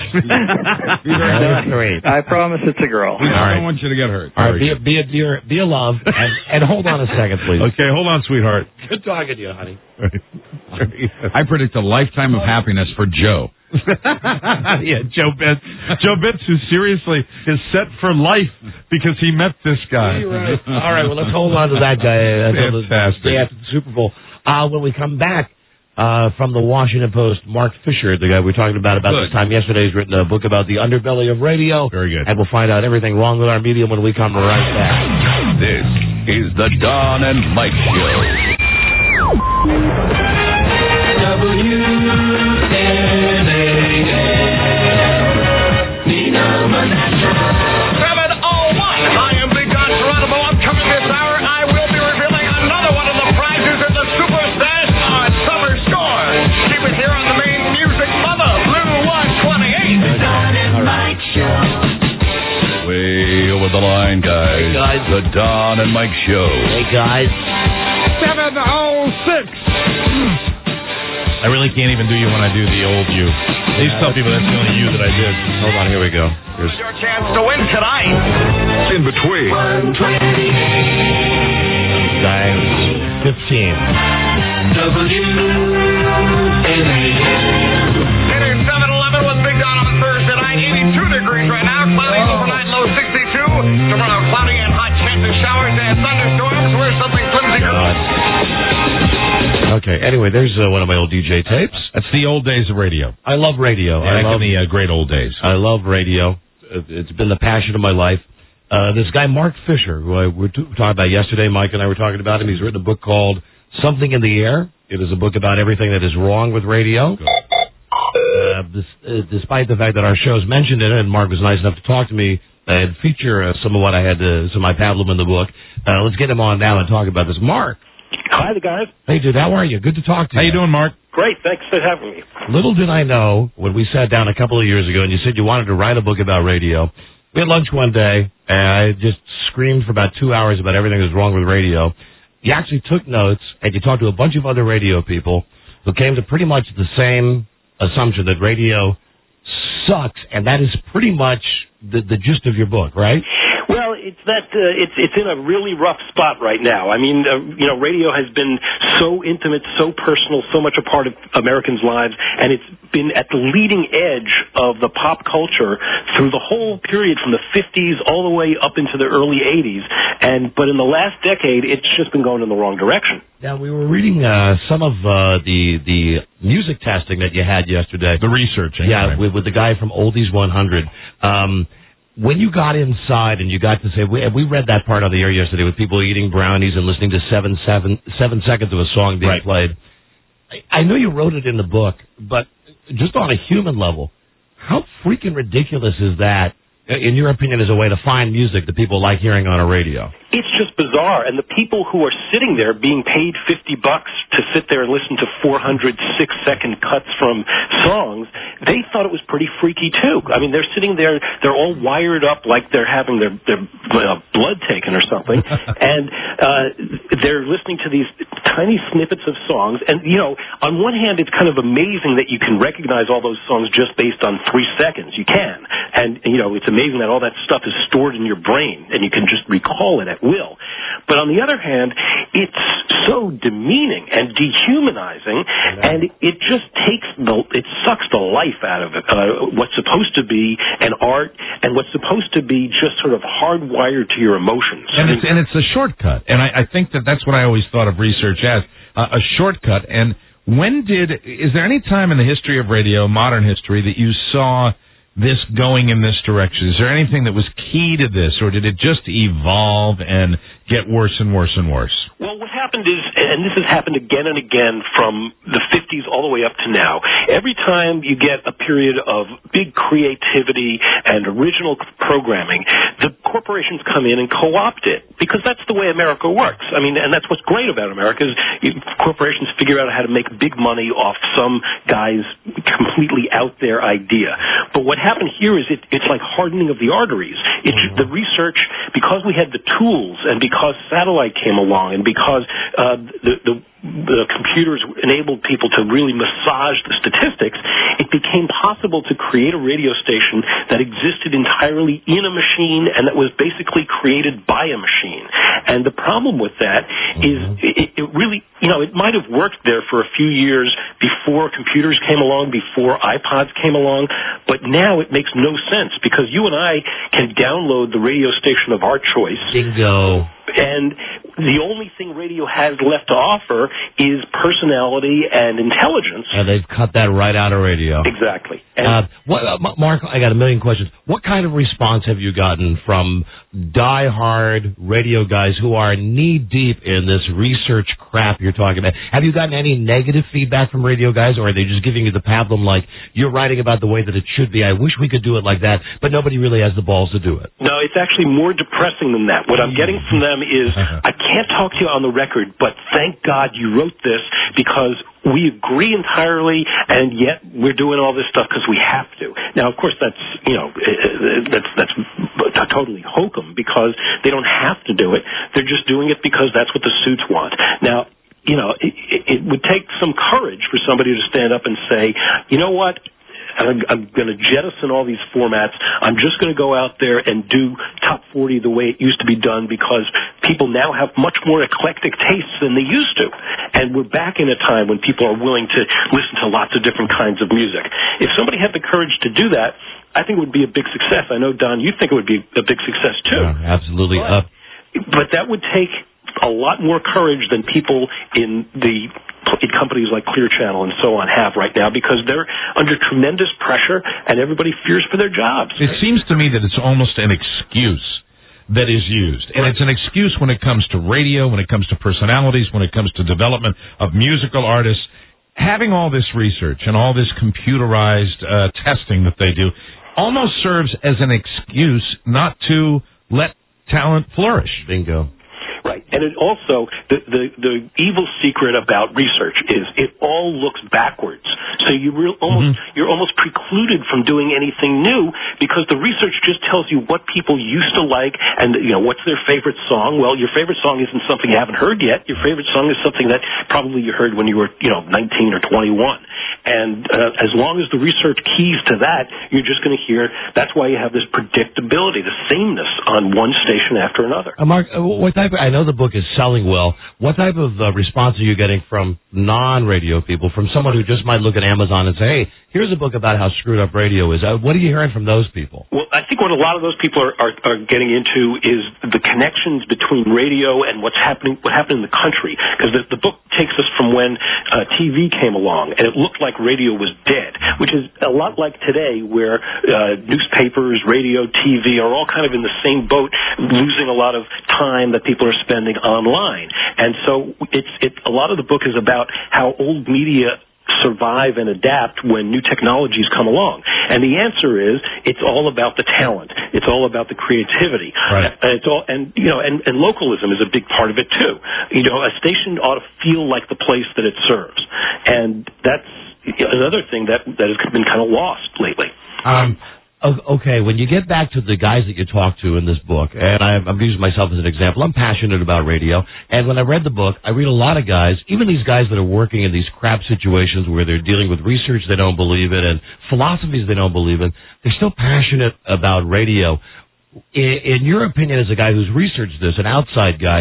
Sweet. I promise it's a girl. I don't want you to get hurt. All right. Be a love, and hold on a second, please. Okay, hold on, sweetheart. Good talking to you, honey. I predict a lifetime of happiness for Joe. Yeah, Joe Betts. Joe Betts, who seriously is set for life because he met this guy. Right. All right, well, let's hold on to that guy until the day after the Super Bowl. When we come back from the Washington Post, Mark Fisher, the guy we were talking about this time yesterday, has written a book about the underbelly of radio. Very good. And we'll find out everything wrong with our media when we come right back. This is the Don and Mike Show. The line, guys. Hey, guys. The Don and Mike Show. Hey, guys. 7:06. I really can't even do you when I do the old you. Please tell people that's the only you that I did. Hold on, here we go. Here's your chance to win tonight. In between. 9:15. It is 7-11 with Big Don on Thursday night. 82 degrees right now. Cloudy overnight, low 62. Tomorrow, cloudy and hot, chance of showers and thunderstorms. Wear something flimsy. Okay, anyway, there's one of my old DJ tapes. That's the old days of radio. I love radio. Back in the great old days. I love radio. It's been the passion of my life. This guy, Mark Fisher, who we were talking about yesterday, Mike and I were talking about him. He's written a book called Something in the Air. It is a book about everything that is wrong with radio. Despite the fact that our show's mentioned in it, and Mark was nice enough to talk to me and feature some of what I had, some of my pablum in the book. Let's get him on now and talk about this. Mark. Hi, the guys. Hey, dude, how are you? Good to talk to you. How you doing, Mark? Great. Thanks for having me. Little did I know when we sat down a couple of years ago and you said you wanted to write a book about radio. We had lunch one day, and I just screamed for about 2 hours about everything that was wrong with radio. You actually took notes, and you talked to a bunch of other radio people who came to pretty much the same assumption that radio sucks, and that is pretty much the gist of your book, right? Well, it's that it's in a really rough spot right now. I mean, radio has been so intimate, so personal, so much a part of Americans' lives, and it's been at the leading edge of the pop culture through the whole period from the 50s all the way up into the early 80s. But in the last decade, it's just been going in the wrong direction. Now, we were reading some of the music testing that you had yesterday. The research. Yeah, with the guy from Oldies 100. when you got inside and you got to say, we read that part on the air yesterday with people eating brownies and listening to 7 seconds of a song being played. I know you wrote it in the book, but just on a human level, how freaking ridiculous is that, in your opinion, as a way to find music that people like hearing on a radio? It's just bizarre, and the people who are sitting there being paid $50 to sit there and listen to 400 6-second cuts from songs, they thought it was pretty freaky too. I mean, they're sitting there, they're all wired up like they're having their blood taken or something, and they're listening to these tiny snippets of songs. And on one hand, it's kind of amazing that you can recognize all those songs just based on 3 seconds. You can, and it's amazing that all that stuff is stored in your brain and you can just recall it at will. But on the other hand, it's so demeaning and dehumanizing, and it just it sucks the life out of it. What's supposed to be an art and what's supposed to be just sort of hardwired to your emotions. And it's a shortcut. And I think that's what I always thought of research as, a shortcut. And is there any time in the history of radio, modern history, that you saw this going in this direction? Is there anything that was key to this, or did it just evolve and get worse and worse and worse? Well, what happened is, and this has happened again and again from the 50s all the way up to now, every time you get a period of big creativity and original programming, the corporations come in and co-opt it, because that's the way America works. I mean, and that's what's great about America is corporations figure out how to make big money off some guy's completely out there idea. But what happened here is it's like hardening of the arteries. The research, because we had the tools and because satellite came along and because the computers enabled people to really massage the statistics, it became possible to create a radio station that existed entirely in a machine and that was basically created by a machine. And the problem with that is it really, it might have worked there for a few years before computers came along, before iPods came along, but now it makes no sense because you and I can download the radio station of our choice. Bingo. And the only thing radio has left to offer is personality and intelligence. And they've cut that right out of radio. Exactly. Mark, I got a million questions. What kind of response have you gotten from die-hard radio guys who are knee-deep in this research crap you're talking about? Have you gotten any negative feedback from radio guys, or are they just giving you the pablum like, you're writing about the way that it should be, I wish we could do it like that, but nobody really has the balls to do it? No, it's actually more depressing than that. What I'm getting from them is, I can't talk to you on the record, but thank God you wrote this because we agree entirely, and yet we're doing all this stuff because we have to. Now, of course, that's totally hokum because they don't have to do it. They're just doing it because that's what the suits want. Now, it would take some courage for somebody to stand up and say, you know what? I'm going to jettison all these formats. I'm just going to go out there and do top 40 the way it used to be done because people now have much more eclectic tastes than they used to. And we're back in a time when people are willing to listen to lots of different kinds of music. If somebody had the courage to do that, I think it would be a big success. I know, Don, you think it would be a big success too. Absolutely. But that would take a lot more courage than people in companies like Clear Channel and so on have right now because they're under tremendous pressure and everybody fears for their jobs. It seems to me that it's almost an excuse that is used. And it's an excuse when it comes to radio, when it comes to personalities, when it comes to development of musical artists. Having all this research and all this computerized testing that they do almost serves as an excuse not to let talent flourish. Bingo. Right. And it also, the evil secret about research is it all looks backwards. So you're almost precluded from doing anything new because the research just tells you what people used to like and, what's their favorite song. Well, your favorite song isn't something you haven't heard yet. Your favorite song is something that probably you heard when you were, 19 or 21. And as long as the research keys to that, you're just going to hear, that's why you have this predictability, the sameness on one station after another. Mark, what type of, I know the book is selling well. What type of response are you getting from non-radio people, from someone who just might look at Amazon and say, hey, here's a book about how screwed up radio is? What are you hearing from those people? Well, I think what a lot of those people are getting into is the connections between radio and what happened in the country. Because the book takes us from when TV came along, and it looked like radio was dead, which is a lot like today, where newspapers, radio, TV are all kind of in the same boat, losing a lot of time that people are spending online. And so a lot of the book is about how old media survive and adapt when new technologies come along. And the answer is, it's all about the talent. It's all about the creativity. Right. And localism is a big part of it too. You know, a station ought to feel like the place that it serves. And that's another thing that has been kind of lost lately. Okay, when you get back to the guys that you talk to in this book, and I'm using myself as an example, I'm passionate about radio, and when I read the book, I read a lot of guys, even these guys that are working in these crap situations where they're dealing with research they don't believe in and philosophies they don't believe in, they're still passionate about radio. In your opinion, as a guy who's researched this, an outside guy,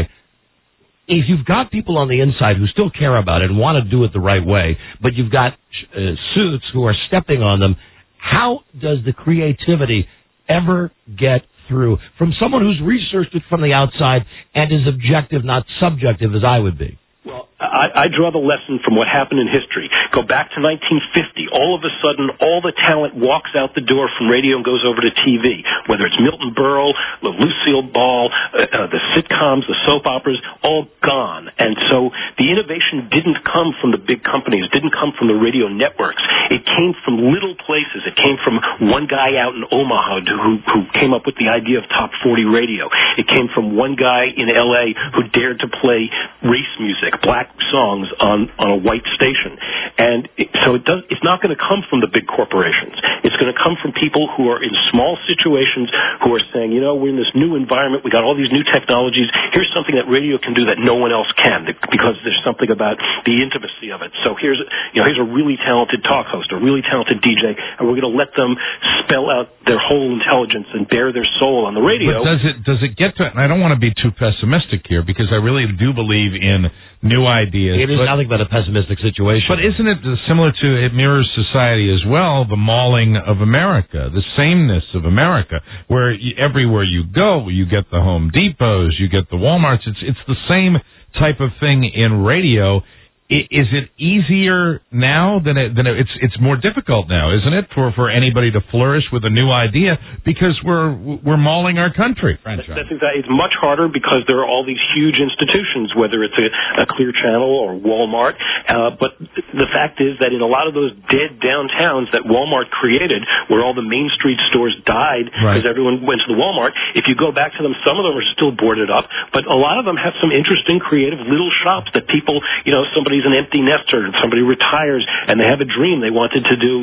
if you've got people on the inside who still care about it and want to do it the right way, but you've got suits who are stepping on them, how does the creativity ever get through from someone who's researched it from the outside and is objective, not subjective, as I would be? Well, I draw the lesson from what happened in history. Go back to 1950. All of a sudden, all the talent walks out the door from radio and goes over to TV, whether it's Milton Berle, Lucille Ball, the sitcoms, the soap operas, all gone. And so the innovation didn't come from the big companies, didn't come from the radio networks. It came from little places. It came from one guy out in Omaha who came up with the idea of Top 40 radio. It came from one guy in L.A. who dared to play race music, black songs on a white station. And it's not going to come from the big corporations. It's going to come from people who are in small situations who are saying, you know, we're in this new environment, we got all these new technologies, here's something that radio can do that no one else can, because there's something about the intimacy of it. So here's a really talented talk host, a really talented DJ, and we're going to let them spell out their whole intelligence and bare their soul on the radio. But does it get to, and I don't want to be too pessimistic here, because I really do believe in new ideas. It is nothing but a pessimistic situation. But isn't it similar to, it mirrors society as well, the mauling of America, the sameness of America, where everywhere you go, you get the Home Depots, you get the Walmarts. It's the same type of thing in radio. Is it easier now than it's more difficult now, isn't it, for anybody to flourish with a new idea, because we're mauling our country? That's exactly. It's much harder because there are all these huge institutions, whether it's a Clear Channel or Walmart. But the fact is that in a lot of those dead downtowns that Walmart created, where all the Main Street stores died because everyone went to the Walmart, if you go back to them, some of them are still boarded up, but a lot of them have some interesting, creative little shops that people, somebody's an empty nester and somebody retires and they have a dream. They wanted to do,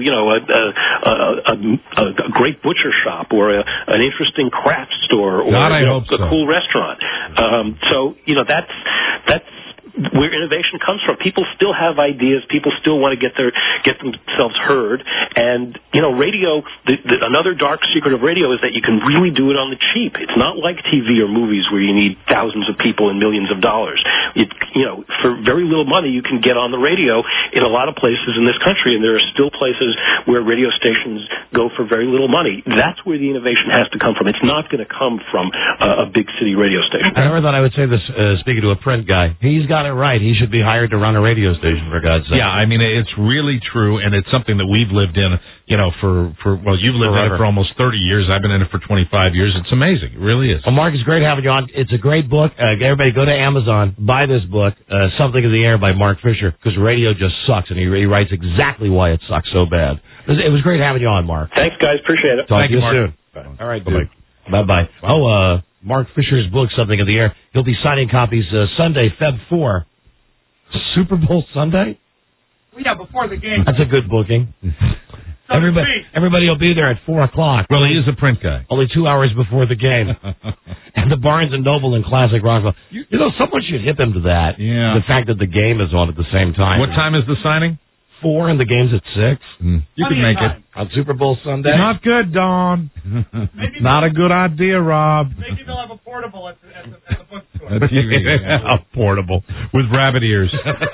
a great butcher shop or an interesting craft store or a cool restaurant. So that's where innovation comes from. People still have ideas. People still want to get themselves heard. And radio. Another dark secret of radio is that you can really do it on the cheap. It's not like TV or movies where you need thousands of people and millions of dollars. For very little money, you can get on the radio in a lot of places in this country, and there are still places where radio stations go for very little money. That's where the innovation has to come from. It's not going to come from a big city radio station. I never thought I would say this speaking to a print guy. He's got it right. He should be hired to run a radio station, for God's sake. Yeah, I mean, it's really true, and it's something that we've lived in, you've lived in it for almost 30 years. I've been in it for 25 years. It's amazing. It really is. Well, Mark, it's great having you on. It's a great book. Everybody go to Amazon, buy this book, Something in the Air by Mark Fisher, because radio just sucks, and he writes exactly why it sucks so bad. It was great having you on, Mark. Thanks, guys. Appreciate it. Talk to you Mark. soon. Bye. All right, dude. Bye-bye. Oh, Mark Fisher's book, Something in the Air. He'll be signing copies Sunday, Feb 4. Super Bowl Sunday? Yeah, before the game. That's a good booking. Everybody will be there at 4 o'clock. Well, he is a print guy. Only 2 hours before the game. And the Barnes & Noble in Classic Rockville. Someone should hip him to that. Yeah. The fact that the game is on at the same time. What time is the signing? 4 and the game's at 6. You can make it. On Super Bowl Sunday? Not good, Don. Not a good idea, Rob. Maybe they'll have a portable at the bookstore. A TV. Portable with rabbit ears.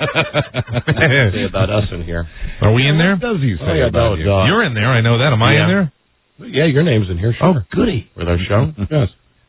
Say about us in here. Are we in there? What does he say about you? You're in there. I know that. Am I in there? Yeah, your name's in here. Sure. Oh, goody. With our show. Yes.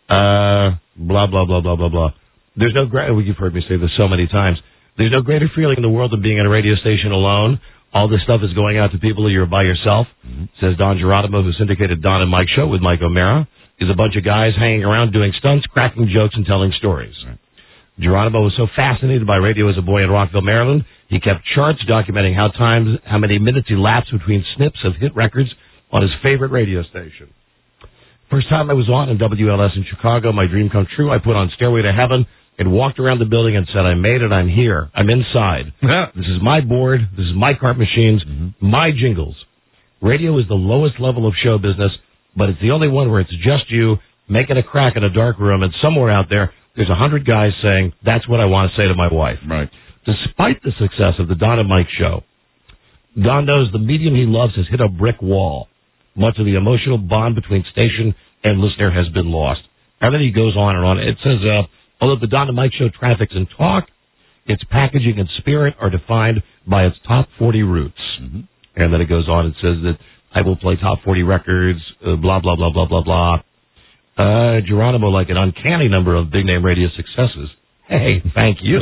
Blah blah blah blah blah blah. There's no great. You've heard me say this so many times. There's no greater feeling in the world than being at a radio station alone. All this stuff is going out to people. You're by yourself. Says Don Geronimo, who syndicated Don and Mike Show with Mike O'Mara. Is a bunch of guys hanging around doing stunts, cracking jokes, and telling stories. Right. Geronimo was so fascinated by radio as a boy in Rockville, Maryland, he kept charts documenting how many minutes elapsed between snips of hit records on his favorite radio station. First time I was on in WLS in Chicago, my dream come true. I put on Stairway to Heaven and walked around the building and said, I made it, I'm here, I'm inside. This is my board, this is my cart machines, my jingles. Radio is the lowest level of show business, but it's the only one where it's just you making a crack in a dark room, and somewhere out there's 100 guys saying, that's what I want to say to my wife. Right. Despite the success of the Don and Mike Show, Don knows the medium he loves has hit a brick wall. Much of the emotional bond between station and listener has been lost. And then he goes on and on. It says, although the Don and Mike Show traffics and talk, its packaging and spirit are defined by its top 40 roots. And then it goes on and says that I will play top 40 records, blah, blah, blah, blah, blah, blah. Geronimo, like an uncanny number of big-name radio successes. Hey, thank you.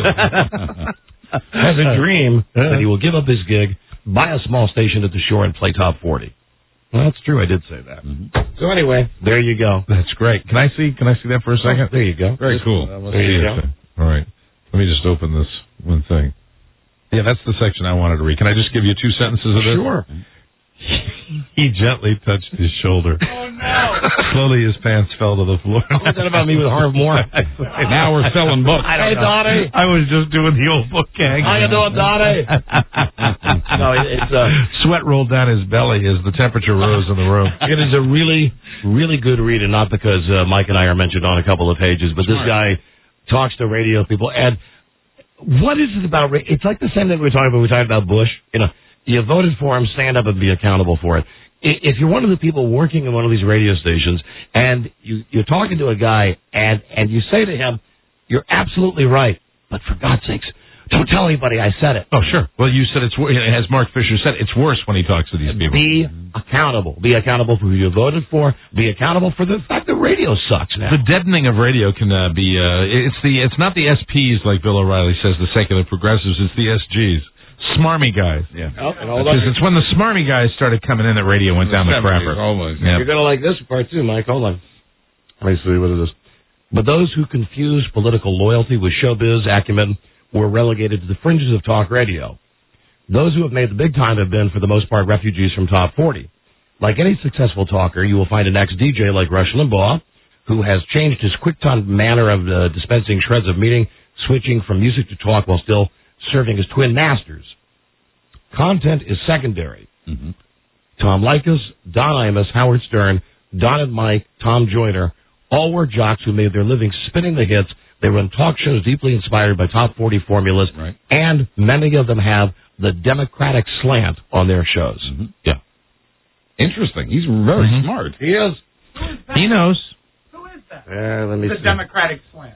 Has a dream that he will give up his gig, buy a small station at the shore, and play top 40. Well, that's true. I did say that. So anyway, there you go. That's great. Can I see that for a second? There you go. Very cool. There you go. All right. Let me just open this one thing. Yeah, that's the section I wanted to read. Can I just give you 2 sentences of this? Sure. He gently touched his shoulder. Oh, no. Slowly his pants fell to the floor. What's that about me with Harv Moore? Now we're selling books. Hey, Donnie. I was just doing the old book gag. How you doing, Donnie? No, it's sweat rolled down his belly as the temperature rose in the room. It is a really, really good read, and not because Mike and I are mentioned on a couple of pages, but this guy talks to radio people. And what is it about? It's like the same thing we were talking about. We talked about Bush. You voted for him, stand up and be accountable for it. If you're one of the people working in one of these radio stations and you're talking to a guy and you say to him, you're absolutely right, but for God's sakes, don't tell anybody I said it. Oh, sure. Well, you said as Mark Fisher said, it's worse when he talks to these people. Be accountable. Be accountable for who you voted for. Be accountable for the fact that radio sucks now. The deadening of radio can be, it's not the SPs like Bill O'Reilly says, the secular progressives, it's the SGs. Smarmy guys. Yeah. Because it's when the smarmy guys started coming in that radio went down the crapper. Almost. You're going to like this part too, Mike. Hold on. Let me see what it is. But those who confuse political loyalty with showbiz acumen were relegated to the fringes of talk radio. Those who have made the big time have been, for the most part, refugees from top 40. Like any successful talker, you will find an ex-DJ like Rush Limbaugh, who has changed his quick-tongued manner of dispensing shreds of meaning, switching from music to talk while still serving as twin masters. Content is secondary. Tom Likas, Don Imus, Howard Stern, Don and Mike, Tom Joyner, all were jocks who made their living spinning the hits. They run talk shows deeply inspired by top 40 formulas, and many of them have the Democratic slant on their shows. Yeah. Interesting. He's very smart. He is. He knows. Who is that? Let me the see. Democratic slant.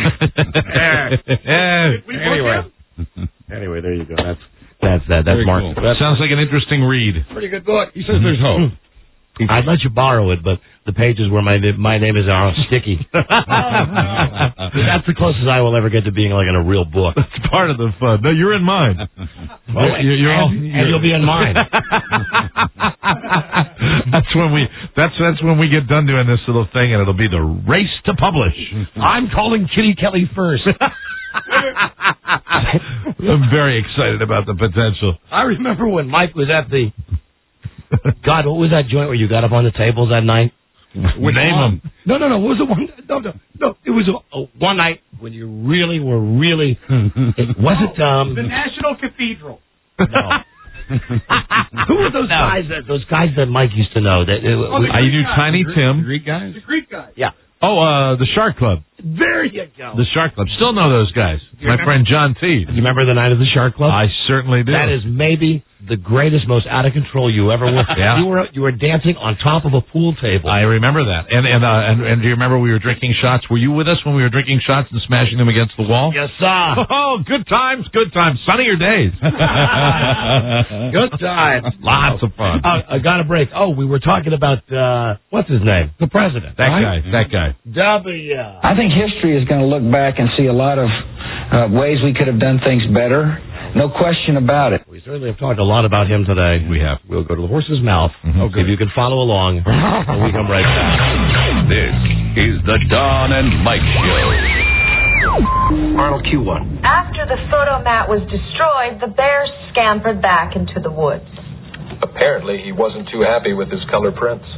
Anyway, there you go. That's Mark. Cool. That sounds like an interesting read. Pretty good book. He says there's hope. I'd let you borrow it, but the pages where my name is are sticky. That's the closest I will ever get to being like in a real book. That's part of the fun. No, you're in mine. Well, and you'll be in mine. That's when we get done doing this little thing, and it'll be the race to publish. I'm calling Kitty Kelly first. I'm very excited about the potential. I remember when Mike was at the... God, what was that joint where you got up on the tables that night? Name them. No. What was it one? No. It was one night when you really were really... Was it... The National Cathedral. No. Who were those guys? Those guys that Mike used to know. You knew Tiny Tim. The Greek guys? The Greek guys. Yeah. Oh, the Shark Club. There you go. The Shark Club. Still know those guys. My friend John T. You remember the night of the Shark Club? I certainly do. That is maybe the greatest, most out of control you ever were. Yeah. You were dancing on top of a pool table. I remember that. And do you remember we were drinking shots? Were you with us when we were drinking shots and smashing them against the wall? Yes, sir. Oh, good times, good times. Sunnier days. Good times. Lots of fun. I got a break. Oh, we were talking about, what's his name? The president. That guy. W. I think history is going to look back and see a lot of ways we could have done things better. No question about it. We certainly have talked a lot about him today. We have. We'll go to the horse's mouth. Okay. If you can follow along, when we come right back. This is the Don and Mike Show. Arnold Q1. After the photomat was destroyed, the bear scampered back into the woods. Apparently, he wasn't too happy with his color prints.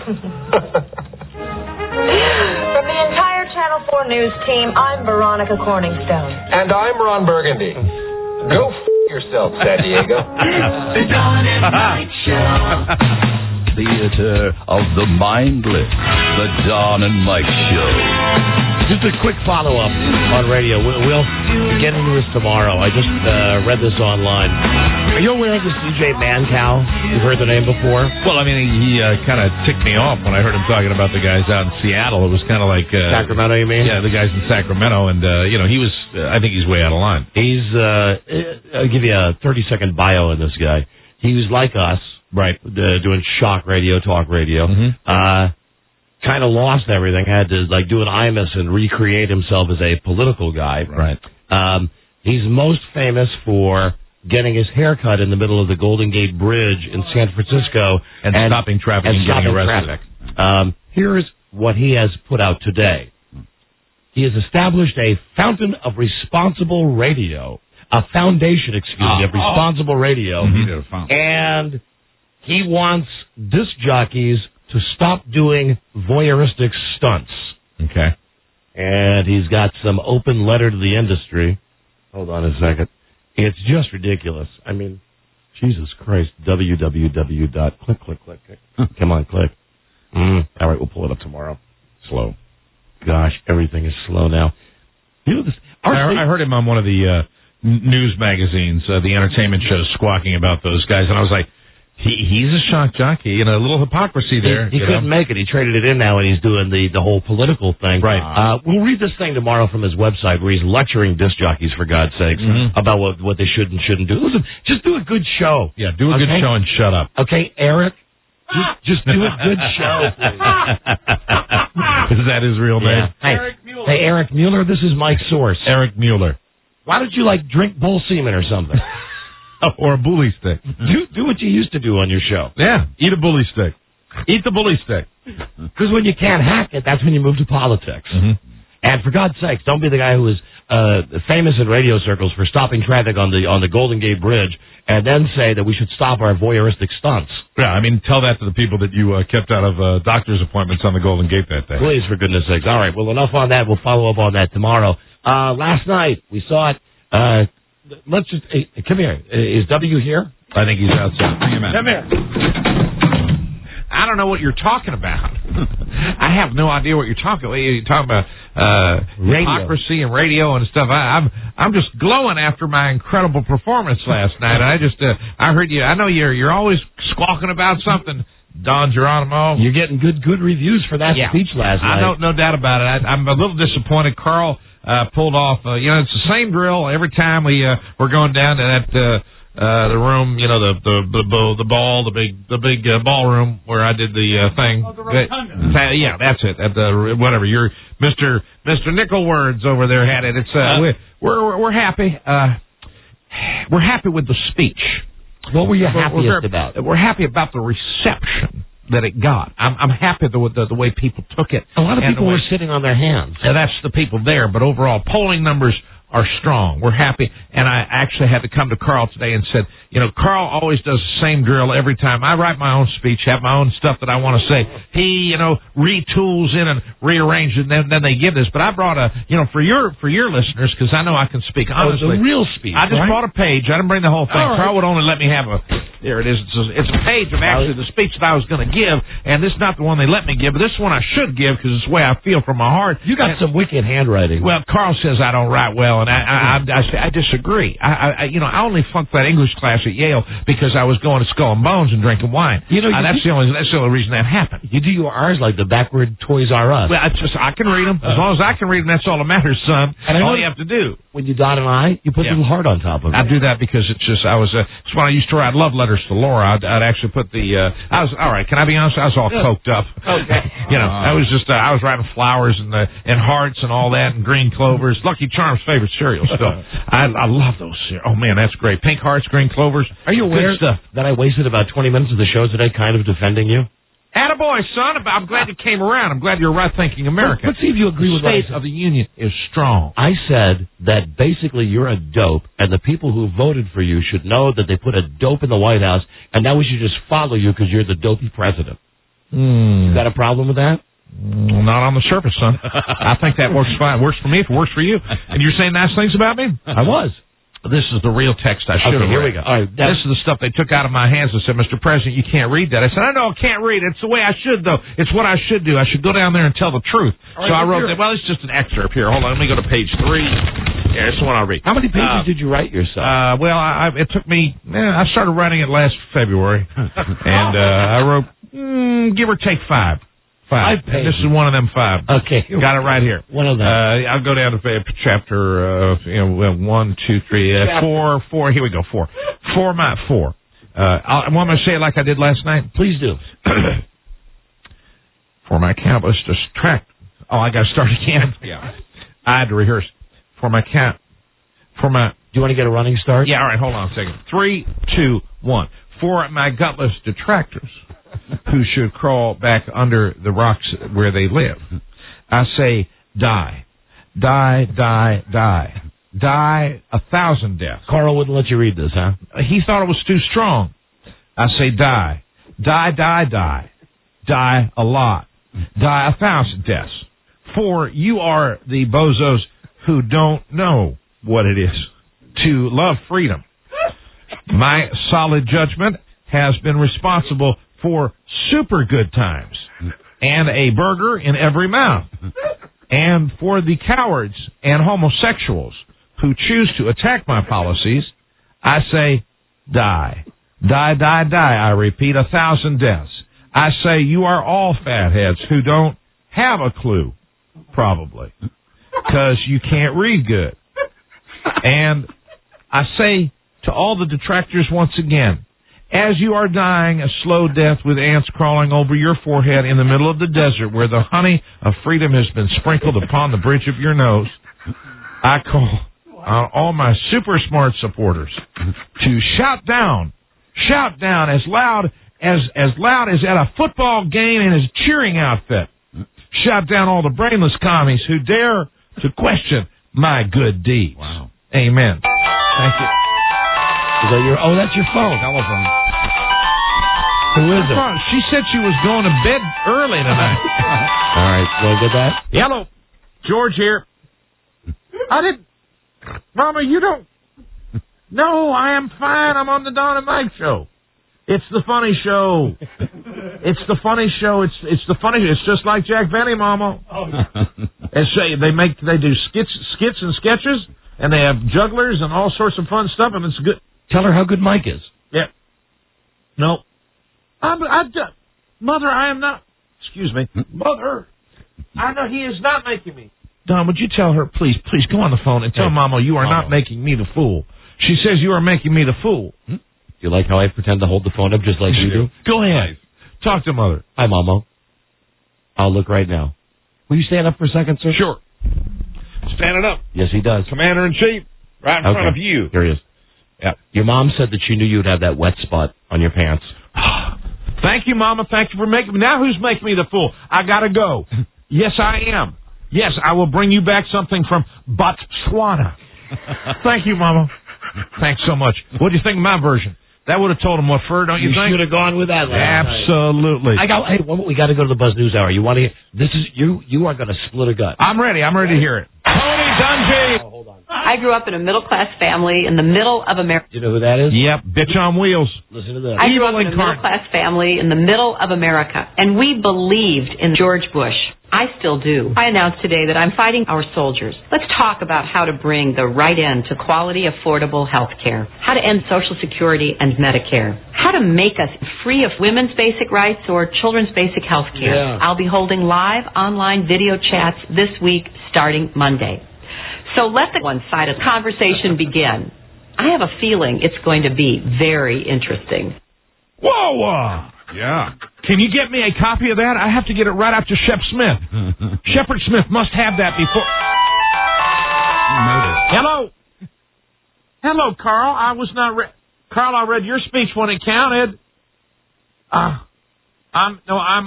From the entire Channel 4 News team, I'm Veronica Corningstone. And I'm Ron Burgundy. Go yourself, San Diego. The Don and Mike Show. Theater of the mindless. The Don and Mike Show. Just a quick follow-up on radio. We'll get into this tomorrow. I just read this online. Are you aware of this DJ Mancow? You've heard the name before? Well, I mean, he kind of ticked me off when I heard him talking about the guys out in Seattle. It was kind of like... Sacramento, you mean? Yeah, the guys in Sacramento. And, he was... I think he's way out of line. He's... I'll give you a 30-second bio on this guy. He was like us. Right. Doing shock radio, talk radio. Kind of lost everything. Had to do an Imus and recreate himself as a political guy. Right. He's most famous for getting his hair cut in the middle of the Golden Gate Bridge in San Francisco and stopping traffic and getting arrested. Here's what he has put out today. He has established a fountain of responsible radio, a foundation, of responsible radio, and he wants disc jockeys to stop doing voyeuristic stunts. Okay. And he's got some open letter to the industry. Hold on a second. It's just ridiculous. I mean, Jesus Christ. www. Click. Come on, click. All right, we'll pull it up tomorrow. Slow. Gosh, everything is slow now. You know this. I heard him on one of the news magazines, the entertainment shows, squawking about those guys, and I was like, he's a shock jockey. A little hypocrisy there. He couldn't make it. He traded it in now, and he's doing the whole political thing. Right. We'll read this thing tomorrow from his website where he's lecturing disc jockeys, for God's sakes, about what they should and shouldn't do. Listen, just do a good show. Yeah, do a good show and shut up. Okay, Eric? Just do a good show, please. Is that his real name? Hey, Eric Mueller. Hey, Eric Mueller, this is Mike's source. Eric Mueller. Why don't you, drink bull semen or something? Or a bully stick. Do what you used to do on your show. Yeah, eat a bully stick. Eat the bully stick. Because when you can't hack it, that's when you move to politics. And for God's sakes, don't be the guy who is famous in radio circles for stopping traffic on the Golden Gate Bridge and then say that we should stop our voyeuristic stunts. Yeah, I mean, tell that to the people that you kept out of doctor's appointments on the Golden Gate that day. Please, for goodness sakes. All right, well, enough on that. We'll follow up on that tomorrow. Last night, we saw it. Let's just... come here. Is W here? I think he's outside. Bring him out. Come here. I don't know what you're talking about. I have no idea what you're talking about. You're talking about hypocrisy and radio and stuff. I'm just glowing after my incredible performance last night. I heard you. I know you're always squawking about something, Don Geronimo. You're getting good reviews for that speech last night. I don't, no doubt about it. I'm a little disappointed. Carl pulled off. It's the same drill every time we're going down to that. The room, the big ballroom where I did the thing. Oh, the rotunda. Yeah, that's it. At the whatever your Mr. Nickelwords over there had it. It's we're happy. We're happy with the speech. What were you happiest about? We're happy about the reception that it got. I'm happy with the way people took it. A lot of people were sitting on their hands. That's the people there, but overall polling numbers are strong. We're happy. And I actually had to come to Carl today and said, Carl always does the same drill every time. I write my own speech, have my own stuff that I want to say. He, retools in and rearranges, and then they give this. But I brought for your listeners, because I know I can speak honestly. The real speech. I just brought a page. I didn't bring the whole thing. Right. Carl would only let me have there it is. It's a page of actually the speech that I was going to give, and this is not the one they let me give, but this one I should give because it's the way I feel from my heart. You got some wicked handwriting. Well, Carl says I don't write well, and I disagree. I only flunked that English class at Yale because I was going to Skull and Bones and drinking wine. That's the only reason that happened. You do your R's like the backward Toys R Us. Well, I can read them. As long as I can read them, that's all that matters, son. And all you have to do. When you dot an I, you put a little heart on top of it. I do that because it's when I used to write love letters to Laura. I'd actually put all right. Can I be honest? I was all coked up. Okay. I was just I was writing flowers and hearts and all that and green clovers. Lucky Charms' favorite cereal still. I love those cereals. Oh man, that's great. Pink hearts, green clovers. Are you aware that I wasted about 20 minutes of the show today kind of defending you? Attaboy, son. I'm glad you came around. I'm glad you're a right-thinking American. Let's see if you agree with the State of the Union is strong. I said that basically you're a dope, and the people who voted for you should know that they put a dope in the White House, and now we should just follow you because you're the dopey president. You got a problem with that? Not on the surface, son. I think that works fine. Works for me if it works for you. And you're saying nice things about me? I was. This is the real text I should have read. Here we go. All right, this is the stuff they took out of my hands and said, Mr. President, you can't read that. I said, I know I can't read it. It's the way I should, though. It's what I should do. I should go down there and tell the truth. So I wrote that. Well, it's just an excerpt here. Hold on. Let me go to page 3. Yeah, it's the one I'll read. How many pages did you write yourself? It took me, I started writing it last February. And I wrote, give or take 5. 5 pages. This is one of them 5. Okay. Got it right here. One of them. I'll go down to chapter 1, 2, 3, 4. Here we go. 4. I want to say it like I did last night. Please do. For my countless distract. Oh, I got to start again. Yeah. I had to rehearse. Do you want to get a running start? Yeah. All right. Hold on a second. 3, 2, 1. For my gutless detractors, who should crawl back under the rocks where they live, I say, die. Die, die, die. Die 1,000 deaths. Carl wouldn't let you read this, huh? He thought it was too strong. I say, die. Die, die, die. Die a lot. Die 1,000 deaths. For you are the bozos who don't know what it is to love freedom. My solid judgment has been responsible for super good times and a burger in every mouth. And for the cowards and homosexuals who choose to attack my policies, I say, die. Die, die, die. I repeat, 1,000 deaths. I say you are all fatheads who don't have a clue, probably, because you can't read good. And I say to all the detractors once again, as you are dying a slow death with ants crawling over your forehead in the middle of the desert where the honey of freedom has been sprinkled upon the bridge of your nose, I call on all my super smart supporters to shout down as loud as at a football game in his cheering outfit. Shout down all the brainless commies who dare to question my good deeds. Wow. Amen. Thank you. Is that that's your phone. Telephone. Who is it? She said she was going to bed early tonight. All right, want to get that? Hello, George here. I didn't. Mama, you don't. No, I am fine. I'm on the Don and Mike show. It's the funny show. It's the funny show. It's the funny. It's just like Jack Benny, Mama. And say they do skits and sketches, and they have jugglers and all sorts of fun stuff, and it's good. Tell her how good Mike is. Yeah. No. Mother, I am not. Excuse me. Mother, I know he is not making me. Don, would you tell her, please go on the phone and tell Mama you are not making me the fool. She says you are making me the fool. Do you like how I pretend to hold the phone up just like you do? Go ahead. Talk to Mother. Hi, Mama. I'll look right now. Will you stand up for a second, sir? Sure. Standing up. Yes, he does. Commander-in-Chief, right in front of you. Here he is. Yeah. Your mom said that she knew you'd have that wet spot on your pants. Thank you, Mama. Thank you for making me. Now who's making me the fool? I got to go. Yes, I am. Yes, I will bring you back something from Botswana. Thank you, Mama. Thanks so much. What do you think of my version? That would have told him what for, don't you think? You should have gone with that last Absolutely. night. We got to go to the Buzz News Hour. You want to? This is you. You are going to split a gut. I'm ready. I'm ready to hear it. Tony Dungy. Oh, hold on. I grew up in a middle-class family in the middle of America. Do you know who that is? Yep, bitch on wheels. Listen to this. I grew up in a middle-class family in the middle of America, and we believed in George Bush. I still do. I announced today that I'm fighting our soldiers. Let's talk about how to bring the right end to quality, affordable health care, how to end Social Security and Medicare, how to make us free of women's basic rights or children's basic health care. Yeah. I'll be holding live online video chats this week starting Monday. So let the one-sided conversation begin. I have a feeling it's going to be very interesting. Whoa! Yeah. Can you get me a copy of that? I have to get it right after Shep Smith. Shepard Smith must have that before. Hello. Hello, Carl. I was not Carl, I read your speech when it counted. I'm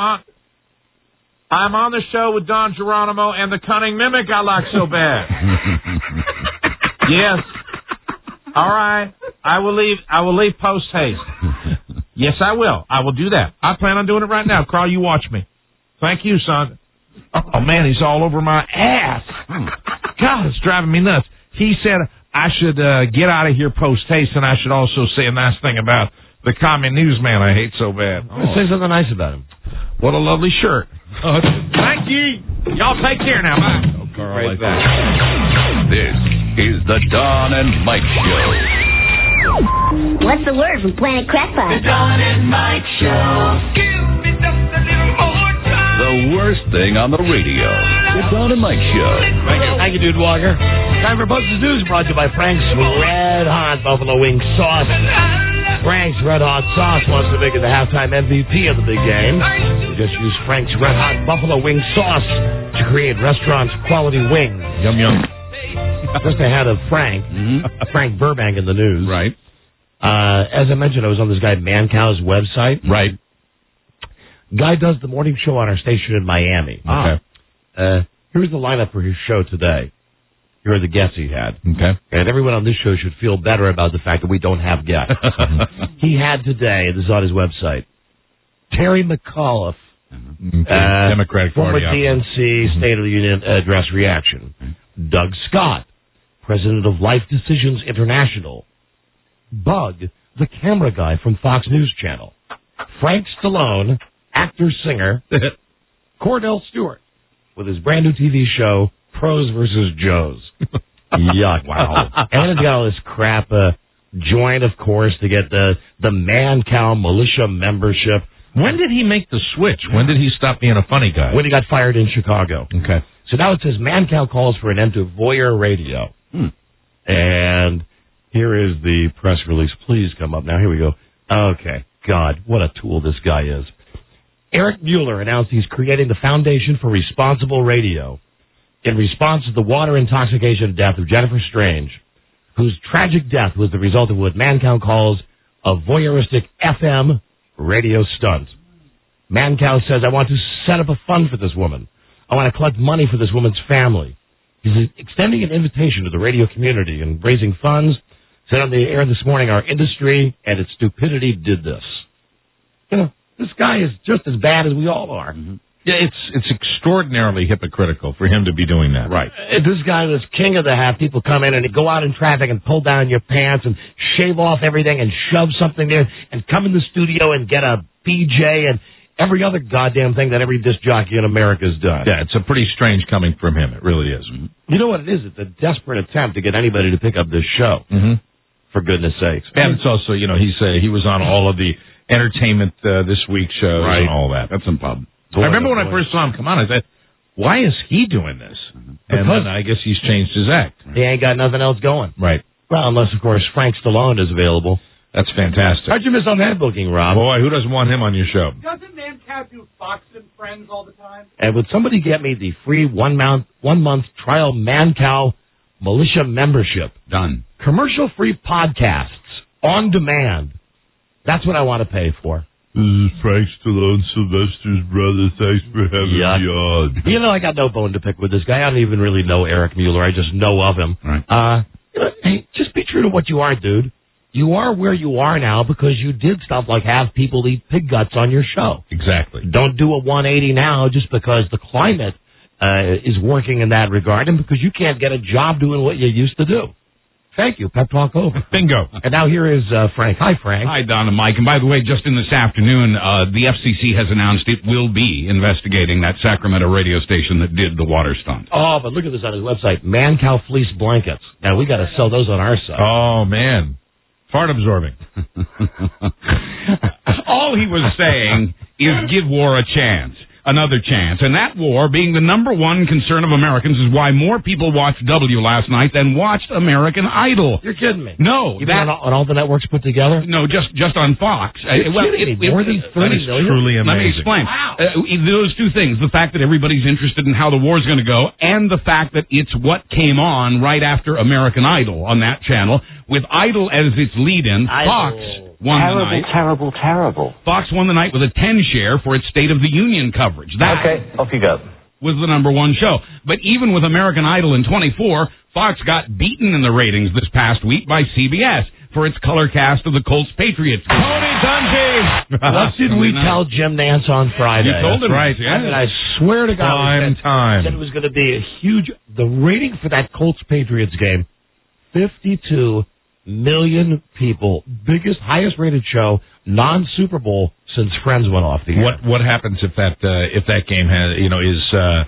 on the show with Don Geronimo and the cunning mimic I like so bad. Yes. All right. I will leave post haste. Yes, I will. I will do that. I plan on doing it right now. Carl, you watch me. Thank you, son. Oh, man, he's all over my ass. God, it's driving me nuts. He said I should get out of here post haste, and I should also say a nice thing about the commie newsman I hate so bad. Say something nice about him. What a lovely shirt. Thank you. Y'all take care now. Bye. Oh, Carl, right back. This is the Don and Mike Show. What's the word from Planet Crackpot? The Don and Mike Show. Give me just a little more time. The worst thing on the radio. The Don and Mike Show. Thank you, Dude Walker. Time for Buzz's News, brought to you by Frank's Red Hot Buffalo Wing Sauce. Frank's Red Hot Sauce wants to make it the halftime MVP of the big game. You just use Frank's Red Hot Buffalo Wing Sauce to create restaurant quality wings. Yum, yum. Just ahead of Frank Burbank in the news. Right. As I mentioned, I was on this guy Mancow's website. Right. Guy does the morning show on our station in Miami. Okay. Here's the lineup for his show today. Here are the guests he had. Okay. And everyone on this show should feel better about the fact that we don't have guests. He had today, this is on his website, Terry McAuliffe, Democratic former Party. DNC State of the Union address reaction. Doug Scott, president of Life Decisions International. Bug, the camera guy from Fox News Channel. Frank Stallone, actor, singer. Cordell Stewart, with his brand new TV show, Pros vs. Joes. Yuck. Wow. And he's got all this crap, join, of course, to get the Mancow militia membership. When did he make the switch? When did he stop being a funny guy? When he got fired in Chicago. Okay. So now it says Mancow calls for an end to voyeur radio. And here is the press release. Please come up now. Here we go. Okay. God, what a tool this guy is. Eric Mueller announced he's creating the Foundation for Responsible Radio in response to the water intoxication death of Jennifer Strange, whose tragic death was the result of what Mancow calls a voyeuristic FM radio stunt. Mancow says, I want to set up a fund for this woman. I want to collect money for this woman's family. He's extending an invitation to the radio community and raising funds. Said on the air this morning, our industry and its stupidity did this. You know, this guy is just as bad as we all are. Yeah, it's extraordinarily hypocritical for him to be doing that. Right. This guy was king of the half. People come in and go out in traffic and pull down your pants and shave off everything and shove something there and come in the studio and get a BJ and every other goddamn thing that every disc jockey in America's done. Yeah, it's a pretty strange coming from him. It really is. You know what it is? It's a desperate attempt to get anybody to pick up this show. For goodness sakes. And it's also, you know, he was on all of the entertainment this week shows and all that. That's some pub. I remember when I first saw him come on, I said, why is he doing this? And then I guess he's changed his act. He ain't got nothing else going. Right. Well, unless, of course, Frank Stallone is available. That's fantastic. How'd you miss on that booking, Rob? Boy, who doesn't want him on your show? Doesn't Mancow do Fox and Friends all the time? And would somebody get me the free one month trial Mancow militia membership? Done. Commercial-free podcasts on demand. That's what I want to pay for. This is Frank Stallone, Sylvester's brother. Thanks for having me on. You know, I got no bone to pick with this guy. I don't even really know Eric Mueller. I just know of him. Right. Hey, just be true to what you are, dude. You are where you are now because you did stuff like have people eat pig guts on your show. Exactly. Don't do a 180 now just because the climate is working in that regard, and because you can't get a job doing what you used to do. Thank you. Pep talk over. Bingo. And now here is Frank. Hi, Frank. Hi, Don and Mike. And by the way, just in this afternoon, the FCC has announced it will be investigating that Sacramento radio station that did the water stunt. Oh, but look at this on his website. Man-cow fleece blankets. Now, we got to sell those on our site. Oh, man. Fart absorbing. All he was saying is give war a chance. Another chance. And that war, being the number one concern of Americans, is why more people watched W last night than watched American Idol. You're kidding me. No. Even on all the networks put together? No, just on Fox. More than 30 million? Truly amazing. Let me explain. Wow. Those two things, the fact that everybody's interested in how the war's going to go, and the fact that it's what came on right after American Idol on that channel, with Idol as its lead-in, Fox won the night. Terrible. Fox won the night with a 10 share for its State of the Union coverage. That off you go. was the number one show. But even with American Idol in 24, Fox got beaten in the ratings this past week by CBS for its color cast of the Colts Patriots. Tony Dungy! What did we tell Jim Nance on Friday? You told him. Right, I yeah. mean, I swear to God, Time. said it was going to be a huge. The rating for that Colts Patriots game, 52 million people, highest rated show, non-Super Bowl since Friends went off the air. What happens if that game has is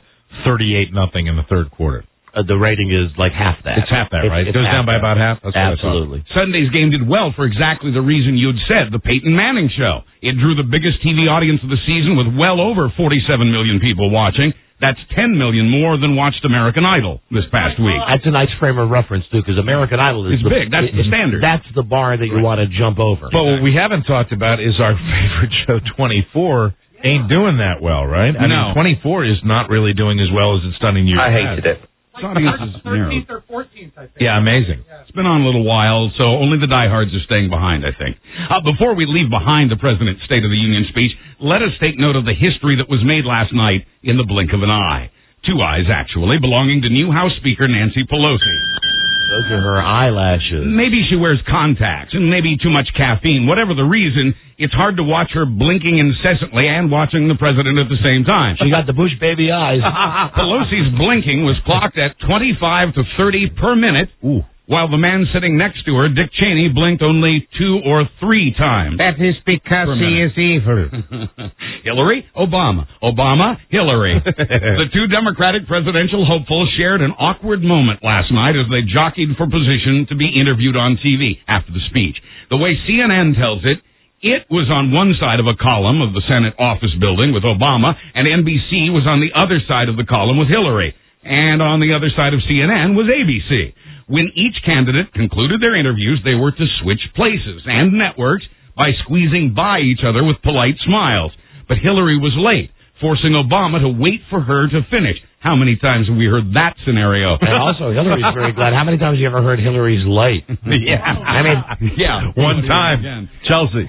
38-0 in the third quarter? The rating is like half that. It's half that, right? It goes down by about half? That's absolutely. Sunday's game did well for exactly the reason you'd said, the Peyton Manning show. It drew the biggest TV audience of the season with well over 47 million people watching. That's 10 million more than watched American Idol this past week. That's a nice frame of reference, too, because American Idol is big. That's the standard. That's the bar that you want to jump over. But what we haven't talked about is our favorite show, 24, ain't doing that well, right? I mean, 24 is not really doing as well as it's done in years past. I hated it. Audience is narrow. 13th or 14th, I think. Yeah, amazing. It's been on a little while, so only the diehards are staying behind, I think. Before we leave behind the President's State of the Union speech, let us take note of the history that was made last night in the blink of an eye. Two eyes, actually, belonging to new House Speaker Nancy Pelosi. Those are her eyelashes. Maybe she wears contacts, and maybe too much caffeine. Whatever the reason, it's hard to watch her blinking incessantly and watching the president at the same time. She got the Bush baby eyes. Pelosi's blinking was clocked at 25 to 30 per minute. Ooh. While the man sitting next to her, Dick Cheney, blinked only 2 or 3 times. That is because he is evil. Hillary, Obama. Obama, Hillary. The two Democratic presidential hopefuls shared an awkward moment last night as they jockeyed for position to be interviewed on TV after the speech. The way CNN tells it, it was on one side of a column of the Senate office building with Obama, and NBC was on the other side of the column with Hillary. And on the other side of CNN was ABC. When each candidate concluded their interviews, they were to switch places and networks by squeezing by each other with polite smiles. But Hillary was late, forcing Obama to wait for her to finish. How many times have we heard that scenario? And also, Hillary's very glad. How many times have you ever heard Hillary's late? Yeah. I mean, yeah. One time. Chelsea.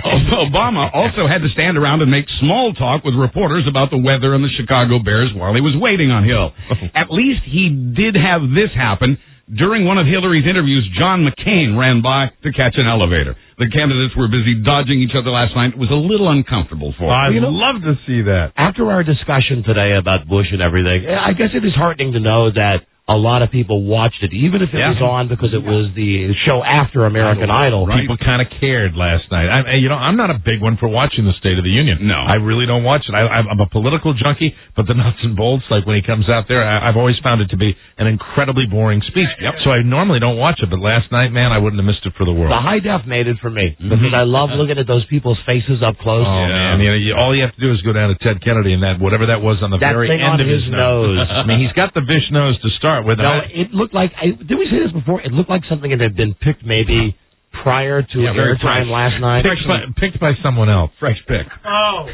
Obama also had to stand around and make small talk with reporters about the weather and the Chicago Bears while he was waiting on Hill. At least he did have this happen. During one of Hillary's interviews, John McCain ran by to catch an elevator. The candidates were busy dodging each other last night. It was a little uncomfortable for them. I'd love to see that. After our discussion today about Bush and everything, I guess it is heartening to know that a lot of people watched it, even if it was on because it was the show after American Idol. Right. People kind of cared last night. I'm not a big one for watching the State of the Union. No. I really don't watch it. I'm a political junkie, but the nuts and bolts, like when he comes out there, I've always found it to be an incredibly boring speech. Yep. So I normally don't watch it, but last night, man, I wouldn't have missed it for the world. The high def made it for me because I love looking at those people's faces up close. Oh, man. All you have to do is go down to Ted Kennedy and that, whatever that was on the very thing end on of his nose. I mean, he's got the Vish nose to start with. No, it looked like, did we say this before? It looked like something that had been picked maybe prior to airtime last night. Picked by someone else. Fresh pick. Oh.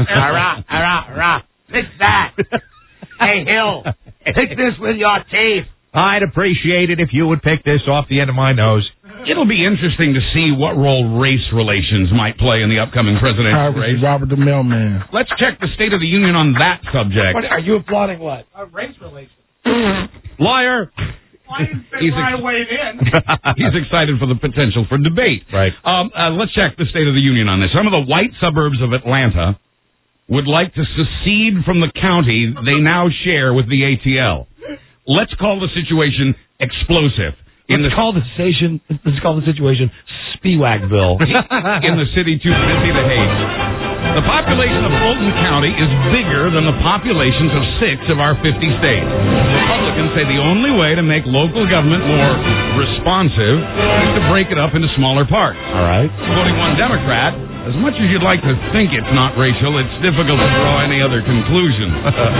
Pick that. Hey, Hill, pick this with your teeth. I'd appreciate it if you would pick this off the end of my nose. It'll be interesting to see what role race relations might play in the upcoming presidential race. Robert the Mailman. Let's check the State of the Union on that subject. What, are you applauding what? Race relations. Liar. He's excited for the potential for debate. Right. Let's check the State of the Union on this. Some of the white suburbs of Atlanta would like to secede from the county they now share with the ATL. Let's call the situation explosive. Let's call the situation Spiewagville. In the city too busy to hate. The population of Fulton County is bigger than the populations of 6 of our 50 states. Republicans say the only way to make local government more responsive is to break it up into smaller parts. All right. Quoting one Democrat, as much as you'd like to think it's not racial, it's difficult to draw any other conclusion.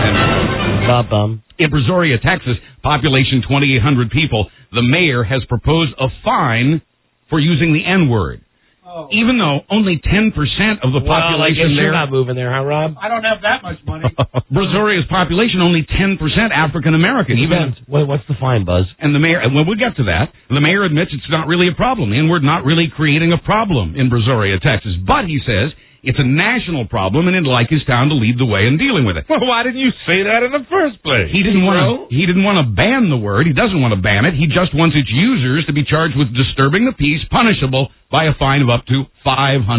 In Brazoria, Texas, population 2,800 people, the mayor has proposed a fine for using the N-word. Oh. Even though only 10% of the population there... You're not moving there, huh, Rob? I don't have that much money. Brazoria's population, only 10% African-American. What's the fine, Buzz? And the mayor, and when we get to that, the mayor admits it's not really a problem. The N-word not really creating a problem in Brazoria, Texas. But, he says, it's a national problem, and he'd like his town to lead the way in dealing with it. Well, why didn't you say that in the first place? He didn't want to ban the word. He doesn't want to ban it. He just wants its users to be charged with disturbing the peace, punishable by a fine of up to $500.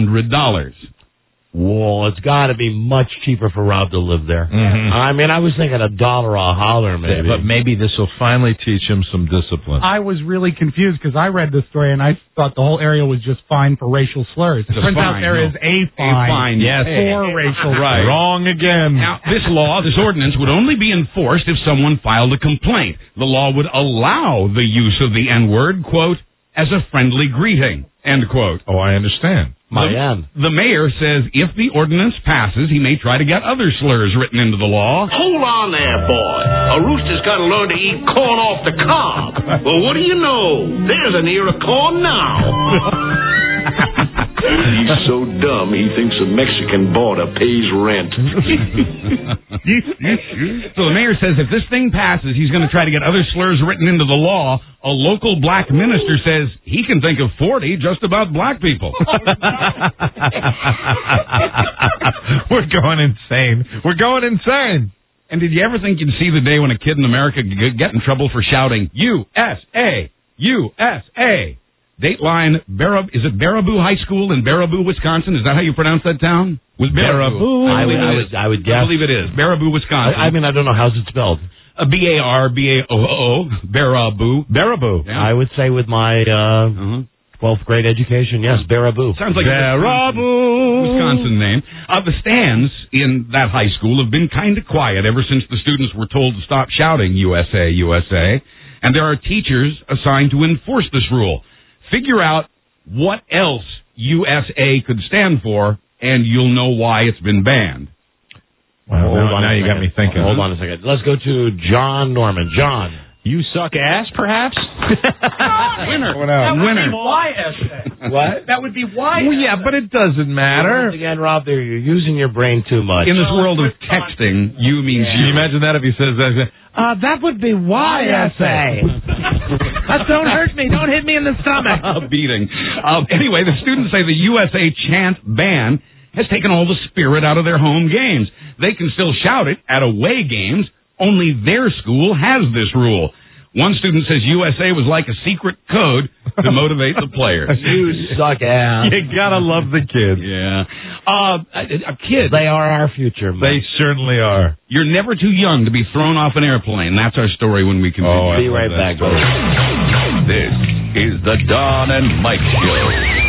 Well, it's got to be much cheaper for Rob to live there. Mm-hmm. I mean, I was thinking $1 a holler, maybe. But maybe this will finally teach him some discipline. I was really confused because I read this story and I thought the whole area was just fine for racial slurs. It turns out there is a fine yes. for racial right. slurs. Wrong again. Now, this ordinance would only be enforced if someone filed a complaint. The law would allow the use of the N-word, quote, as a friendly greeting, end quote. Oh, I understand. The mayor says if the ordinance passes, he may try to get other slurs written into the law. Hold on there, boy. A rooster's got to learn to eat corn off the cob. Well, what do you know? There's an ear of corn now. He's so dumb, he thinks the Mexican border pays rent. So the mayor says if this thing passes, he's going to try to get other slurs written into the law. A local black minister says he can think of 40 just about black people. We're going insane. And did you ever think you'd see the day when a kid in America could get in trouble for shouting, USA, USA? Dateline, is it Baraboo High School in Baraboo, Wisconsin? Is that how you pronounce that town? Baraboo. I would guess. I believe it is. Baraboo, Wisconsin. I mean, I don't know how's it spelled. B-A-R-B-A-O-O. Baraboo. Yeah. I would say with my 12th grade education, yes, Baraboo. Sounds like Baraboo. Wisconsin name. The stands in that high school have been kind of quiet ever since the students were told to stop shouting USA, USA. And there are teachers assigned to enforce this rule. Figure out what else USA could stand for, and you'll know why it's been banned. Well, now you got me thinking. Hold on a second. Let's go to John Norman. John. You suck ass, perhaps? Winner. Winner. What? That would be YSA. Well, yeah, but it doesn't matter. Once again, Rob, there you're using your brain too much. In this world of texting, you means Can you imagine that if he says that? That would be YSA. Don't hurt me. Don't hit me in the stomach. Beating. Anyway, the students say the USA chant ban has taken all the spirit out of their home games. They can still shout it at away games. Only their school has this rule. One student says USA was like a secret code to motivate the players. You suck ass. You gotta love the kids. Yeah. A kid. They are our future, man. They certainly are. You're never too young to be thrown off an airplane. That's our story when we continue. Be right back, folks. This is the Don and Mike Show.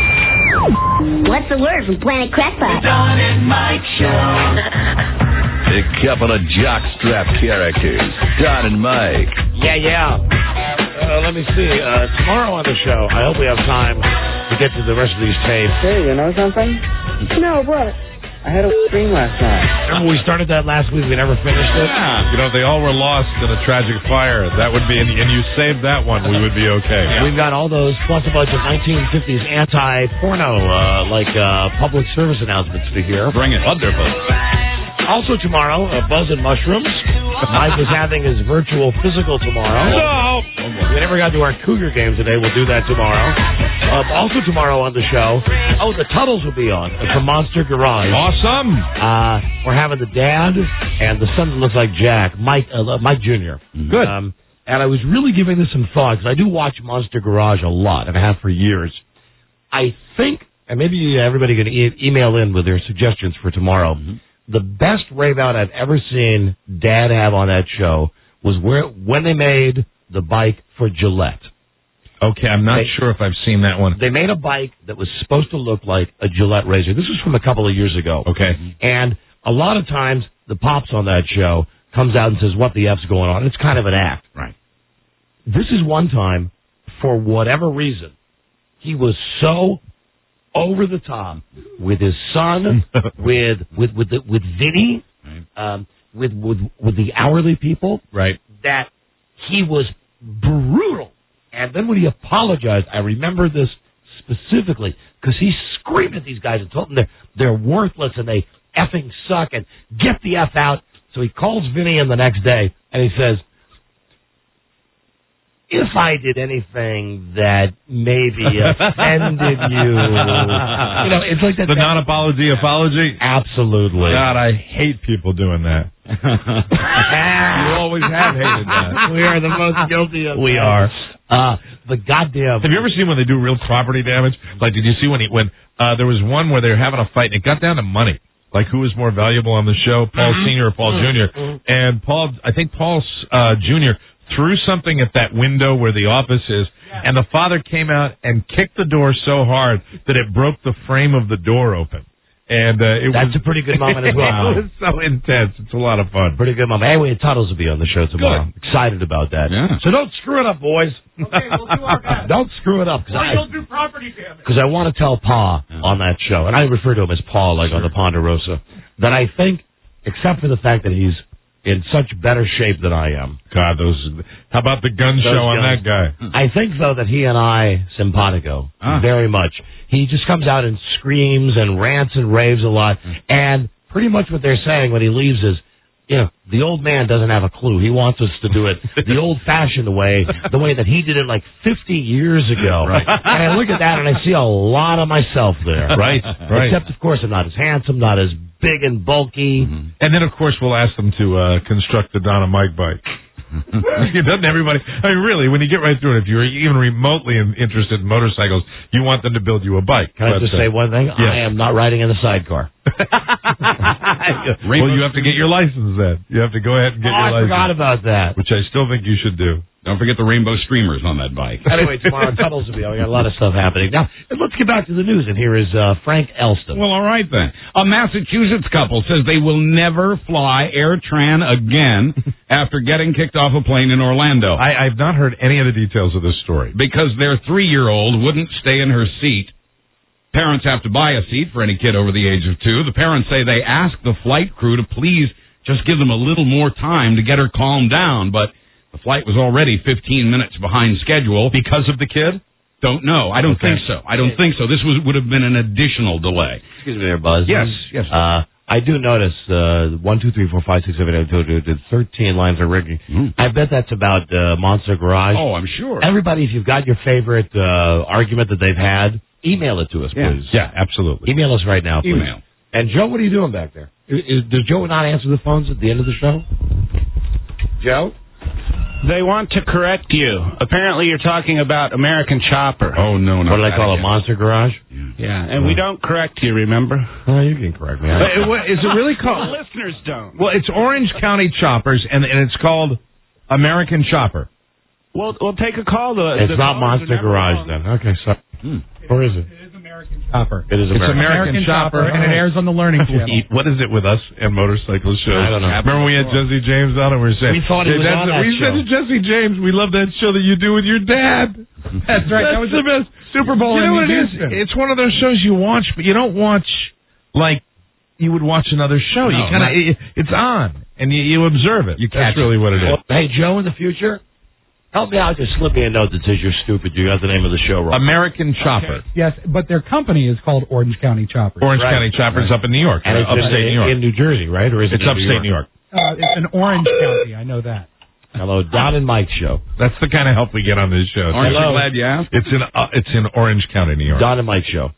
What's the word from Planet Crackpot? The Don and Mike Show. A couple of jockstrap characters, Don and Mike. Yeah. Let me see. Tomorrow on the show, I hope we have time to get to the rest of these tapes. Hey, you know something? No, brother. I had a dream last night. Remember we started that last week, we never finished it? Yeah. You know, they all were lost in a tragic fire. That would be, and you saved that one, we would be okay. Yeah. We've got all those, plus a bunch of 1950s anti-porno, public service announcements to hear. Bring it. Wonderful. Also tomorrow, Buzz and Mushrooms. Mike is having his virtual physical tomorrow. No! We never got to our Cougar game today. We'll do that tomorrow. Also tomorrow on the show, the Tuttles will be on from Monster Garage. Awesome! We're having the dad and the son that looks like Jack, Mike Jr. Good. And I was really giving this some thought, because I do watch Monster Garage a lot, and I have for years. I think, and maybe everybody can email in with their suggestions for tomorrow, the best rave out I've ever seen Dad have on that show was when they made the bike for Gillette. Okay, I'm not sure if I've seen that one. They made a bike that was supposed to look like a Gillette razor. This was from a couple of years ago. Okay. And a lot of times, the Pops on that show comes out and says, what the F's going on? It's kind of an act. Right. This is one time, for whatever reason, he was so over the top with his son, with Vinny, with the hourly people, right? That he was brutal. And then when he apologized, I remember this specifically because he screamed at these guys and told them they're worthless and they effing suck and get the F out. So he calls Vinny in the next day and he says, if I did anything that maybe offended you, it's like that. The non-apology apology? Absolutely. God, I hate people doing that. You always have hated that. We are the most guilty of We are. But goddamn. Have you ever seen when they do real property damage? Like, did you see when there was one where they were having a fight and it got down to money? Like, who was more valuable on the show, Paul Sr. or Paul Jr.? And I think Paul Jr. threw something at that window where the office is, and the father came out and kicked the door so hard that it broke the frame of the door open. And that's a pretty good moment as well. It was so intense. It's a lot of fun. Pretty good moment. Anyway, Tuttles will be on the show tomorrow. Good. Excited about that. Yeah. So don't screw it up, boys. Okay, we'll do our best. Don't screw it up. You'll do property damage. Because I want to tell Pa on that show, and I refer to him as Pa, like on the Ponderosa, that I think, except for the fact that he's in such better shape than I am. God, how about the gun show on that guy? I think, though, that he and I, simpatico, very much. He just comes out and screams and rants and raves a lot. And pretty much what they're saying when he leaves is, the old man doesn't have a clue. He wants us to do it the old-fashioned way, the way that he did it like 50 years ago. Right. And I look at that and I see a lot of myself there. Right. Except, of course, I'm not as handsome, not as big and bulky. Mm-hmm. And then, of course, we'll ask them to construct the Donna Mike bike. Doesn't everybody? I mean, really, when you get right through it, if you're even remotely interested in motorcycles, you want them to build you a bike. Can I just say one thing? Yes. I am not riding in a sidecar. Well, you have to get your license then. You have to go ahead and get your license. I forgot about that. Which I still think you should do. Don't forget the rainbow streamers on that bike. Anyway, tomorrow Tuttles will be on. We got a lot of stuff happening. Now, let's get back to the news, and here is Frank Elston. Well, all right then. A Massachusetts couple says they will never fly AirTran again after getting kicked off a plane in Orlando. I've not heard any of the details of this story. Because their 3-year-old wouldn't stay in her seat. Parents have to buy a seat for any kid over the age of 2. The parents say they asked the flight crew to please just give them a little more time to get her calmed down, but the flight was already 15 minutes behind schedule. Because of the kid? Don't know. I don't think so. I don't think so. This would have been an additional delay. Excuse me there, Buzz. Yes. I do notice 1, 2, 3, 4, 5, 6, 7, 8, 9, 10, 13 lines of rigging. I bet that's about Monster Garage. Oh, I'm sure. Everybody, if you've got your favorite argument that they've had, email it to us, please. Yeah, absolutely. Email us right now, please. Email. And Joe, what are you doing back there? Does Joe not answer the phones at the end of the show? Joe? They want to correct you. Apparently, you're talking about American Chopper. Oh, no. What do they call it, Monster Garage? Yeah, and we don't correct you, remember? Oh, you can correct me. Is it really called? The listeners don't. Well, it's Orange County Choppers, and it's called American Chopper. Well, we'll take a call. It's not Monster Garage, then. Okay, so. Or is it? It is American Chopper. It is American Chopper, and it airs on the Learning Channel. What is it with us and motorcycle shows? I don't know. Remember when we had Jesse James on and we were saying, we thought he was on that we show. said to Jesse James, we love that show that you do with your dad. That's right. That was the best Super Bowl. You know in what it is? Houston. It's one of those shows you watch, but you don't watch like you would watch another show. You kind of it's on and you observe it. That's really what it is. Well, hey, Joe, in the future, help me out. Just slip me a note that says you're stupid. You got the name of the show wrong. American Chopper. Yes, but their company is called Orange County Choppers. Orange County Choppers up in New York, and it's upstate New York. In New Jersey, right? Or is it it's upstate New York? It's an Orange County. I know that. Hello, Don and Mike show. That's the kind of help we get on this show. Aren't you glad you asked? It's in Orange County, New York. Don and Mike show.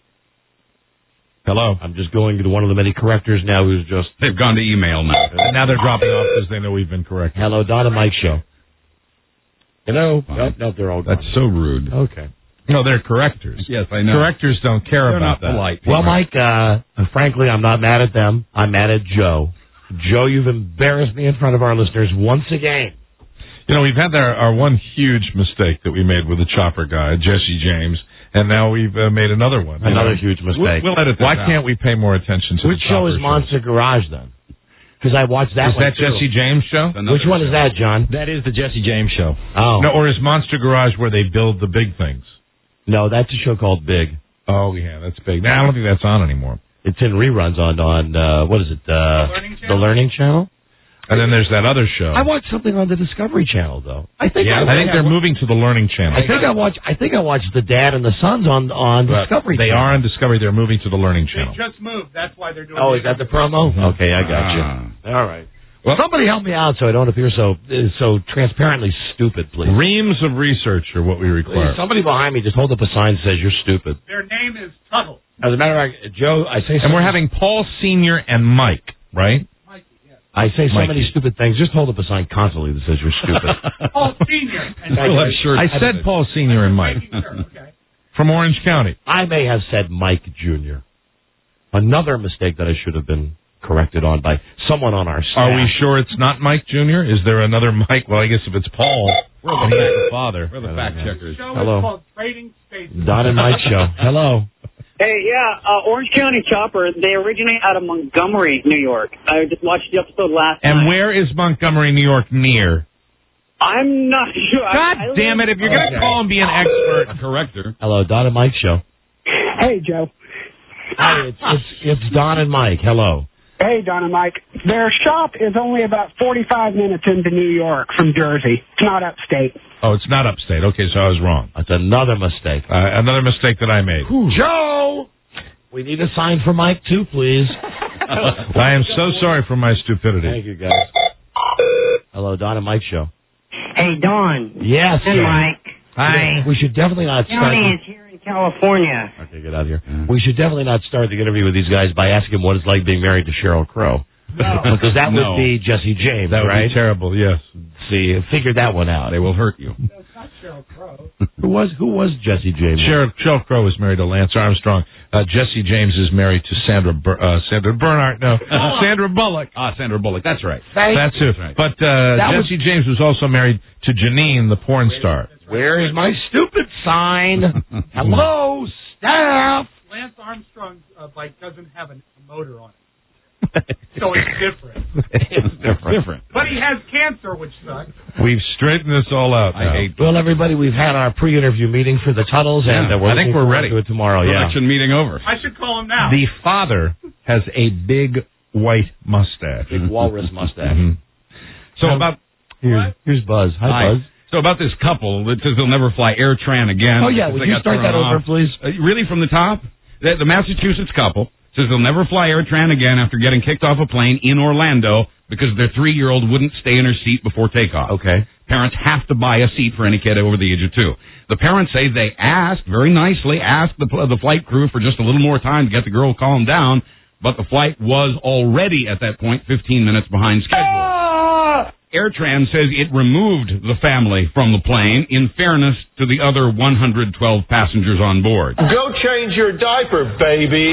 Hello. I'm just going to one of the many correctors now who's just... They've gone to email now. And now they're dropping off because they know we've been corrected. Hello, Don and Mike show. Hello. Nope, they're all gone. That's so rude. Okay. No, they're correctors. Yes, I know. Correctors don't care They're about not that. polite. Well, Mike, frankly, I'm not mad at them. I'm mad at Joe. Joe, you've embarrassed me in front of our listeners once again. You know, we've had our one huge mistake that we made with the chopper guy, Jesse James, and now we've made another one. Another huge mistake. We'll edit this Why can't we pay more attention to Which the show chopper is Monster Garage, then? Because I watched that Is one, that too. Jesse James show? Which one is that, John? That is the Jesse James show. Oh. No, or is Monster Garage where they build the big things? No, that's a show called Big. Oh, yeah, that's big. Now, I don't think that's on anymore. It's in reruns on what is it? The Learning Channel? And then there's that other show. I watched something on the Discovery Channel, though. I think they're moving to the Learning Channel. I think I watched The Dad and the Sons on Discovery They Channel. are on Discovery. They're moving to the Learning Channel. They just moved. That's why they're doing. Oh, is that the promo? Okay, I got you. All right. Well, somebody help me out so I don't appear so transparently stupid, please. Reams of research are what we require. Please, somebody behind me just hold up a sign that says you're stupid. Their name is Tuttle. As a matter of fact, Joe, I say And we're having Paul Sr. and Mike, right? I say so Mikey. many stupid things. Just hold up a sign constantly that says you're stupid. Paul Senior. I said Paul Sr. and Mike. From Orange County. I may have said Mike Jr. Another mistake that I should have been corrected on by someone on our staff. Are we sure it's not Mike Jr.? Is there another Mike? Well, I guess if it's Paul, and he's the father. We're the fact checkers. The show Hello. is called Trading Spaces. Don and Mike show. Hello. Hey, yeah, Orange County Chopper, they originate out of Montgomery, New York. I just watched the episode last night. And where is Montgomery, New York, near? I'm not sure. God damn it, if you're going to call and be an expert. Corrector. Hello, Don and Mike show. Hey, Joe. Hi, it's Don and Mike. Hello. Hey, Don and Mike. Their shop is only about 45 minutes into New York from Jersey. It's not upstate. Oh, it's not upstate. Okay, so I was wrong. That's another mistake. Another mistake that I made. Joe! We need a sign for Mike, too, please. I am so sorry for my stupidity. Thank you, guys. Hello, Don and Mike show. Hey, Don. Yes. And Mike. Hi. We should definitely not start. Johnny is here in California. Okay, get out of here. We should definitely not start the interview with these guys by asking them what it's like being married to Sheryl Crow. No. Because that would be Jesse James, That would right? be terrible, yes. See, figure that one out. They will hurt you. That's not Sheryl Crow. Who was Jesse James? Sheryl Crow is married to Lance Armstrong. Jesse James is married to Sandra Bernhardt. No, Sandra Bullock. Sandra Bullock. That's right. That's it. right. But Jesse James was also married to Janine, the porn star. Where is my stupid sign? Hello, staff. Lance Armstrong's bike doesn't have a motor on it. So it's different. It's different. But he has cancer, which sucks. We've straightened this all out now. Well, everybody, we've had our pre-interview meeting for the Tuttles, and I think we're ready. To it tomorrow. Election meeting over. I should call him now. The father has a big white mustache. Big walrus mustache. Mm-hmm. So about here's Buzz. Hi, Buzz. So about this couple that says they'll never fly AirTran again. Oh yeah, would you start that over, please? Really, from the top? The Massachusetts couple says they'll never fly AirTran again after getting kicked off a plane in Orlando because their 3-year-old wouldn't stay in her seat before takeoff. Okay. Parents have to buy a seat for any kid over the age of 2. The parents say they very nicely asked the flight crew for just a little more time to get the girl calmed down, but the flight was already at that point 15 minutes behind schedule. AirTran says it removed the family from the plane in fairness to the other 112 passengers on board. Go change your diaper, baby.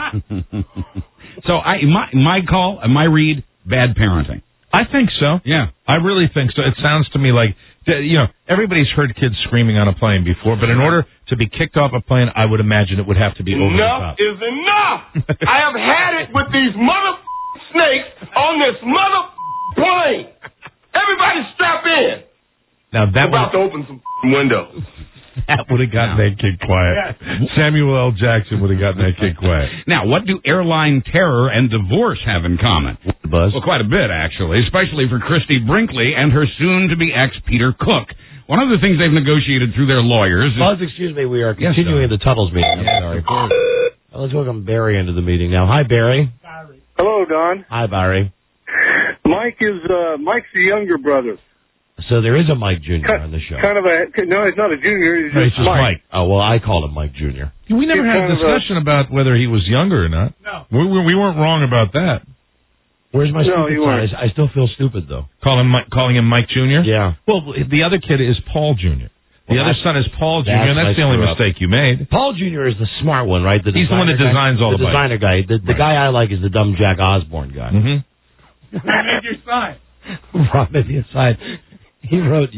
So my call and my read, bad parenting. I think so. Yeah. I really think so. It sounds to me like, everybody's heard kids screaming on a plane before, but in order to be kicked off a plane, I would imagine it would have to be over the top. Enough is enough. I have had it with these mother snakes on this mother plane. Everybody strap in. Now that I'm about to open some windows. That would have gotten that kid quiet. Samuel L. Jackson would have gotten that kid quiet. Now, what do airline terror and divorce have in common? Buzz? Well, quite a bit, actually, especially for Christy Brinkley and her soon-to-be ex, Peter Cook. One of the things they've negotiated through their lawyers is... Buzz, excuse me, we are continuing the Tuttles meeting. I'm sorry. Let's welcome Barry into the meeting now. Hi, Barry. Hello, Don. Hi, Barry. Mike's the younger brother. So there is a Mike Jr. on the show. No, he's not a junior. He's It's just Mike. Oh, well, I called him Mike Jr. We never He's had a kind of discussion about whether he was younger or not. No. We weren't wrong about that. Where's my No, stupid you sign? weren't. I still feel stupid, though. Calling him Mike Jr.? Yeah. Well, the other kid is Paul Jr. The other son is Paul Jr., and that's the only mistake you made. Paul Jr. is the smart one, right? He's the one that designs all the bikes. designer guy. The guy I like is the dumb Jack Osborne guy. Mm-hmm. I made your sign. Rob made the aside. He wrote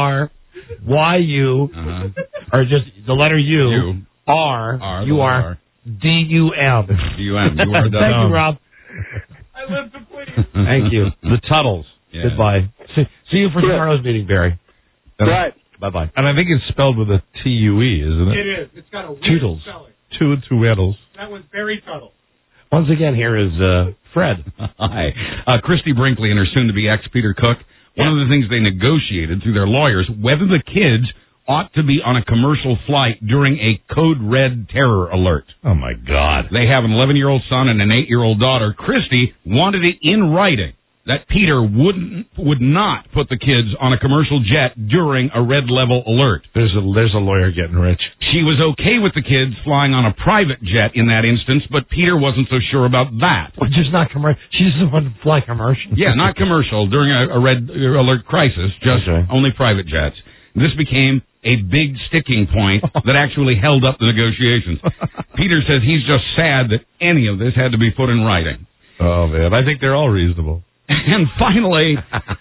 U-R-Y-U, or just the letter U, R, U-R, D-U-M. D-U-M. You are Thank you, Rob. I live to please. Thank you. The Tuttles. Yeah. Goodbye. See you for tomorrow's meeting, Barry. Right. Bye-bye. And I think it's spelled with a T-U-E, isn't it? It is. It's got a weird Toodles. spelling. Two Ettles. That was Barry Tuttle. Once again, here is Fred. Hi. Christy Brinkley and her soon-to-be ex, Peter Cook. One of the things they negotiated through their lawyers, whether the kids ought to be on a commercial flight during a code red terror alert. Oh, my God. They have an 11-year-old son and an 8-year-old daughter. Christy wanted it in writing that Peter would not put the kids on a commercial jet during a red level alert. There's a lawyer getting rich. She was okay with the kids flying on a private jet in that instance, but Peter wasn't so sure about that. Well, just not commercial. She doesn't want to fly commercial. Yeah, not commercial during a red alert crisis, just only private jets. This became a big sticking point that actually held up the negotiations. Peter says he's just sad that any of this had to be put in writing. Oh, man. I think they're all reasonable. And finally,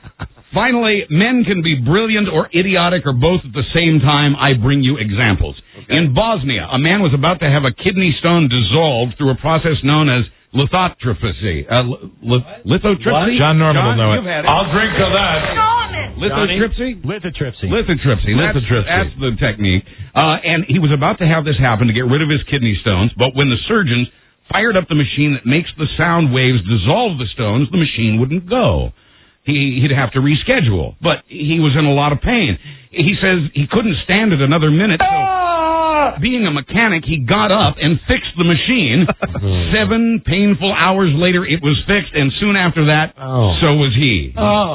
men can be brilliant or idiotic or both at the same time. I bring you examples. Okay. In Bosnia, a man was about to have a kidney stone dissolved through a process known as lithotripsy. Lithotripsy? John Norman will know it. I'll drink to that. Lithotripsy? Lithotripsy. That's the technique. And he was about to have this happen to get rid of his kidney stones, but when the surgeons fired up the machine that makes the sound waves dissolve the stones, the machine wouldn't go. He'd have to reschedule, but he was in a lot of pain. He says he couldn't stand it another minute, so being a mechanic, he got up and fixed the machine. 7 painful hours later, it was fixed, and soon after that, so was he.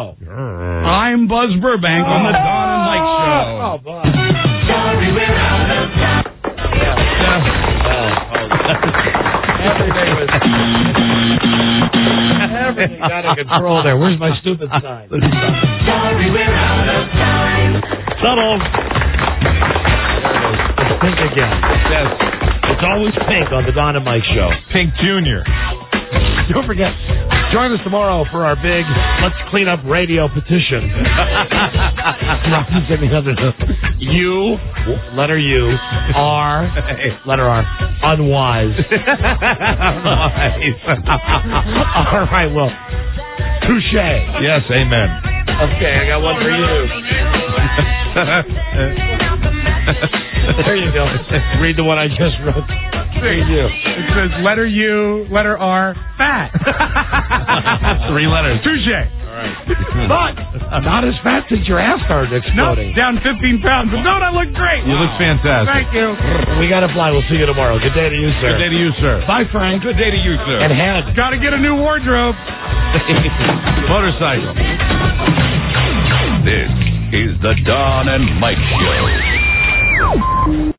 I'm Buzz Burbank on the Don and Mike Show. Sorry, we're out of time. Everything got in control there. Where's my stupid sign? Sorry, we're out of time. Subtle. It's pink again. Yes. It's always pink on the Don and Mike Show. Pink Jr. Don't forget, join us tomorrow for our big Let's Clean Up Radio petition. U, letter U, R, letter R, unwise. All right, well, touche. Yes, amen. Okay, I got one for you. There you go. Read the one I just wrote. There you go. It says letter U, letter R, fat. 3 letters. Touche. All right. But not as fat since your ass started exploding. No, down 15 pounds. But no, I look great. You look fantastic. Thank you. We got to fly. We'll see you tomorrow. Good day to you, sir. Good day to you, sir. Bye, Frank. Good day to you, sir. And head. Got to get a new wardrobe. Motorcycle. This is the Don and Mike Show.